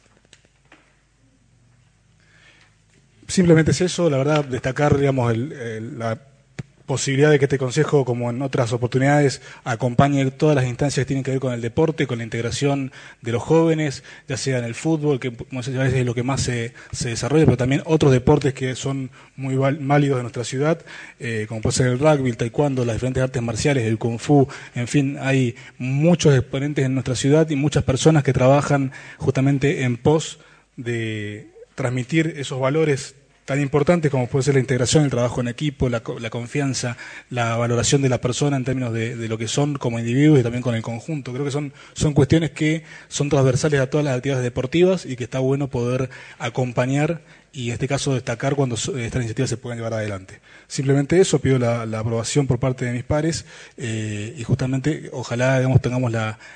Simplemente es eso, la verdad, destacar, digamos, la posibilidad de que este Consejo, como en otras oportunidades, acompañe todas las instancias que tienen que ver con el deporte, con la integración de los jóvenes, ya sea en el fútbol, que muchas veces es lo que más se desarrolla, pero también otros deportes que son muy válidos de nuestra ciudad, como puede ser el rugby, el taekwondo, las diferentes artes marciales, el kung fu, en fin, hay muchos exponentes en nuestra ciudad y muchas personas que trabajan justamente en pos de transmitir esos valores tan importantes como puede ser la integración, el trabajo en equipo, la confianza, la valoración de la persona en términos de lo que son como individuos y también con el conjunto. Creo que son cuestiones que son transversales a todas las actividades deportivas y que está bueno poder acompañar y en este caso destacar cuando estas iniciativas se puedan llevar adelante. Simplemente eso, pido la aprobación por parte de mis pares y justamente ojalá, digamos, tengamos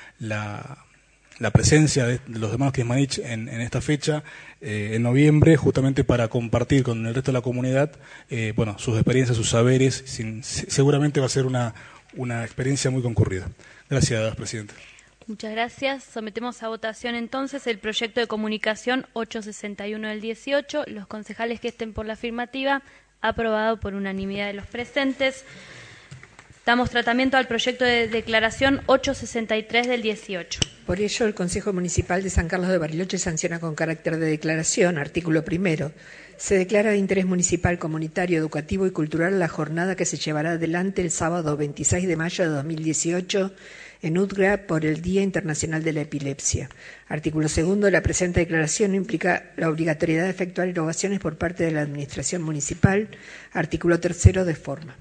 la presencia de los hermanos Krismanich en esta fecha, en noviembre, justamente para compartir con el resto de la comunidad bueno, sus experiencias, sus saberes. Seguramente va a ser una experiencia muy concurrida. Gracias, Presidenta. Muchas gracias. Sometemos a votación entonces el proyecto de comunicación 861 del 18. Los concejales que estén por la afirmativa, aprobado por unanimidad de los presentes. Damos tratamiento al proyecto de declaración 863 del 18. Por ello, el Consejo Municipal de San Carlos de Bariloche sanciona con carácter de declaración, artículo primero. Se declara de interés municipal, comunitario, educativo y cultural la jornada que se llevará adelante el sábado 26 de mayo de 2018 en Udgra por el Día Internacional de la Epilepsia. Artículo segundo. La presente declaración no implica la obligatoriedad de efectuar erogaciones por parte de la Administración Municipal. Artículo tercero. De forma.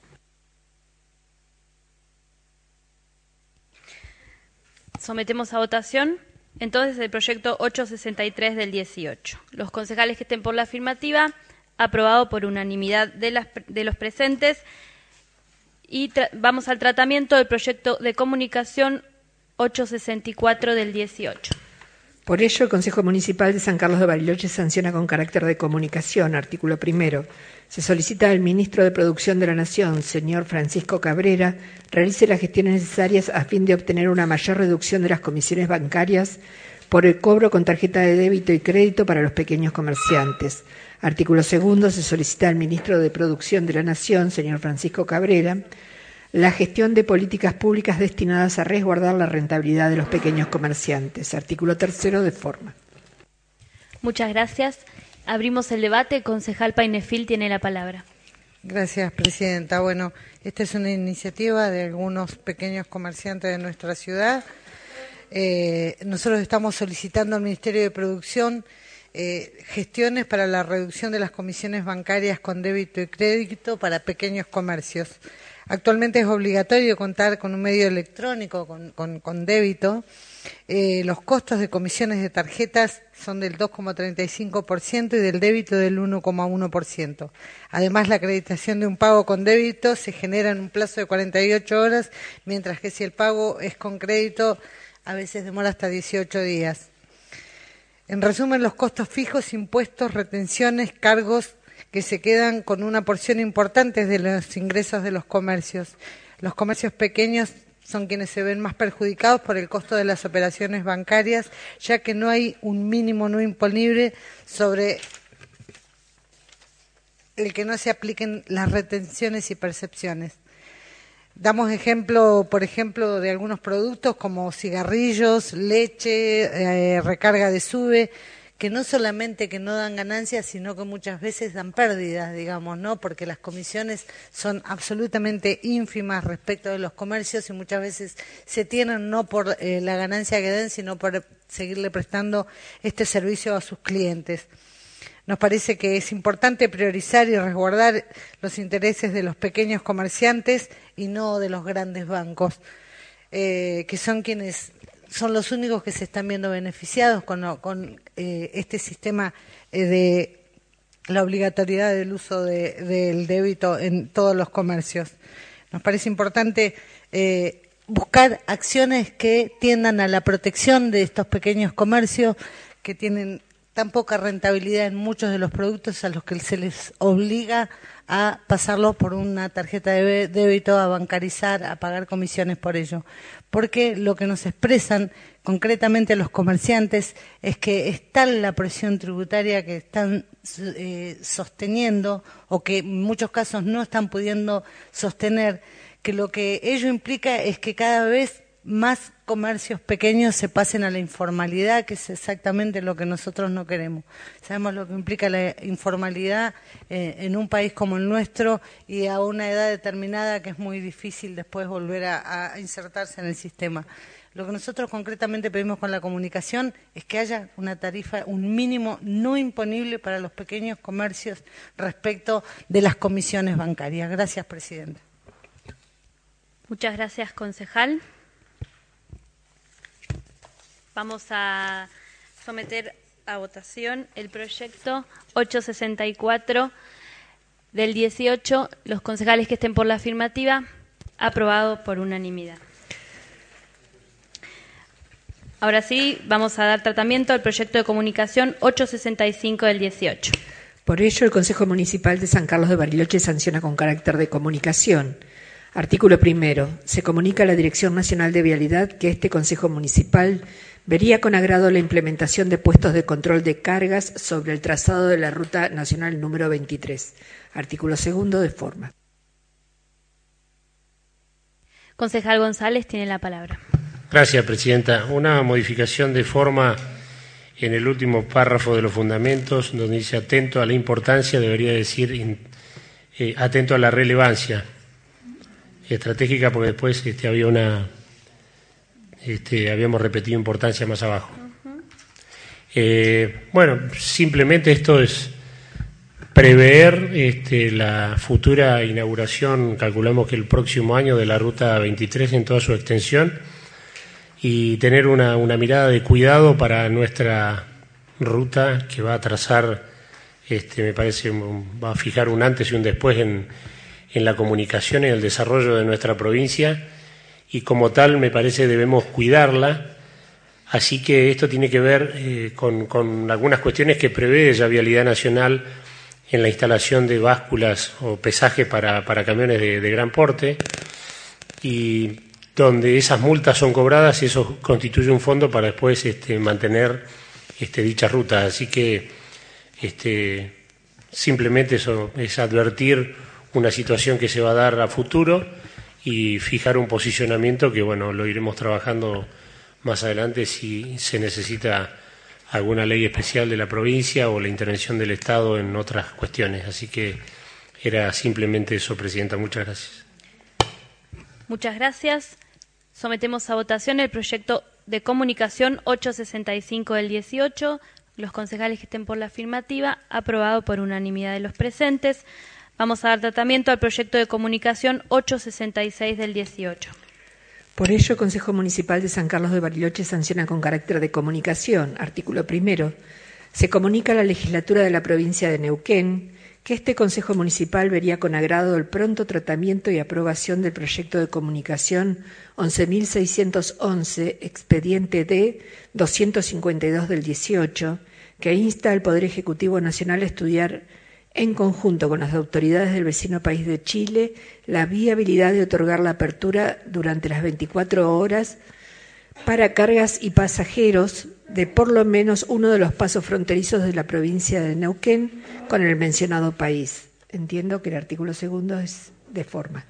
Sometemos a votación entonces el proyecto 863 del 18. Los concejales que estén por la afirmativa, aprobado por unanimidad de los presentes. Y vamos al tratamiento del proyecto de comunicación 864 del 18. Por ello, el Consejo Municipal de San Carlos de Bariloche sanciona con carácter de comunicación, artículo primero. Se solicita al Ministro de Producción de la Nación, señor Francisco Cabrera, realice las gestiones necesarias a fin de obtener una mayor reducción de las comisiones bancarias por el cobro con tarjeta de débito y crédito para los pequeños comerciantes. Artículo segundo. Se solicita al Ministro de Producción de la Nación, señor Francisco Cabrera, la gestión de políticas públicas destinadas a resguardar la rentabilidad de los pequeños comerciantes. Artículo tercero. De forma. Muchas gracias. Abrimos el debate. Concejal Painefil tiene la palabra. Gracias, Presidenta. Bueno, esta es una iniciativa de algunos pequeños comerciantes de nuestra ciudad. Nosotros estamos solicitando al Ministerio de Producción gestiones para la reducción de las comisiones bancarias con débito y crédito para pequeños comercios. Actualmente es obligatorio contar con un medio electrónico con débito Los costos de comisiones de tarjetas son del 2,35% y del débito del 1,1%. Además, la acreditación de un pago con débito se genera en un plazo de 48 horas, mientras que si el pago es con crédito, a veces demora hasta 18 días. En resumen, los costos fijos, impuestos, retenciones, cargos que se quedan con una porción importante de los ingresos de los comercios. Los comercios pequeños son quienes se ven más perjudicados por el costo de las operaciones bancarias, ya que no hay un mínimo no imponible sobre el que no se apliquen las retenciones y percepciones. Damos ejemplo, por ejemplo, de algunos productos como cigarrillos, leche, recarga de SUBE, que no solamente que no dan ganancias, sino que muchas veces dan pérdidas, digamos, ¿no? Porque las comisiones son absolutamente ínfimas respecto de los comercios y muchas veces se tienen no por la ganancia que den, sino por seguirle prestando este servicio a sus clientes. Nos parece que es importante priorizar y resguardar los intereses de los pequeños comerciantes y no de los grandes bancos, que son quienes son los únicos que se están viendo beneficiados con este sistema de la obligatoriedad del uso del débito en todos los comercios. Nos parece importante buscar acciones que tiendan a la protección de estos pequeños comercios que tienen tan poca rentabilidad en muchos de los productos a los que se les obliga a pasarlo por una tarjeta de débito, a bancarizar, a pagar comisiones por ello. Porque lo que nos expresan concretamente los comerciantes es que es tal la presión tributaria que están sosteniendo o que en muchos casos no están pudiendo sostener, que lo que ello implica es que cada vez más comercios pequeños se pasen a la informalidad, que es exactamente lo que nosotros no queremos. Sabemos lo que implica la informalidad en un país como el nuestro y a una edad determinada que es muy difícil después volver a insertarse en el sistema. Lo que nosotros concretamente pedimos con la comunicación es que haya una tarifa, un mínimo no imponible para los pequeños comercios respecto de las comisiones bancarias. Gracias, Presidenta. Muchas gracias, concejal. Vamos a someter a votación el proyecto 864 del 18. Los concejales que estén por la afirmativa, aprobado por unanimidad. Ahora sí, vamos a dar tratamiento al proyecto de comunicación 865 del 18. Por ello, el Consejo Municipal de San Carlos de Bariloche sanciona con carácter de comunicación. Artículo 1. Se comunica a la Dirección Nacional de Vialidad que este Consejo Municipal vería con agrado la implementación de puestos de control de cargas sobre el trazado de la Ruta Nacional número 23. Artículo 2 de forma. Concejal González tiene la palabra. Gracias, Presidenta. Una modificación de forma en el último párrafo de los fundamentos, donde dice atento a la importancia, debería decir atento a la relevancia estratégica, porque después habíamos repetido importancia más abajo. Simplemente esto es prever la futura inauguración, calculamos que el próximo año, de la Ruta 23 en toda su extensión, y tener una mirada de cuidado para nuestra ruta que va a trazar, me parece, va a fijar un antes y un después en la comunicación y el desarrollo de nuestra provincia, y como tal me parece debemos cuidarla. Así que esto tiene que ver con algunas cuestiones que prevé ya Vialidad Nacional en la instalación de básculas o pesaje para camiones de gran porte, y donde esas multas son cobradas y eso constituye un fondo para después mantener dicha ruta. Así que simplemente eso es advertir una situación que se va a dar a futuro y fijar un posicionamiento que, lo iremos trabajando más adelante si se necesita alguna ley especial de la provincia o la intervención del Estado en otras cuestiones. Así que era simplemente eso, Presidenta. Muchas gracias. Muchas gracias. Sometemos a votación el proyecto de comunicación 865 del 18. Los concejales que estén por la afirmativa, aprobado por unanimidad de los presentes. Vamos a dar tratamiento al proyecto de comunicación 866 del 18. Por ello, el Consejo Municipal de San Carlos de Bariloche sanciona con carácter de comunicación, artículo 1. Se comunica a la legislatura de la provincia de Neuquén que este Consejo Municipal vería con agrado el pronto tratamiento y aprobación del proyecto de comunicación 11.611, expediente D 252 del 18, que insta al Poder Ejecutivo Nacional a estudiar en conjunto con las autoridades del vecino país de Chile la viabilidad de otorgar la apertura durante las 24 horas para cargas y pasajeros de por lo menos uno de los pasos fronterizos de la provincia de Neuquén con el mencionado país. Entiendo que el artículo 2 es de forma.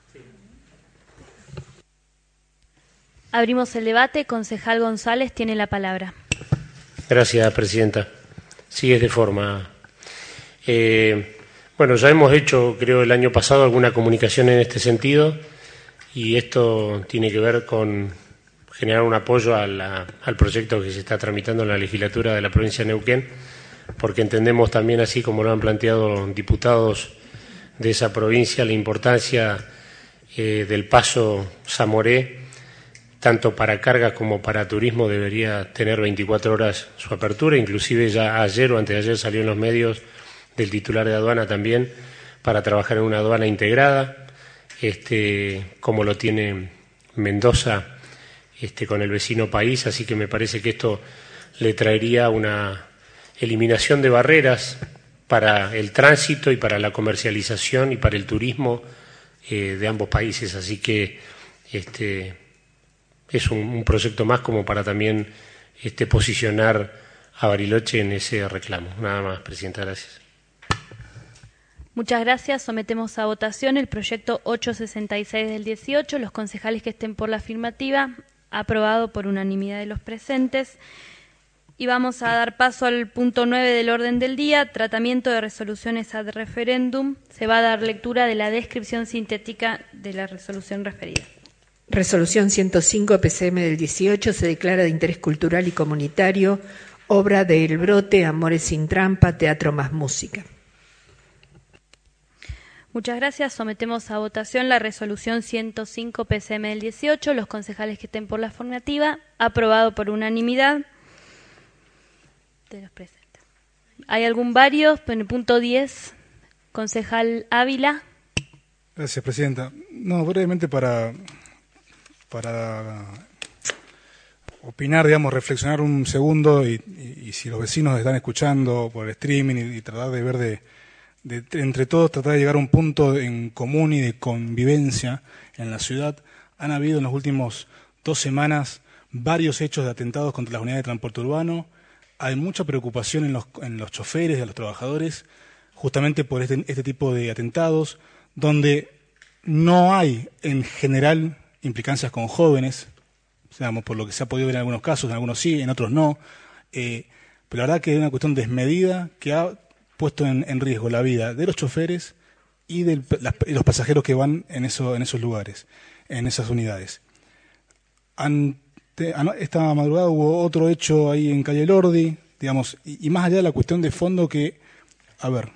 Abrimos el debate. Concejal González tiene la palabra. Gracias, presidenta. Sí, es de forma. Bueno, ya hemos hecho, creo, el año pasado alguna comunicación en este sentido y esto tiene que ver con generar un apoyo al proyecto que se está tramitando en la legislatura de la provincia de Neuquén, porque entendemos también, así como lo han planteado diputados de esa provincia, la importancia del paso Zamoré, tanto para cargas como para turismo, debería tener 24 horas su apertura. Inclusive ya ayer o antes de ayer salió en los medios del titular de aduana también para trabajar en una aduana integrada, como lo tiene Mendoza con el vecino país, así que me parece que esto le traería una eliminación de barreras para el tránsito y para la comercialización y para el turismo de ambos países, así que es un proyecto más como para también posicionar a Bariloche en ese reclamo. Nada más, presidenta, gracias. Muchas gracias. Sometemos a votación el proyecto 866 del 18. Los concejales que estén por la afirmativa, aprobado por unanimidad de los presentes. Y vamos a dar paso al punto 9 del orden del día, tratamiento de resoluciones ad referéndum. Se va a dar lectura de la descripción sintética de la resolución referida. Resolución 105 PCM del 18 se declara de interés cultural y comunitario, obra de El Brote, Amores sin trampa, Teatro más música. Muchas gracias. Sometemos a votación la resolución 105 PCM del 18. Los concejales que estén por la afirmativa, aprobado por unanimidad de los presentes. ¿Hay algún varios? En el punto 10, concejal Ávila. Gracias, presidenta. No, brevemente para opinar, digamos, reflexionar un segundo y si los vecinos están escuchando por el streaming y tratar de ver entre todos tratar de llegar a un punto en común y de convivencia en la ciudad. Han habido en las últimas 2 semanas varios hechos de atentados contra las unidades de transporte urbano. Hay mucha preocupación en los choferes y a los trabajadores justamente por este tipo de atentados, donde no hay en general implicancias con jóvenes, digamos, por lo que se ha podido ver en algunos casos, en algunos sí, en otros no, pero la verdad que es una cuestión desmedida que ha puesto en riesgo la vida de los choferes y de los pasajeros que van en esos lugares, en esas unidades. Esta madrugada hubo otro hecho ahí en Calle Lordi, digamos, y más allá de la cuestión de fondo que, a ver,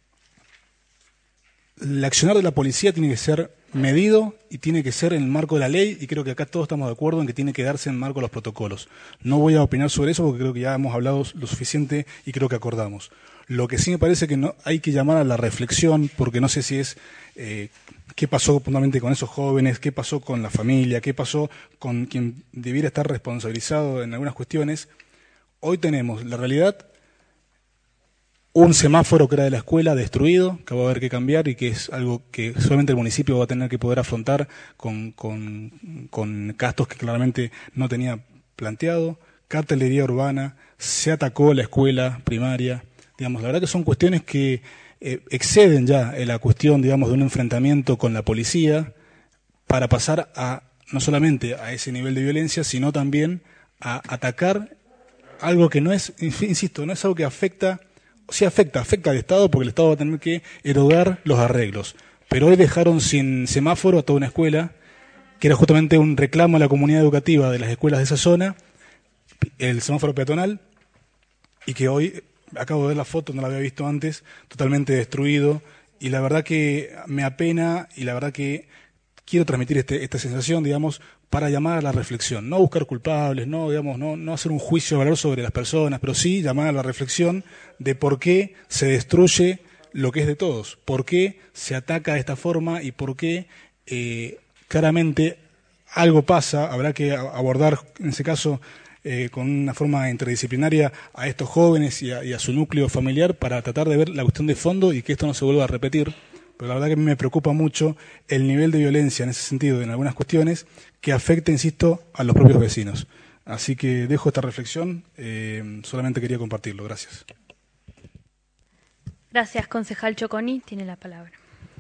el accionar de la policía tiene que ser medido y tiene que ser en el marco de la ley, y creo que acá todos estamos de acuerdo en que tiene que darse en el marco de los protocolos. No voy a opinar sobre eso porque creo que ya hemos hablado lo suficiente y creo que acordamos. Lo que sí me parece que no hay que llamar a la reflexión, porque no sé si es qué pasó puntualmente con esos jóvenes, qué pasó con la familia, qué pasó con quien debiera estar responsabilizado en algunas cuestiones. Hoy tenemos la realidad, un semáforo que era de la escuela destruido, que va a haber que cambiar y que es algo que solamente el municipio va a tener que poder afrontar con gastos que claramente no tenía planteado. Cartelería urbana, se atacó la escuela primaria. Digamos, la verdad que son cuestiones que exceden ya la cuestión, digamos, de un enfrentamiento con la policía para pasar a no solamente a ese nivel de violencia, sino también a atacar algo que no es, insisto, no es algo que afecta, sí afecta al Estado, porque el Estado va a tener que erogar los arreglos. Pero hoy dejaron sin semáforo a toda una escuela, que era justamente un reclamo a la comunidad educativa de las escuelas de esa zona, el semáforo peatonal, y que hoy, acabo de ver la foto, no la había visto antes, totalmente destruido, y la verdad que me apena, y la verdad que quiero transmitir esta sensación, digamos, para llamar a la reflexión, no buscar culpables, no, digamos, no hacer un juicio de valor sobre las personas, pero sí llamar a la reflexión de por qué se destruye lo que es de todos, por qué se ataca de esta forma y por qué claramente algo pasa. Habrá que abordar en ese caso con una forma interdisciplinaria a estos jóvenes y a su núcleo familiar para tratar de ver la cuestión de fondo y que esto no se vuelva a repetir. Pero la verdad que a mí me preocupa mucho el nivel de violencia en ese sentido, en algunas cuestiones, que afecta, insisto, a los propios vecinos. Así que dejo esta reflexión, solamente quería compartirlo. Gracias. Gracias, concejal Choconi. Tiene la palabra.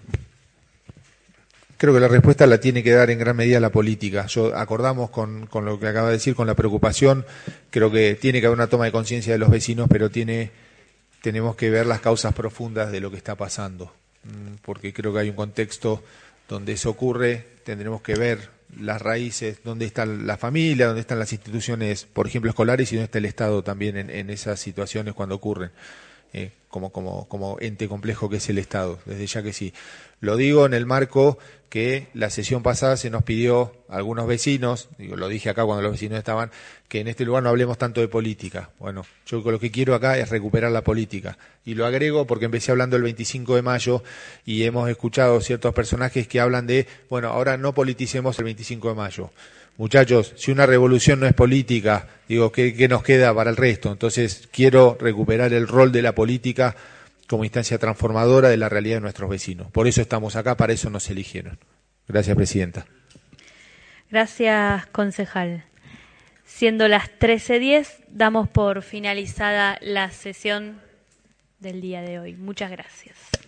Creo que la respuesta la tiene que dar en gran medida la política. Acordamos con lo que acaba de decir, con la preocupación. Creo que tiene que haber una toma de conciencia de los vecinos, pero tenemos que ver las causas profundas de lo que está pasando. Porque creo que hay un contexto donde eso ocurre, tendremos que ver las raíces, dónde está la familia, dónde están las instituciones, por ejemplo, escolares, y dónde está el Estado también en esas situaciones cuando ocurren, como ente complejo que es el Estado, desde ya que sí. Lo digo en el marco que la sesión pasada se nos pidió a algunos vecinos, lo dije acá cuando los vecinos estaban, que en este lugar no hablemos tanto de política. Bueno, yo lo que quiero acá es recuperar la política. Y lo agrego porque empecé hablando el 25 de mayo y hemos escuchado ciertos personajes que hablan de, bueno, ahora no politicemos el 25 de mayo. Muchachos, si una revolución no es política, ¿qué nos queda para el resto? Entonces quiero recuperar el rol de la política como instancia transformadora de la realidad de nuestros vecinos. Por eso estamos acá, para eso nos eligieron. Gracias, presidenta. Gracias, concejal. Siendo las 13:10, damos por finalizada la sesión del día de hoy. Muchas gracias.